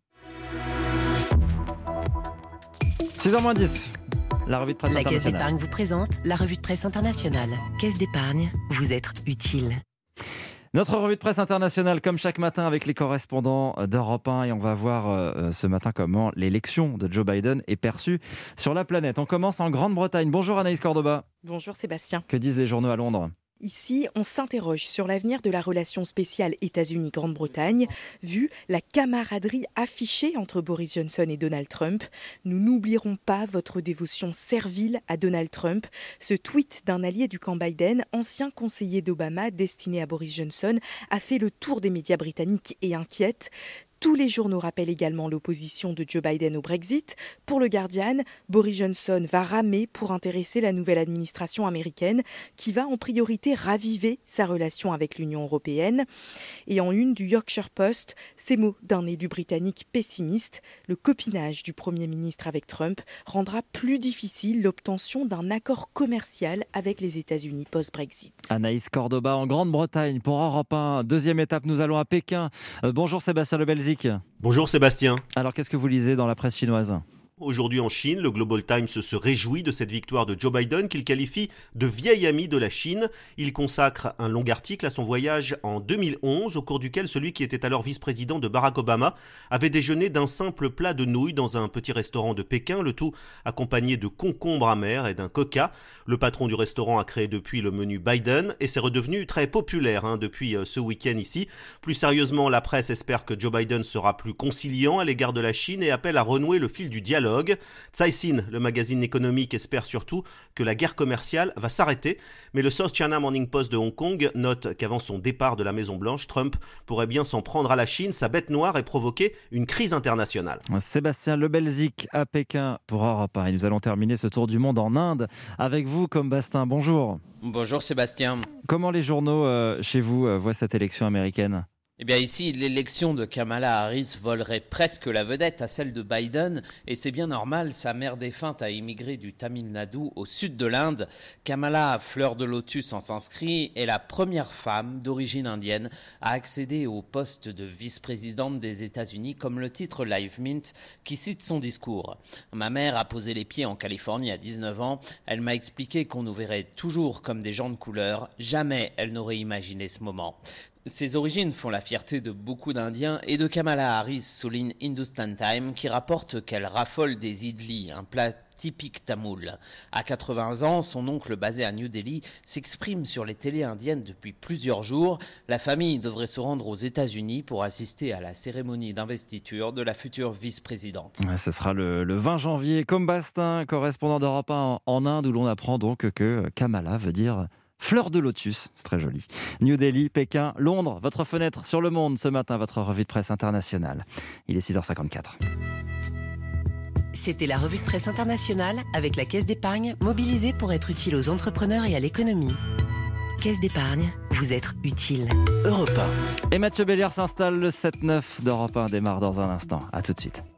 six heures moins dix, la revue de presse la internationale. Caisse d'épargne vous présente la revue de presse internationale. Caisse d'épargne, vous être utile. Notre revue de presse internationale, comme chaque matin, avec les correspondants d'Europe un. Et on va voir euh, ce matin comment l'élection de Joe Biden est perçue sur la planète. On commence en Grande-Bretagne. Bonjour Anaïs Cordoba. Bonjour Sébastien. Que disent les journaux à Londres ? Ici, on s'interroge sur l'avenir de la relation spéciale États-Unis-Grande-Bretagne, vu la camaraderie affichée entre Boris Johnson et Donald Trump. Nous n'oublierons pas votre dévotion servile à Donald Trump. Ce tweet d'un allié du camp Biden, ancien conseiller d'Obama destiné à Boris Johnson, a fait le tour des médias britanniques et inquiète. Tous les journaux rappellent également l'opposition de Joe Biden au Brexit. Pour le Guardian, Boris Johnson va ramer pour intéresser la nouvelle administration américaine qui va en priorité raviver sa relation avec l'Union européenne. Et en une du Yorkshire Post, ces mots d'un élu britannique pessimiste, le copinage du Premier ministre avec Trump rendra plus difficile l'obtention d'un accord commercial avec les États-Unis post-Brexit. Anaïs Cordoba en Grande-Bretagne pour Europe un. Deuxième étape, nous allons à Pékin. Euh, bonjour Sébastien Lebelzik. Bonjour Sébastien. Alors qu'est-ce que vous lisez dans la presse chinoise ? Aujourd'hui en Chine, le Global Times se réjouit de cette victoire de Joe Biden qu'il qualifie de vieil ami de la Chine. Il consacre un long article à son voyage en deux mille onze, au cours duquel celui qui était alors vice-président de Barack Obama avait déjeuné d'un simple plat de nouilles dans un petit restaurant de Pékin, le tout accompagné de concombres amers et d'un coca. Le patron du restaurant a créé depuis le menu Biden et c'est redevenu très populaire hein, depuis ce week-end ici. Plus sérieusement, la presse espère que Joe Biden sera plus conciliant à l'égard de la Chine et appelle à renouer le fil du dialogue. Caixin, le magazine économique, espère surtout que la guerre commerciale va s'arrêter. Mais le South China Morning Post de Hong Kong note qu'avant son départ de la Maison-Blanche, Trump pourrait bien s'en prendre à la Chine, sa bête noire, et provoquer une crise internationale. Sébastien Lebelzik à Pékin pour Europe un. Et nous allons terminer ce tour du monde en Inde avec vous, comme Bastin. Bonjour. Bonjour Sébastien. Comment les journaux euh, chez vous euh, voient cette élection américaine ? Eh bien ici, l'élection de Kamala Harris volerait presque la vedette à celle de Biden, et c'est bien normal, sa mère défunte a immigré du Tamil Nadu au sud de l'Inde. Kamala, fleur de lotus en sanskrit, est la première femme d'origine indienne à accéder au poste de vice-présidente des États-Unis, comme le titre Live Mint qui cite son discours. Ma mère a posé les pieds en Californie à dix-neuf ans, elle m'a expliqué qu'on nous verrait toujours comme des gens de couleur, jamais elle n'aurait imaginé ce moment. Ses origines font la fierté de beaucoup d'Indiens et de Kamala Harris, souligne Hindustan Times, qui rapporte qu'elle raffole des idlis, un plat typique tamoul. À quatre-vingts ans, son oncle basé à New Delhi s'exprime sur les télés indiennes depuis plusieurs jours. La famille devrait se rendre aux États-Unis pour assister à la cérémonie d'investiture de la future vice-présidente. Ouais, ce sera le, le vingt janvier. Comme Bastin, correspondant d'Europe un en Inde, où l'on apprend donc que Kamala veut dire fleur de lotus, c'est très joli. New Delhi, Pékin, Londres, votre fenêtre sur le monde ce matin, votre revue de presse internationale. Il est six heures cinquante-quatre. C'était la revue de presse internationale avec la Caisse d'épargne, mobilisée pour être utile aux entrepreneurs et à l'économie. Caisse d'épargne, vous êtes utile. Europe un. Et Mathieu Béliard s'installe, le sept neuf d'Europe un démarre dans un instant. A tout de suite.